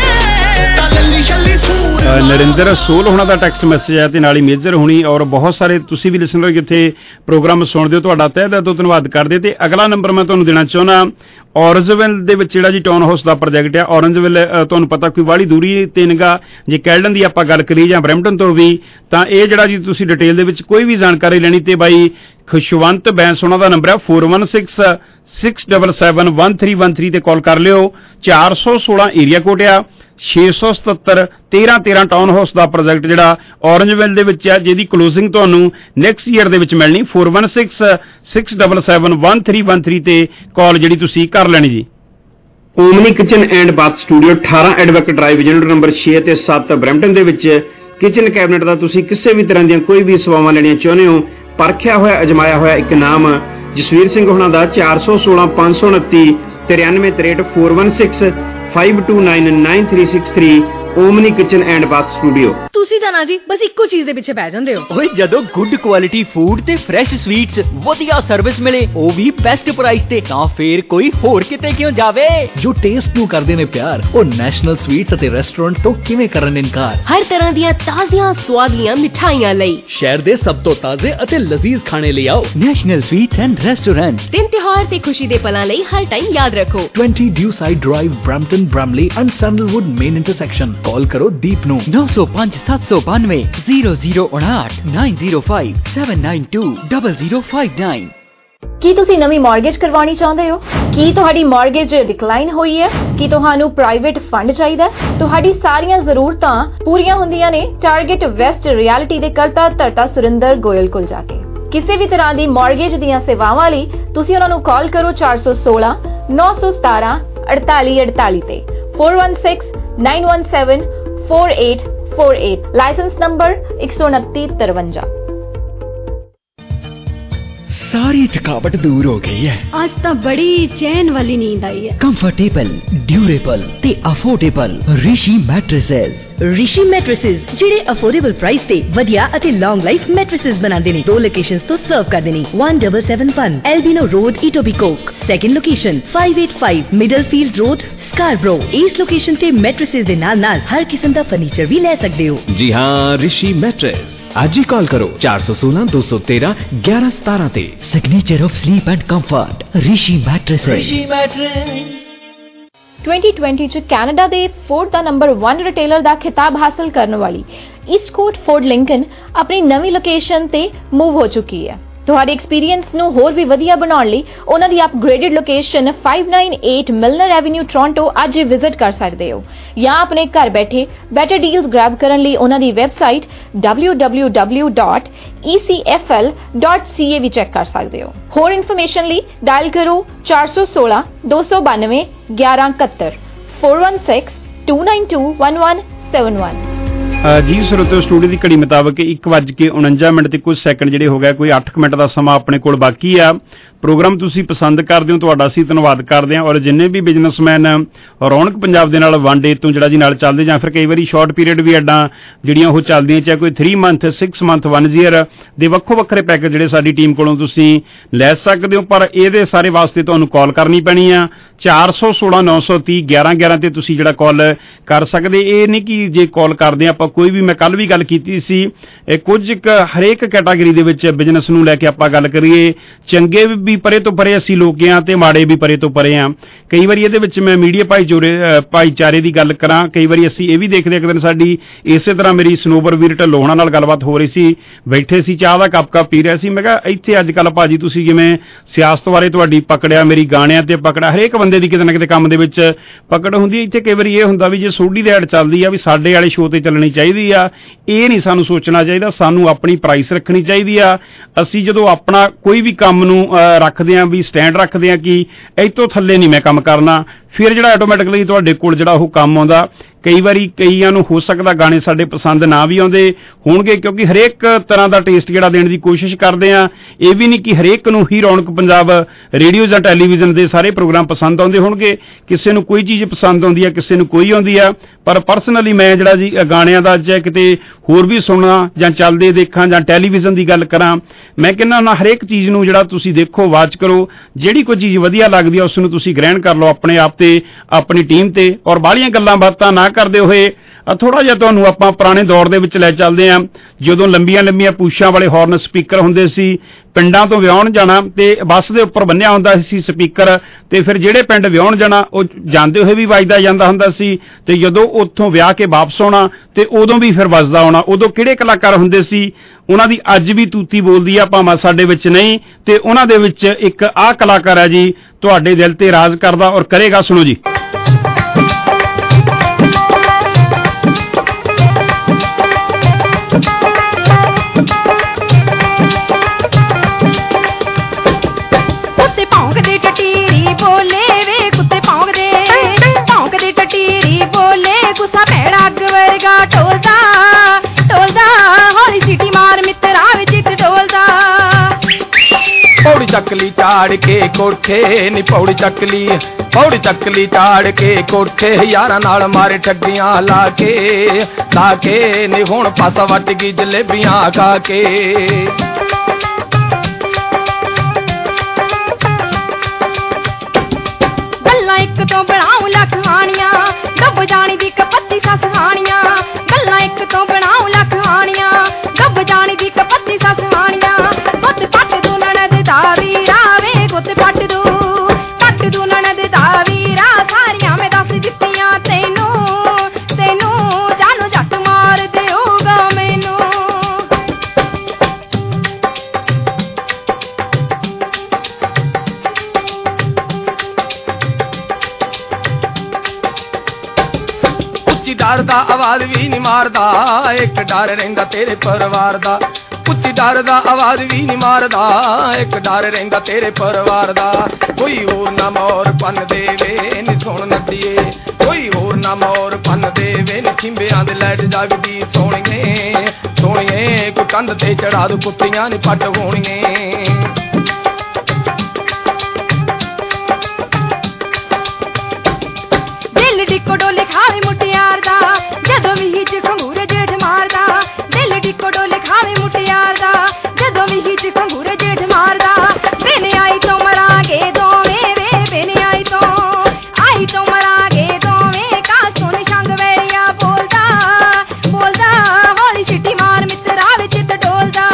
ਤਾਂ ਲੱਲੀ ਛੱਲੀ ਸੂਰਮਾ ਨਰਿੰਦਰ ਸੋਲ ਹੋਣਾ ਦਾ ਟੈਕਸਟ ਮੈਸੇਜ ਹੈ ਤੇ ਨਾਲ ਹੀ ਮੇਜਰ ਹੋਣੀ ਔਰ ਬਹੁਤ ਸਾਰੇ ਤੁਸੀਂ ਵੀ ਲਿਸਨਰ ਜਿੱਥੇ ਪ੍ਰੋਗਰਾਮ ਸੁਣਦੇ ਹੋ ਤੁਹਾਡਾ ਤਹਿ ਦਿਲ ਤੋਂ ਧੰਨਵਾਦ ਕਰਦੇ ਤੇ ਅਗਲਾ ਨੰਬਰ ਮੈਂ ਤੁਹਾਨੂੰ ਦੇਣਾ ਚਾਹੁੰਦਾ ਔਰੰਜਵਿਲ ਦੇ ਵਿੱਚ ਜਿਹੜਾ ਜੀ ਟਾਊਨ ਹਾਊਸ ਦਾ ਪ੍ਰੋਜੈਕਟ ਹੈ ਔਰੰਜਵਿਲ ਤੁਹਾਨੂੰ ਪਤਾ ਕੋਈ ਵਾਲੀ ਦੂਰੀ ਤੇ ਨਿਗਾ ਜੇ ਕੈਲਡਨ ਦੀ ਆਪਾਂ ਗੱਲ ਕਰੀਏ ਜਾਂ ਬਰੈਂਪਟਨ ਤੋਂ ਵੀ ਤਾਂ ਇਹ ਜਿਹੜਾ ਜੀ ਤੁਸੀਂ ਡਿਟੇਲ ਦੇ ਵਿੱਚ ਕੋਈ ਵੀ ਜਾਣਕਾਰੀ ਲੈਣੀ ਤੇ ਬਾਈ ਖੁਸ਼ਵੰਤ ਬੈਂਸ ਉਹਨਾਂ ਦਾ ਨੰਬਰ ਹੈ four one six six seven seven one three one three ਤੇ ਕਾਲ ਕਰ ਲਿਓ ਚਾਰ ਸੌ ਸੋਲਾਂ ਏਰੀਆ ਕੋਡ ਆ ਛੇ ਸੌ ਸਤੱਤਰ ਤੇਰਾਂ ਤੇਰਾਂ ਟਾਊਨ ਹਾਊਸ ਦਾ ਪ੍ਰੋਜੈਕਟ ਜਿਹੜਾ ਔਰੰਜਵਿਲ ਦੇ ਵਿੱਚ ਹੈ ਜਿਹਦੀ ਕਲੋਜ਼ਿੰਗ ਤੁਹਾਨੂੰ ਨੈਕਸਟ ਈਅਰ ਦੇ ਵਿੱਚ ਮਿਲਣੀ four one six six seven seven one three one three ਤੇ ਕਾਲ ਜਿਹੜੀ ਤੁਸੀਂ ਕਰ ਲੈਣੀ ਜੀ Omni kitchen and bath studio ਅਠਾਰਾਂ ਐਡਵੋਕੇਟ ਡਰਾਈਵ ਯੂਨਿਟ ਨੰਬਰ ਛੇ ਤੇ ਸੱਤ ਬਰੈਂਪਟਨ ਦੇ ਵਿੱਚ ਕਿਚਨ ਕੈਬਨਿਟ ਦਾ ਤੁਸੀਂ ਕਿਸੇ ਵੀ ਤਰ੍ਹਾਂ ਦੀਆਂ ਕੋਈ ਵੀ ਸੇਵਾਵਾਂ ਲੈਣੀਆਂ ਚਾਹੁੰਦੇ ਹੋ ਪਰਖਿਆ ਹੋਇਆ ਅਜਮਾਇਆ ਹੋਇਆ ਇੱਕ ਨਾਮ ਜਸਵੀਰ ਸਿੰਘ ਹੋਣਾ ਦਾ ਚਾਰ ਸੌ ਸੋਲਾਂ ਪੰਜ ਸੌ ਉਨੱਤੀ ਤਰਿਆਨਵੇਂ ਤਰੇਹਠ four one six five two nine nine three six three Omni kitchen and bath studio ਤੁਸੀਂ ਤਾਂ ਨਾ ਜੀ ਬਸ ਇੱਕੋ ਚੀਜ਼ ਦੇ ਪਿੱਛੇ ਪੈ ਜਾਂਦੇ ਹੋ ਓਏ ਜਦੋਂ ਗੁੱਡ ਕੁਆਲਿਟੀ ਫੂਡ ਤੇ ਫਰੈਸ਼ ਸਵੀਟਸ ਵਧੀਆ ਸਰਵਿਸ ਮਿਲੇ ਉਹ ਵੀ ਬੈਸਟ ਪ੍ਰਾਈਸ ਤੇ ਤਾਂ ਫੇਰ ਕੋਈ ਹੋਰ ਕਿਤੇ ਕਿਉਂ ਜਾਵੇ ਜੋ ਟੇਸਟ ਨੂੰ ਕਰਦੇ ਨੇ ਪਿਆਰ ਉਹ ਨੈਸ਼ਨਲ ਸਵੀਟਸ ਅਤੇ ਰੈਸਟੋਰੈਂਟ ਤੋਂ ਕਿਵੇਂ ਕਰਨ ਇਨਕਾਰ ਹਰ ਤਰ੍ਹਾਂ ਦੀਆਂ ਤਾਜ਼ੀਆਂ ਸਵਾਦਲੀਆਂ ਮਿਠਾਈਆਂ ਲਈ ਸ਼ਹਿਰ ਦੇ ਸਭ ਤੋਂ ਤਾਜ਼ੇ ਅਤੇ ਲਜ਼ੀਜ਼ ਖਾਣੇ ਲਈ ਆਓ ਨੈਸ਼ਨਲ ਸਵੀਟਸ ਐਂਡ ਰੈਸਟੋਰੈਂਟ ਦਿਨ ਤਿਉਹਾਰ ਤੇ ਖੁਸ਼ੀ ਦੇ ਪਲਾਂ ਲਈ ਹਰ ਟਾਈਮ ਯਾਦ ਰੱਖੋ twenty Dewside Drive Brampton Bramley and Sandalwood main intersection ਕਾਲ ਕਰੋ ਦੀਪ ਨੂੰ nine oh five seven seven nine zero zero eight nine zero five seven nine two zero zero five nine ਕੀ ਤੁਸੀਂ ਨਵੀਂ ਮਾਰਗੇਜ ਕਰਵਾਉਣੀ ਚਾਹੁੰਦੇ ਹੋ ਕੀ ਤੁਹਾਡੀ ਮਾਰਗੇਜ ਡਿਕਲਾਈਨ ਹੋਈ ਹੈ ਕੀ ਤੁਹਾਨੂੰ ਪ੍ਰਾਈਵੇਟ ਫੰਡ ਚਾਹੀਦਾ ਤੁਹਾਡੀ ਸਾਰੀਆਂ ਜ਼ਰੂਰਤਾਂ ਪੂਰੀਆਂ ਹੁੰਦੀਆਂ ਨੇ ਟਾਰਗੇਟ ਵੈਸਟ ਰਿਐਲਿਟੀ ਦੇ ਕਰਤਾ ਧਰਤਾ ਸੁਰਿੰਦਰ ਗੋਇਲ ਕੋਲ ਜਾ ਕੇ ਕਿਸੇ ਵੀ ਤਰ੍ਹਾਂ ਦੀ ਮਾਰਗੇਜ ਦੀਆਂ ਸੇਵਾਵਾਂ ਲਈ ਤੁਸੀਂ ਉਹਨਾਂ ਨੂੰ ਕਾਲ ਕਰੋ ਚਾਰ ਸੌ ਸੋਲਾਂ ਨੌ ਸੌ ਸਤਾਰਾਂ ਅੜਤਾਲੀ ਅੜਤਾਲੀ ਤੇ four one six nine one seven four eight four eight licence number ਇੱਕ ਸੌ ਉਨੱਤੀ ਤਰਵੰਜਾ ਸਾਰੀ ਥਕਾਵਟ ਦੂਰ ਹੋ ਗਈ ਹੈ ਅੱਜ ਤਾਂ ਬੜੀ ਚੈਨ ਵਾਲੀ ਨੀਂਦ ਆਈ ਹੈ ਕੰਫਰਟੇਬਲ ਡਿਊਰੇਬਲ ਤੇ affordable Rishi mattresses Rishi mattresses ਜਿਹੜੇ ਅਫੋਰਡੇਬਲ ਪ੍ਰਾਈਸ ਤੇ ਵਧੀਆ ਅਤੇ ਲੌਂਗ ਲਾਈਫ ਮੈਟ੍ਰੈਸਸ ਬਣਾਉਂਦੇ ਨੇ ਦੋ ਲੋਕੇਸ਼ਨਸ ਤੋਂ ਸਰਵ ਕਰਦੇ ਨੇ one seven seven one Albion road Etobicoke second location five eighty-five Middlefield road Scarborough ਇਸ ਲੋਕੇਸ਼ਨ ਤੇ ਮੈਟ੍ਰੈਸਸ ਦੇ ਨਾਲ ਨਾਲ ਹਰ ਕਿਸਮ ਦਾ ਫਰਨੀਚਰ ਵੀ ਲੈ ਸਕਦੇ ਹੋ ਜੀ ਹਾਂ ਰਿਸ਼ੀ ਮੈਟ੍ਰੈਸ ਅੱਜ ਹੀ ਕਾਲ ਕਰੋ ਚਾਰ ਸੌ ਸੋਲਾਂ ਦੋ ਸੌ ਤੇਰਾਂ ਗਿਆਰਾਂ ਸਤਾਰਾਂ ਤੇ signature of sleep and comfort Rishi mattress Rishi mattress twenty twenty ਚ ਕੈਨੇਡਾ ਦੇ ਫੋਰਡ ਦਾ ਨੰਬਰ one ਰਿਟੇਲਰ ਦਾ ਖਿਤਾਬ ਹਾਸਲ ਕਰਨ ਵਾਲੀ ਈਸਟਕੋਟ ਫੋਰਡ ਲਿੰਕਨ ਆਪਣੀ ਨਵੀਂ ਲੋਕੇਸ਼ਨ ਤੇ ਮੂਵ ਹੋ ਚੁੱਕੀ ਹੈ ਤੁਹਾਡੇ ਐਕਸਪੀਰੀਅੰਸ ਨੂੰ ਹੋਰ ਵੀ ਵਧੀਆ ਬਣਾਉਣ ਲਈ ਉਹਨਾਂ ਦੀ upgraded location five ninety-eight Milner Avenue Toronto ਅੱਜ ਹੀ ਵਿਜ਼ਿਟ ਕਰ ਸਕਦੇ ਹੋ ਜਾਂ ਆਪਣੇ ਘਰ ਬੈਠੇ ਬੈਟਰ ਡੀਲਸ ਗ੍ਰੈਬ ਕਰਨ ਲਈ ਉਹਨਾਂ ਦੀ website w w w dot e c f l dot c a ਵੀ ਚੈੱਕ ਕਰ ਸਕਦੇ ਹੋ ਹੋਰ ਇਨਫੋਰਮੇਸ਼ਨ ਲਈ ਡਾਇਲ ਕਰੋ ਚਾਰ ਸੌ ਸੋਲਾਂ ਦੋ ਸੌ ਬਾਨਵੇਂ ਗਿਆਰਾਂ ਇਕਹੱਤਰ four one six two nine two one one seven one ਜੀ ਸਰੋਤਿਓ, ਸਟੂਡੀਓ ਦੀ ਘੜੀ ਮੁਤਾਬਕ ਇੱਕ ਵੱਜ ਕੇ ਉਣੰਜਾ ਮਿੰਟ ਤੇ ਕੁਝ ਸੈਕਿੰਡ ਜਿਹੜੇ ਹੋ ਗਏ, ਕੋਈ ਅੱਠ ਮਿੰਟ ਦਾ ਸਮਾਂ ਆਪਣੇ ਕੋਲ ਬਾਕੀ ਆ। ਪ੍ਰੋਗਰਾਮ ਤੁਸੀਂ ਪਸੰਦ ਕਰਦੇ ਹੋ, ਤੁਹਾਡਾ ਅਸੀਂ ਧੰਨਵਾਦ ਕਰਦੇ ਹਾਂ। ਔਰ ਜਿੰਨੇ ਵੀ ਬਿਜ਼ਨਸਮੈਨ ਰੌਣਕ ਪੰਜਾਬ ਦੇ ਨਾਲ ਵਨ ਡੇ ਤੋਂ ਜਿਹੜਾ ਜੀ ਨਾਲ ਚੱਲਦੇ, ਜਾਂ ਫਿਰ ਕਈ ਵਾਰੀ ਸ਼ਾਰਟ ਪੀਰੀਅਡ ਵੀ ਐਡਾਂ ਜਿਹੜੀਆਂ ਉਹ ਚੱਲਦੀਆਂ, ਚਾਹੇ ਕੋਈ three month six month one year ਦੇ ਵੱਖੋ ਵੱਖਰੇ ਪੈਕੇਜ ਜਿਹੜੇ ਸਾਡੀ ਟੀਮ ਕੋਲੋਂ ਤੁਸੀਂ ਲੈ ਸਕਦੇ ਹੋ। ਪਰ ਇਹਦੇ ਸਾਰੇ ਵਾਸਤੇ ਤੁਹਾਨੂੰ ਕਾਲ ਕਰਨੀ ਪੈਣੀ ਆ ਚਾਰ ਸੌ ਸੋਲਾਂ ਨੌ ਸੌ ਤੀਹ ਗਿਆਰਾਂ ਗਿਆਰਾਂ ਤੇ ਤੁਸੀਂ ਜਿਹੜਾ ਕਾਲ ਕਰ ਸਕਦੇ। ਇਹ ਨਹੀਂ ਕਿ ਜੇ ਕਾਲ ਕਰਦੇ ਆਪਾਂ ਕੋਈ ਵੀ, ਮੈਂ ਕੱਲ ਵੀ ਗੱਲ ਕੀਤੀ ਸੀ, ਇਹ ਕੁਝ ਇੱਕ ਹਰੇਕ ਕੈਟਾਗਰੀ ਦੇ ਵਿੱਚ ਬਿਜ਼ਨਸ ਨੂੰ ਲੈ ਕੇ ਆਪਾਂ ਗੱਲ ਕਰੀਏ, ਚੰਗੇ ਵੀ ਪਰੇ ਤੋਂ ਪਰੇ ਅਸੀਂ ਲੋਕ ਆ ਤੇ ਮਾੜੇ ਵੀ ਪਰੇ ਤੋਂ ਪਰੇ ਆ। ਕਈ ਵਾਰੀ ਇਹਦੇ ਵਿੱਚ ਮੈਂ ਮੀਡੀਆ ਭਾਈਚਾਰੇ ਭਾਈਚਾਰੇ ਦੀ ਗੱਲ ਕਰਾਂ, ਕਈ ਵਾਰੀ ਅਸੀਂ ਇਹ ਵੀ ਦੇਖਦੇ ਇੱਕ ਦਿਨ ਸਾਡੀ ਇਸੇ ਤਰ੍ਹਾਂ ਮੇਰੀ ਸਨੋਵਰ ਵੀਰ ਢਲੋਣਾ ਨਾਲ ਗੱਲਬਾਤ ਹੋ ਰਹੀ ਸੀ, ਬੈਠੇ ਸੀ ਚਾਹ ਦਾ ਕੱਪ ਕੱਪ ਪੀ ਰਿਹਾ ਸੀ। ਮੈਂ ਕਿਹਾ ਇੱਥੇ ਅੱਜ ਕੱਲ੍ਹ ਭਾਜੀ ਤੁਸੀਂ ਜਿਵੇਂ ਸਿਆਸਤ ਬਾਰੇ ਤੁਹਾਡੀ ਪਕੜਿਆ, ਮੇਰੀ ਗਾਣਿਆਂ ਤੇ ਪਕੜਾ, ਹਰੇਕ ਬੰਦੇ ਦੀ ਕਿਤੇ ਨਾ ਕਿਤੇ ਕੰਮ ਦੇ ਵਿੱਚ ਪਕੜ ਹੁੰਦੀ ਹੈ। ਇੱਥੇ ਕਈ ਵਾਰੀ ਇਹ ਹੁੰਦਾ ਵੀ ਜੇ ਸੋਢੀ ਦੇ ਐਡ ਚੱਲਦੀ ਆ ਵੀ ਸਾਡੇ ਵਾਲੇ ਸ਼ੋਅ ਤੇ ਚੱਲਣੀ ਚਾਹੀਦੀ ਆ, ਇਹ ਨਹੀਂ ਸਾਨੂੰ ਸੋਚਣਾ ਚਾਹੀਦਾ। ਸਾਨੂੰ ਆਪਣੀ ਪ੍ਰਾਈਸ ਰੱਖਣੀ ਚਾਹੀਦੀ ਆ। ਅਸੀਂ ਜਦੋਂ ਆਪਣਾ ਕੋਈ ਵੀ ਕੰਮ ਨੂੰ ਰੱਖਦੇ ਹਾਂ ਵੀ ਸਟੈਂਡ ਰੱਖਦੇ ਹਾਂ ਕਿ ਇੱਥੋਂ ਥੱਲੇ ਨਹੀਂ ਮੈਂ ਕੰਮ ਕਰਨਾ, ਫਿਰ ਜਿਹੜਾ ਆਟੋਮੈਟਿਕਲੀ ਤੁਹਾਡੇ ਕੋਲ ਜਿਹੜਾ ਉਹ ਕੰਮ ਆਉਂਦਾ। ਕਈ ਵਾਰੀ ਕਈਆਂ ਨੂੰ ਹੋ ਸਕਦਾ ਗਾਣੇ ਸਾਡੇ ਪਸੰਦ ਨਾ ਵੀ ਆਉਂਦੇ ਹੋਣਗੇ, ਕਿਉਂਕਿ ਹਰੇਕ ਤਰ੍ਹਾਂ ਦਾ ਟੇਸਟ ਜਿਹੜਾ ਦੇਣ ਦੀ ਕੋਸ਼ਿਸ਼ ਕਰਦੇ ਆ। ਇਹ ਵੀ ਨਹੀਂ ਕਿ ਹਰੇਕ ਨੂੰ ਹੀ ਰੌਣਕ ਪੰਜਾਬ ਰੇਡੀਓ ਜਾਂ ਟੈਲੀਵਿਜ਼ਨ ਦੇ ਸਾਰੇ ਪ੍ਰੋਗਰਾਮ ਪਸੰਦ ਆਉਂਦੇ ਹੋਣਗੇ। ਕਿਸੇ ਨੂੰ ਕੋਈ ਚੀਜ਼ ਪਸੰਦ ਆਉਂਦੀ ਆ, ਕਿਸੇ ਨੂੰ ਕੋਈ ਆਉਂਦੀ ਆ। ਪਰ ਪਰਸਨਲੀ ਮੈਂ ਜਿਹੜਾ ਜੀ ਗਾਣਿਆਂ ਦਾ ਚਾਹੇ ਕਿਤੇ ਹੋਰ ਵੀ ਸੁਣਨਾ ਜਾਂ ਚੱਲਦੇ ਦੇਖਾਂ ਜਾਂ ਟੈਲੀਵਿਜ਼ਨ ਦੀ ਗੱਲ ਕਰਾਂ, ਮੈਂ ਕਹਿੰਦਾ ਨਾ ਹਰੇਕ ਚੀਜ਼ ਨੂੰ ਜਿਹੜਾ ਤੁਸੀਂ ਦੇਖੋ, ਵਾਚ ਕਰੋ। ਜਿਹੜੀ ਕੋਈ ਚੀਜ਼ ਵਧੀਆ ਲੱਗਦੀ ਆ ਉਸ ਨੂੰ ਤੁਸੀਂ ਗ੍ਰਹਿਣ ਕਰ ਲਓ ਆਪਣੇ ਆਪ ਤੇ ਆਪਣੀ ਟੀਮ ਤੇ। ਔਰ ਬਾਹਲੀਆਂ ਗੱਲਾਂ ਬਾਤਾਂ ਨਾ ਕਰਦੇ ਹੋਏ ਥੋੜਾ ਜਿਹਾ ਤੁਹਾਨੂੰ ਆਪਾਂ ਪੁਰਾਣੇ ਦੌਰ ਦੇ ਵਿੱਚ ਲੈ ਚੱਲਦੇ ਹਾਂ, ਜਦੋਂ ਲੰਬੀਆਂ ਲੰਬੀਆਂ ਪੂਛਾਂ ਵਾਲੇ ਹਾਰਨ ਸਪੀਕਰ ਹੁੰਦੇ ਸੀ। ਪਿੰਡਾਂ ਤੋਂ ਵਿਆਹਣ ਜਾਣਾ ਤੇ ਬੱਸ ਦੇ ਉੱਪਰ ਬੰਨਿਆ ਹੁੰਦਾ ਸੀ ਸਪੀਕਰ, ਤੇ ਫਿਰ ਜਿਹੜੇ ਪਿੰਡ ਵਿਆਹਣ ਜਾਣਾ ਉਹ ਜਾਂਦੇ ਹੋਏ ਵੀ ਵੱਜਦਾ ਜਾਂਦਾ ਹੁੰਦਾ ਸੀ, ਤੇ ਜਦੋਂ ਉੱਥੋਂ ਵਿਆਹ ਕੇ ਵਾਪਸ ਆਉਣਾ ਤੇ ਉਦੋਂ ਵੀ ਫਿਰ ਵੱਜਦਾ ਆਉਣਾ। ਉਦੋਂ ਕਿਹੜੇ ਕਲਾਕਾਰ ਹੁੰਦੇ ਸੀ, ਉਹਨਾਂ ਦੀ ਅੱਜ ਵੀ ਤੂਤੀ ਬੋਲਦੀ ਆ, ਭਾਵੇਂ ਸਾਡੇ ਵਿੱਚ ਨਹੀਂ। ਤੇ ਉਹਨਾਂ ਦੇ ਵਿੱਚ ਇੱਕ ਆਹ ਕਲਾਕਾਰ ਹੈ ਜੀ, ਤੁਹਾਡੇ ਦਿਲ ਤੇ ਰਾਜ ਕਰਦਾ ਔਰ ਕਰੇਗਾ। ਸੁਣੋ ਜੀ। ਗੁੱਸਾ ਭੈੜਾ ਅੱਗ ਵਰਗਾ ਢੋਲਦਾ ਢੋਲਦਾ, ਹੌਲੀ ਸੀਟੀ ਮਾਰ ਮਿੱਤਰਾਂ ਵਿੱਚ ਇੱਕ ਢੋਲਦਾ। ਪੌੜੀ ਚੱਕ ਲਈ ਝਾੜ ਕੇ ਕੋਠੇ ਨੀ, ਪੌੜੀ ਚੱਕ ਲਈ ਪੌੜੀ ਚੱਕ ਲਈ ਝਾੜ ਕੇ ਕੋਠੇ, ਯਾਰਾਂ ਨਾਲ ਮਾਰੇ ਠੱਗੀਆਂ ਲਾ ਕੇ ਲਾ ਕੇ ਨੀ, ਹੁਣ ਪਾਸਾ ਵੱਟ ਗਈ ਜਲੇਬੀਆਂ ਖਾ ਕੇ। ਗੱਲਾਂ ਇੱਕ ਤੋਂ ਬਣਾਉ ਲੱਖ ਹਾਣੀਆਂ, ਡੁੱਬ ਜਾਣੀ ਦੀ ਕਪੱਤੀ ਸੱਸ ਹਾਣੀਆਂ। ਗੱਲਾਂ ਇੱਕ ਤੋਂ ਬਣਾਉ ਲੱਖ ਹਾਣੀਆਂ, ਡੁੱਬ ਜਾਣੀ ਦੀ ਕਪੱਤੀ ਸੱਸ ਹਾਣੀਆਂ। ਗੁੱਤ ਪੱਟ ਦੂ ਨਣਦ ਦਾ ਵੀਰਾ ਵੇ, ਗੁੱਤ ਪੱਟ ਦੂ ਪੱਟ ਦੂ ਨਣਦ ਦਾ ਵੀਰਾ। ਸਾਰੀਆਂ ਮੈਂ ਦੱਸ ਦਿੱਤੀਆਂ ਤੈਨੂੰ ਤੈਨੂੰ, ਜਾਨੂ ਜੱਟ ਮਾਰ ਦਿਓਗਾ ਮੈਨੂੰ। ਉੱਚੀ ਡਰ ਦਾ ਆਵਾਜ਼ ਵੀ ਨਹੀਂ ਮਾਰਦਾ, ਇੱਕ ਡਰ ਰਹਿੰਦਾ ਤੇਰੇ ਪਰਿਵਾਰ ਦਾ। ਉੱਚੀ ਡਰ ਦਾ ਆਵਾਜ਼ ਵੀ ਨਹੀਂ ਮਾਰਦਾ, ਇੱਕ ਡਰ ਰਹਿੰਦਾ ਤੇਰੇ ਪਰਿਵਾਰ ਦਾ। ਕੋਈ ਹੋਰ ਨਾ ਮੋਰ ਪੰਨ ਦੇਵੇ ਨੀ ਸੁਣ ਨੱਡੀਏ, ਕੋਈ ਹੋਰ ਨਾ ਮੋਰ ਪੰਨ ਦੇਵੇ ਨੀ, ਛਿੰਬਿਆਂ ਦੇ ਲੈਟ ਜਗਦੀ ਸੋਹਣੀਏ ਸੋਹਣੀਏ। ਕੋਈ ਕੰਧ ਤੇ ਚੜਾ ਦੂ ਕੁੱਤੀਆਂ ਨੀ ਪੱਟ ਹੋਣੀਏ। ਦਿਲ ਡਿੱਕੋ ਡੋਲੇ ਖਾਵੇ ਮੁਟਿਆਰ ਦਾ, ਜਦੋਂ ਵੀ ਹਿੱਚ ਖੰਗੂਰੇ ਜੇਠ ਮਾਰਦਾ। ਦਿਲ ਡਿੱਕੋ ਡੋਲੇ ਖਾਵੇ ਮੁਟਿਆਰ ਦਾ, ਜਦੋਂ ਵੀ ਹਿੱਚ ਖੰਗੂਰੇ ਜੇਠ ਮਾਰਦਾ। ਬਿਨ ਆਈ ਤੋਂ ਮਰਾਂਗੇ ਦੋਵੇਂ ਵੇ, ਬਿਨ ਆਈ ਤੋਂ ਆਈ ਤੋਂ ਮਰਾਂਗੇ ਦੋਵੇਂ। ਕਾ ਸੁਣ ਸ਼ੰਗ ਵੈਰੀਆ ਬੋਲਦਾ ਬੋਲਦਾ, ਹੌਲੀ ਸਿੱਟੀ ਮਾਰ ਮਿੱਤਰਾ ਵਿੱਚ ਤੇ ਡੋਲਦਾ।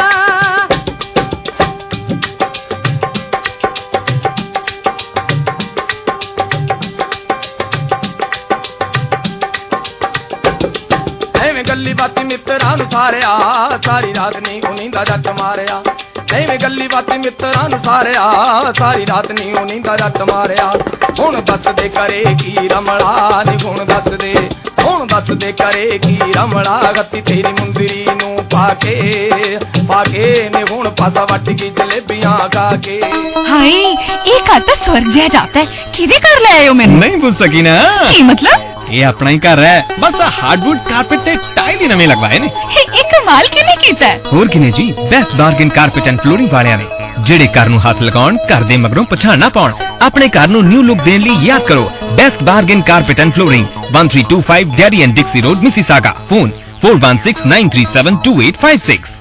ਐਵੇਂ ਗੱਲੀ ਬਾਤੀ ਮਿੱਤਰਾਂ ਨੂੰ ਸਾਰਿਆ, ਸਾਰੀ ਰਾਤ ਨੀ ਉਹ ਨੀਂਦਾ ਜੱਟ ਮਾਰਿਆ। ਐਵੇਂ ਗੱਲੀ ਬਾਤੀ ਮਿੱਤਰਾਂ ਨੂੰ ਸਾਰਿਆ, ਸਾਰੀ ਰਾਤ ਨੀ ਉਹ ਨੀਂਦਾ ਜੱਟ ਮਾਰਿਆ। ਹੁਣ ਦੱਸ ਦੇ ਕਰੇ ਕੀ ਰਮਲਾ ਨੀ, ਹੁਣ ਦੱਸ ਦੇ ਹੁਣ ਦੱਸ ਦੇ ਕਰੇ ਕੀ ਰਮਲਾ। ਗੱਤੀ ਤੇਰੀ ਮੁੰਦਰੀ ਨੂੰ ਪਾ ਕੇ ਪਾ ਕੇ ਨੇ, ਹੁਣ ਪਾਸਾ ਵੱਟ ਗਈ ਜਲੇਬੀਆਂ ਖਾ ਕੇ। ਹਾਏ, ਇਹ ਘਰ ਤਾਂ स्वर्ग जैसा जाता है। किधे कर ले आए हो मैंने? नहीं पूछ सकी ना। की मतलब? ये अपना ही घर है, बस हार्डवुड कारपेट ते टाइल ही नवे लगवाए ने। ਇਹ ਕਮਾਲ ਕਿਨੇ ਕੀਤਾ ਹੈ? ਹੋਰ ਕਿਨੇ ਜੀ, best bargain carpet and flooring ਵਾਲਿਆਂ ਨੇ, ਜਿਹੜੇ ਘਰ ਨੂੰ ਹੱਥ ਲਗਾਉਣ, ਘਰ ਦੇ ਮਗਰੋਂ ਪਛਾਣ ਨਾ ਪਾਉਣ। ਆਪਣੇ ਘਰ ਨੂੰ ਨਿਊ ਲੁੱਕ ਦੇਣ ਲਈ ਯਾਦ ਕਰੋ best bargain carpet and flooring, one three two five Derry and Dixie road, Mississauga. Phone four one six nine three seven two eight five six।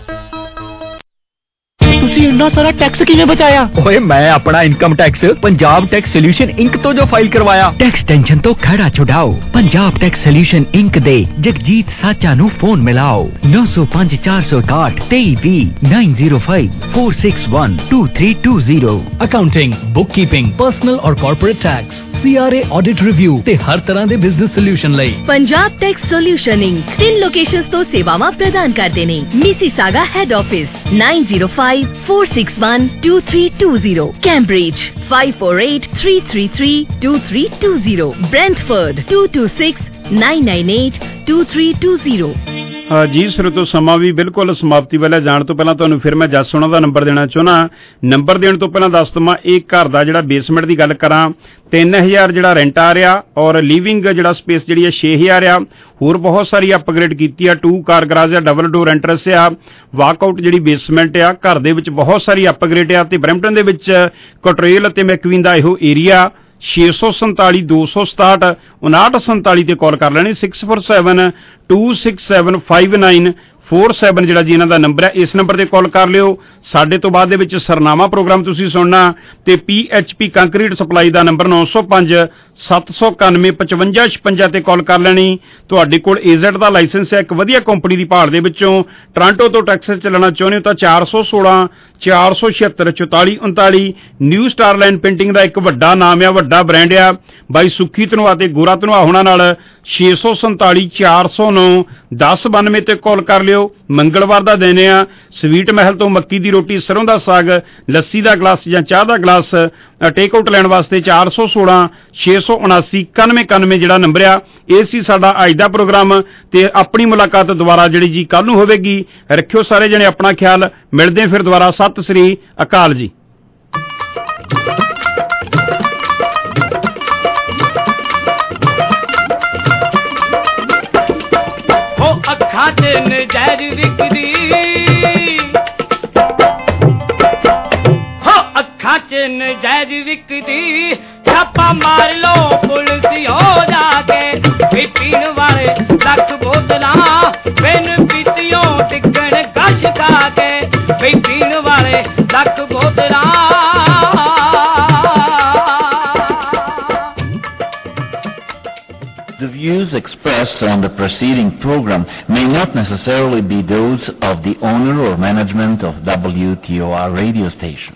ਤੁਸੀਂ ਇੰਨਾ ਸਾਰਾ ਟੈਕਸ ਕਿਵੇਂ ਬਚਾਇਆ? ਓਏ ਮੈਂ ਆਪਣਾ income tax Punjab tax solution inc ਤੋਂ ਜੋ ਫਾਈਲ ਕਰਵਾਇਆ। ਟੈਕਸ ਟੈਨਸ਼ਨ ਤੋਂ ਖੜਾ ਛੁਡਾਓ, ਪੰਜਾਬ ਟੈਕਸ ਸੋਲੂਸ਼ਨ ਇੰਕ ਦੇ ਜਗਜੀਤ ਸਾਚਾ ਨੂੰ ਫੋਨ ਮਿਲਾਓ nine oh five four six eight three three nine zero five four six one two three two zero। Accounting, bookkeeping, personal ਔਰ corporate tax, C R A audit review ਤੇ ਹਰ ਤਰ੍ਹਾਂ ਦੇ ਬਿਜ਼ਨਸ ਸੋਲੂਸ਼ਨ ਲਈ ਪੰਜਾਬ ਟੈਕਸ ਸੋਲੂਸ਼ਨ ਇੰਕ ਤਿੰਨ ਲੋਕੇਸ਼ਨਸ ਤੋਂ ਸੇਵਾਵਾਂ ਪ੍ਰਦਾਨ ਕਰਦੇ ਨੇ। Mississauga head office nine zero five four six one two three two zero, Cambridge five four eight three three three two three two zero, Brentford two two six nine nine eight two three two zero। ਜੀ ਸਰੋਤੋ, ਸਮਾਂ ਵੀ ਬਿਲਕੁਲ ਸਮਾਪਤੀ ਵਾਲਾ ਜਾਣ ਤੋਂ ਪਹਿਲਾਂ ਤੁਹਾਨੂੰ ਫਿਰ ਮੈਂ ਜੱਸ ਉਹਨਾਂ ਦਾ ਨੰਬਰ ਦੇਣਾ ਚਾਹੁੰਦਾ। ਨੰਬਰ ਦੇਣ ਤੋਂ ਪਹਿਲਾਂ ਦੱਸ ਦਵਾਂ, ਇਹ ਘਰ ਦਾ ਜਿਹੜਾ ਬੇਸਮੈਂਟ ਦੀ ਗੱਲ ਕਰਾਂ ਤਿੰਨ ਹਜ਼ਾਰ ਜਿਹੜਾ ਰੈਂਟ ਆ ਰਿਹਾ, ਔਰ ਲਿਵਿੰਗ ਜਿਹੜਾ ਸਪੇਸ ਜਿਹੜੀ ਹੈ ਛੇ ਹਜ਼ਾਰ ਆ। ਹੋਰ ਬਹੁਤ ਸਾਰੀ ਅਪਗ੍ਰੇਡ ਕੀਤੀ ਆ, ਟੂ ਕਾਰ ਗਰਾਜ ਆ, ਡਬਲ ਡੋਰ ਐਂਟਰਸ ਆ, ਵਾਕਆਊਟ ਜਿਹੜੀ ਬੇਸਮੈਂਟ ਆ। ਘਰ ਦੇ ਵਿੱਚ ਬਹੁਤ ਸਾਰੀ ਅਪਗ੍ਰੇਡ ਆ। ਤੇ ਬਰੈਂਪਟਨ ਦੇ ਵਿੱਚ ਕਟਰੇਲ ਅਤੇ ਮੈਕਵੀਨ ਦਾ ਇਹੋ ਏਰੀਆ। ਛੇ ਸੌ ਸੰਤਾਲੀ ਦੋ ਸੌ ਸਤਾਹਠ ਉਨਾਹਠ ਸੰਤਾਲੀ ਤੇ ਕਾਲ ਕਰ ਲੈਣੀ। Six four seven two six seven five nine four seven ਜਿਹੜਾ ਜੀ ਇਹਨਾਂ ਦਾ ਨੰਬਰ ਹੈ। ਇਸ ਨੰਬਰ ਤੇ ਕਾਲ ਕਰ ਲਿਓ। ਸਾਡੇ ਤੋਂ ਬਾਅਦ ਦੇ ਵਿੱਚ ਸਰਨਾਮਾ ਪ੍ਰੋਗਰਾਮ ਤੁਸੀਂ ਸੁਣਨਾ, ਤੇ P H P concrete supply ਦਾ ਨੰਬਰ ਨੌ ਸੌ ਪੰਜ ਸੱਤ ਸੌ ਇਕਾਨਵੇਂ ਪਚਵੰਜਾ ਛਪੰਜਾ ਤੇ ਕਾਲ ਕਰ ਲੈਣੀ। ਤੁਹਾਡੇ ਕੋਲ ਏਜ਼ੈਡ ਦਾ ਲਾਇਸੈਂਸ ਹੈ, ਇੱਕ ਵਧੀਆ ਕੰਪਨੀ ਦੀ ਭਾਲ ਦੇ ਵਿੱਚੋਂ ਟੋਰਾਂਟੋ ਤੋਂ ਟੈਕਸਸ ਚੱਲਣਾ ਚਾਹੁੰਦੇ ਹੋ ਤਾਂ ਚਾਰ ਸੌ ਸੋਲਾਂ ਚਾਰ ਸੌ ਛਿਅੱਤਰ ਚੁਤਾਲੀ ਉਨਤਾਲੀ। ਨਿਊ ਸਟਾਰਲਾਈਨ ਪੇਂਟਿੰਗ ਦਾ ਇੱਕ ਵੱਡਾ ਨਾਮ ਆ, ਵੱਡਾ ਬ੍ਰਾਂਡ ਆ। ਬਾਈ ਸੁੱਖੀ ਧਨਵਾ ਤੇ ਗੋਰਾ ਧਨਵਾ ਹੋਣਾ ਨਾਲ ਛੇ ਸੌ ਸੰਤਾਲੀ ਚਾਰ ਸੌ ਨੌ ਦਸ ਬਾਨਵੇਂ ਤੇ ਕਾਲ ਕਰ ਲਿਓ। ਮੰਗਲਵਾਰ ਦਾ ਦਿਨ ਆ। ਸਵੀਟ ਮਹਿਲ ਤੋਂ ਮੱਕੀ ਦੀ ਰੋਟੀ, ਸਰੋਂ ਦਾ ਸਾਗ, ਲੱਸੀ ਦਾ ਗਲਾਸ ਜਾਂ ਚਾਹ ਦਾ ਗਲਾਸ ਟੇਕ ਆਊਟ ਲੈਣ ਵਾਸਤੇ ਚਾਰ ਸੌ ਸੋਲਾਂ ਛੇ ਸੌ ਉਨਾਸੀ ਇਕਾਨਵੇਂ ਇਕਾਨਵੇਂ ਜਿਹੜਾ ਨੰਬਰ ਆ। ਇਹ ਸੀ ਸਾਡਾ ਅੱਜ ਦਾ ਪ੍ਰੋਗਰਾਮ, ਤੇ ਆਪਣੀ ਮੁਲਾਕਾਤ ਦੁਬਾਰਾ ਜਿਹੜੀ ਜੀ ਕੱਲ ਨੂੰ ਹੋਵੇਗੀ। ਰੱਖਿਓ ਸਾਰੇ ਜਣੇ ਆਪਣਾ ਖਿਆਲ। ਮਿਲਦੇ ਫਿਰ ਦੁਬਾਰਾ। ਸਤਿ ਸ੍ਰੀ ਅਕਾਲ ਜੀ। ਅੱਖਾਂ 'ਚ ਨਜ਼ਾਇਜ਼ ਵਿਕਦੀ, ਹੋ ਅੱਖਾਂ 'ਚ ਨਜ਼ਾਇਜ਼ ਵਿਕਦੀ, ਛਾਪਾ ਮਾਰ ਲੋ ਪੁਲਿਸ ਹੋ ਜਾ ਕੇ। ਵੀ ਪੀਣ ਵਾਲੇ ਲੱਖ ਬੋਤਲਾਂ ਬਿਨ ਪੀਤੀਓਂ ਟਿਕਣ ਗਸ਼ ਖਾ ਕੇ। ਵੀ ਪੀਣ ਵਾਲੇ ਲੱਖ ਬੋਤਲਾਂ। The views expressed on the preceding program may not necessarily be those of the owner or management of W T O R radio station.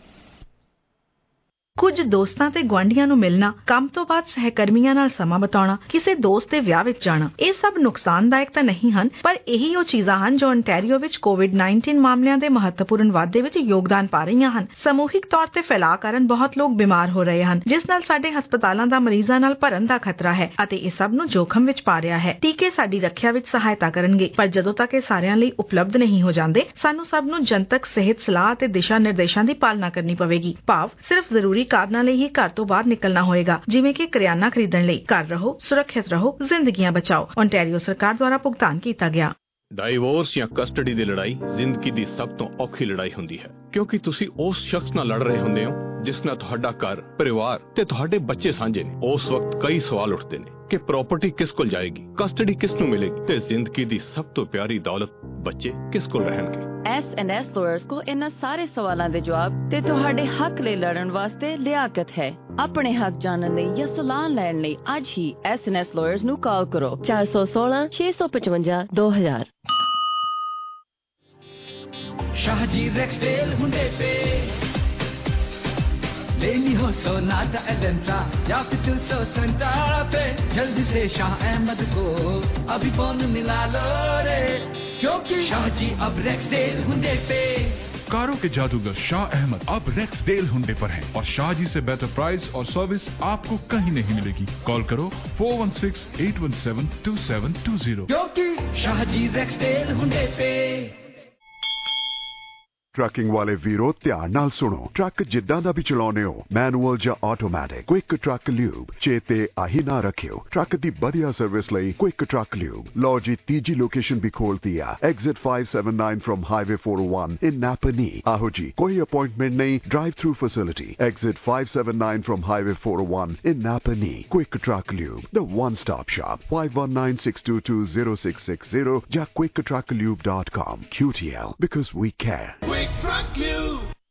ਕੁਝ ਦੋਸਤਾਂ ਤੇ ਗੁਆਂਢੀਆਂ ਨੂੰ ਮਿਲਣਾ, ਕੰਮ ਤੋਂ ਬਾਅਦ ਸਹਿਕਰਮੀਆਂ ਨਾਲ ਸਮਾਂ ਬਿਤਾਉਣਾ, ਕਿਸੇ ਦੋਸਤ ਦੇ ਵਿਆਹ ਵਿੱਚ ਜਾਣਾ, ਇਹ ਸਭ ਨੁਕਸਾਨਦਾਇਕ ਤਾਂ ਨਹੀਂ ਹਨ, ਪਰ ਇਹੀ ਉਹ ਚੀਜ਼ਾਂ ਹਨ ਜੋ ontario ਵਿੱਚ ਕੋਵਿਡ ਉੱਨੀ ਮਾਮਲਿਆਂ ਦੇ ਮਹੱਤਵਪੂਰਨ ਵਾਧੇ ਵਿੱਚ ਯੋਗਦਾਨ ਪਾ ਰਹੀਆਂ ਹਨ। ਸਮੂਹਿਕ ਤੌਰ ਤੇ ਫੈਲਾਅ ਕਾਰਨ ਬਹੁਤ ਲੋਕ ਬਿਮਾਰ ਹੋ ਰਹੇ ਹਨ, ਜਿਸ ਨਾਲ ਸਾਡੇ ਹਸਪਤਾਲਾਂ ਦਾ ਮਰੀਜ਼ਾਂ ਨਾਲ ਭਰਨ ਦਾ ਖਤਰਾ ਹੈ ਅਤੇ ਇਹ ਸਭ ਨੂੰ ਜੋਖਮ ਵਿੱਚ ਪਾ ਰਿਹਾ ਹੈ। ਟੀਕੇ ਸਾਡੀ ਰੱਖਿਆ ਵਿੱਚ ਸਹਾਇਤਾ ਕਰਨਗੇ, ਪਰ ਜਦੋਂ ਤੱਕ ਇਹ ਸਾਰਿਆਂ ਲਈ ਉਪਲਬਧ ਨਹੀਂ ਹੋ ਜਾਂਦੇ, ਸਾਨੂੰ ਸਭ ਨੂੰ ਜਨਤਕ ਸਿਹਤ ਸਲਾਹ ਅਤੇ ਦਿਸ਼ਾ ਨਿਰਦੇਸ਼ਾਂ ਦੀ ਪਾਲਣਾ ਕਰਨੀ ਪਵੇਗੀ। ਭਾਵ ਸਿਰਫ ਜ਼ਰੂਰੀ ਕਾਰਨਾਂ ਲਈ ਹੀ ਘਰ ਤੋਂ ਬਾਹਰ ਨਿਕਲਣਾ ਹੋਏਗਾ, ਜਿਵੇਂ ਕਿ ਕਰਿਆਨਾ ਖਰੀਦਣ ਲਈ। ਘਰ ਰਹੋ, ਸੁਰੱਖਿਅਤ ਰਹੋ, ਜ਼ਿੰਦਗੀਆਂ ਬਚਾਓ। ontario ਸਰਕਾਰ ਦੁਆਰਾ ਭੁਗਤਾਨ ਕੀਤਾ ਗਿਆ। ਡਾਈਵੋਰਸ ਜਾਂ ਕਸਟਡੀ ਦੀ ਲੜਾਈ ਜ਼ਿੰਦਗੀ ਦੀ ਸਭ ਤੋਂ ਔਖੀ ਲੜਾਈ ਹੁੰਦੀ ਹੈ, ਕਿਉਂਕਿ ਤੁਸੀਂ ਉਸ ਸ਼ਖਸ ਨਾਲ ਲੜ ਰਹੇ ਹੁੰਦੇ ਹੋ ਜਿਸ ਨਾਲ ਤੁਹਾਡਾ ਘਰ, ਪਰਿਵਾਰ ਤੇ ਤੁਹਾਡੇ ਬੱਚੇ ਸਾਂਝੇ ਨੇ। ਉਸ ਵਕਤ ਕਈ ਸਵਾਲ ਉੱਠਦੇ ਨੇ ਕਿ ਪ੍ਰਾਪਰਟੀ ਕਿਸ ਕੋਲ ਜਾਏਗੀ, ਕਸਟਡੀ ਕਿਸ ਨੂੰ ਮਿਲੇਗੀ ਤੇ ਜ਼ਿੰਦਗੀ ਦੀ ਸਭ ਤੋਂ ਪਿਆਰੀ ਦੌਲਤ ਬੱਚੇ ਕਿਸ ਕੋਲ ਰਹਿਣਗੇ। ਐਸ ਐਂਡ ਐਸ ਲਾਇਰਸ ਕੋ ਇਹਨਾਂ ਸਾਰੇ ਸਵਾਲਾਂ ਦੇ ਜਵਾਬ ਤੇ ਤੁਹਾਡੇ ਹੱਕ ਲਈ ਲੜਨ ਵਾਸਤੇ ਲਿਆਕਤ ਹੈ। ਆਪਣੇ ਹੱਕ ਜਾਣਨ ਲਈ ਜਾਂ ਸਲਾਹ ਲੈਣ ਲਈ ਅੱਜ ਹੀ ਐਸ ਐਂਡ ਐਸ ਲਾਇਰਸ ਨੂੰ ਕਾਲ ਕਰੋ ਚਾਰ ਸੌ ਸੋਲਾਂ ਛੇ ਸੌ ਪਚਵੰਜਾ ਦੋ ਹਜ਼ਾਰ। शाहजी रेक्सडेल हुंडे पे लेनी हो सोनाटा एलेंट्रा या फिर टू सौ संतारा पे जल्दी से शाह अहमद को अभी फोन मिला लो रे, क्योंकि शाहजी अब रेक्सडेल हुंडे पे। कारों के जादूगर शाह अहमद अब रेक्सडेल हुंडे पर हैं और शाहजी से बेहतर प्राइस और सर्विस आपको कहीं नहीं मिलेगी। कॉल करो four one six eight one seven two seven two zero, क्योंकि शाहजी रेक्सडेल हुंडे पे। ट्रकिंग वाले वीरो ध्यान नाल सुनो। ट्रक जिद्दां दा भी चलाउने हो, मैनुअल या ऑटोमैटिक, क्विक ट्रक ल्यूब चेते आही ना रखियो। ट्रक दी बढ़िया सर्विस लई क्विक ट्रक ल्यूब। लो जी तीजी लोकेशन भी खोलती है, exit five seven nine from highway four o one in Napanee. आहो जी, कोई अपॉइंटमेंट नहीं, drive through facility, exit five seven nine from highway four o one in Napanee. Quick truck lube, the one stop shop. Five one nine six two two zero six six zero या quick truck lube dot com. Q T L, because we care. Quick Truck Lube.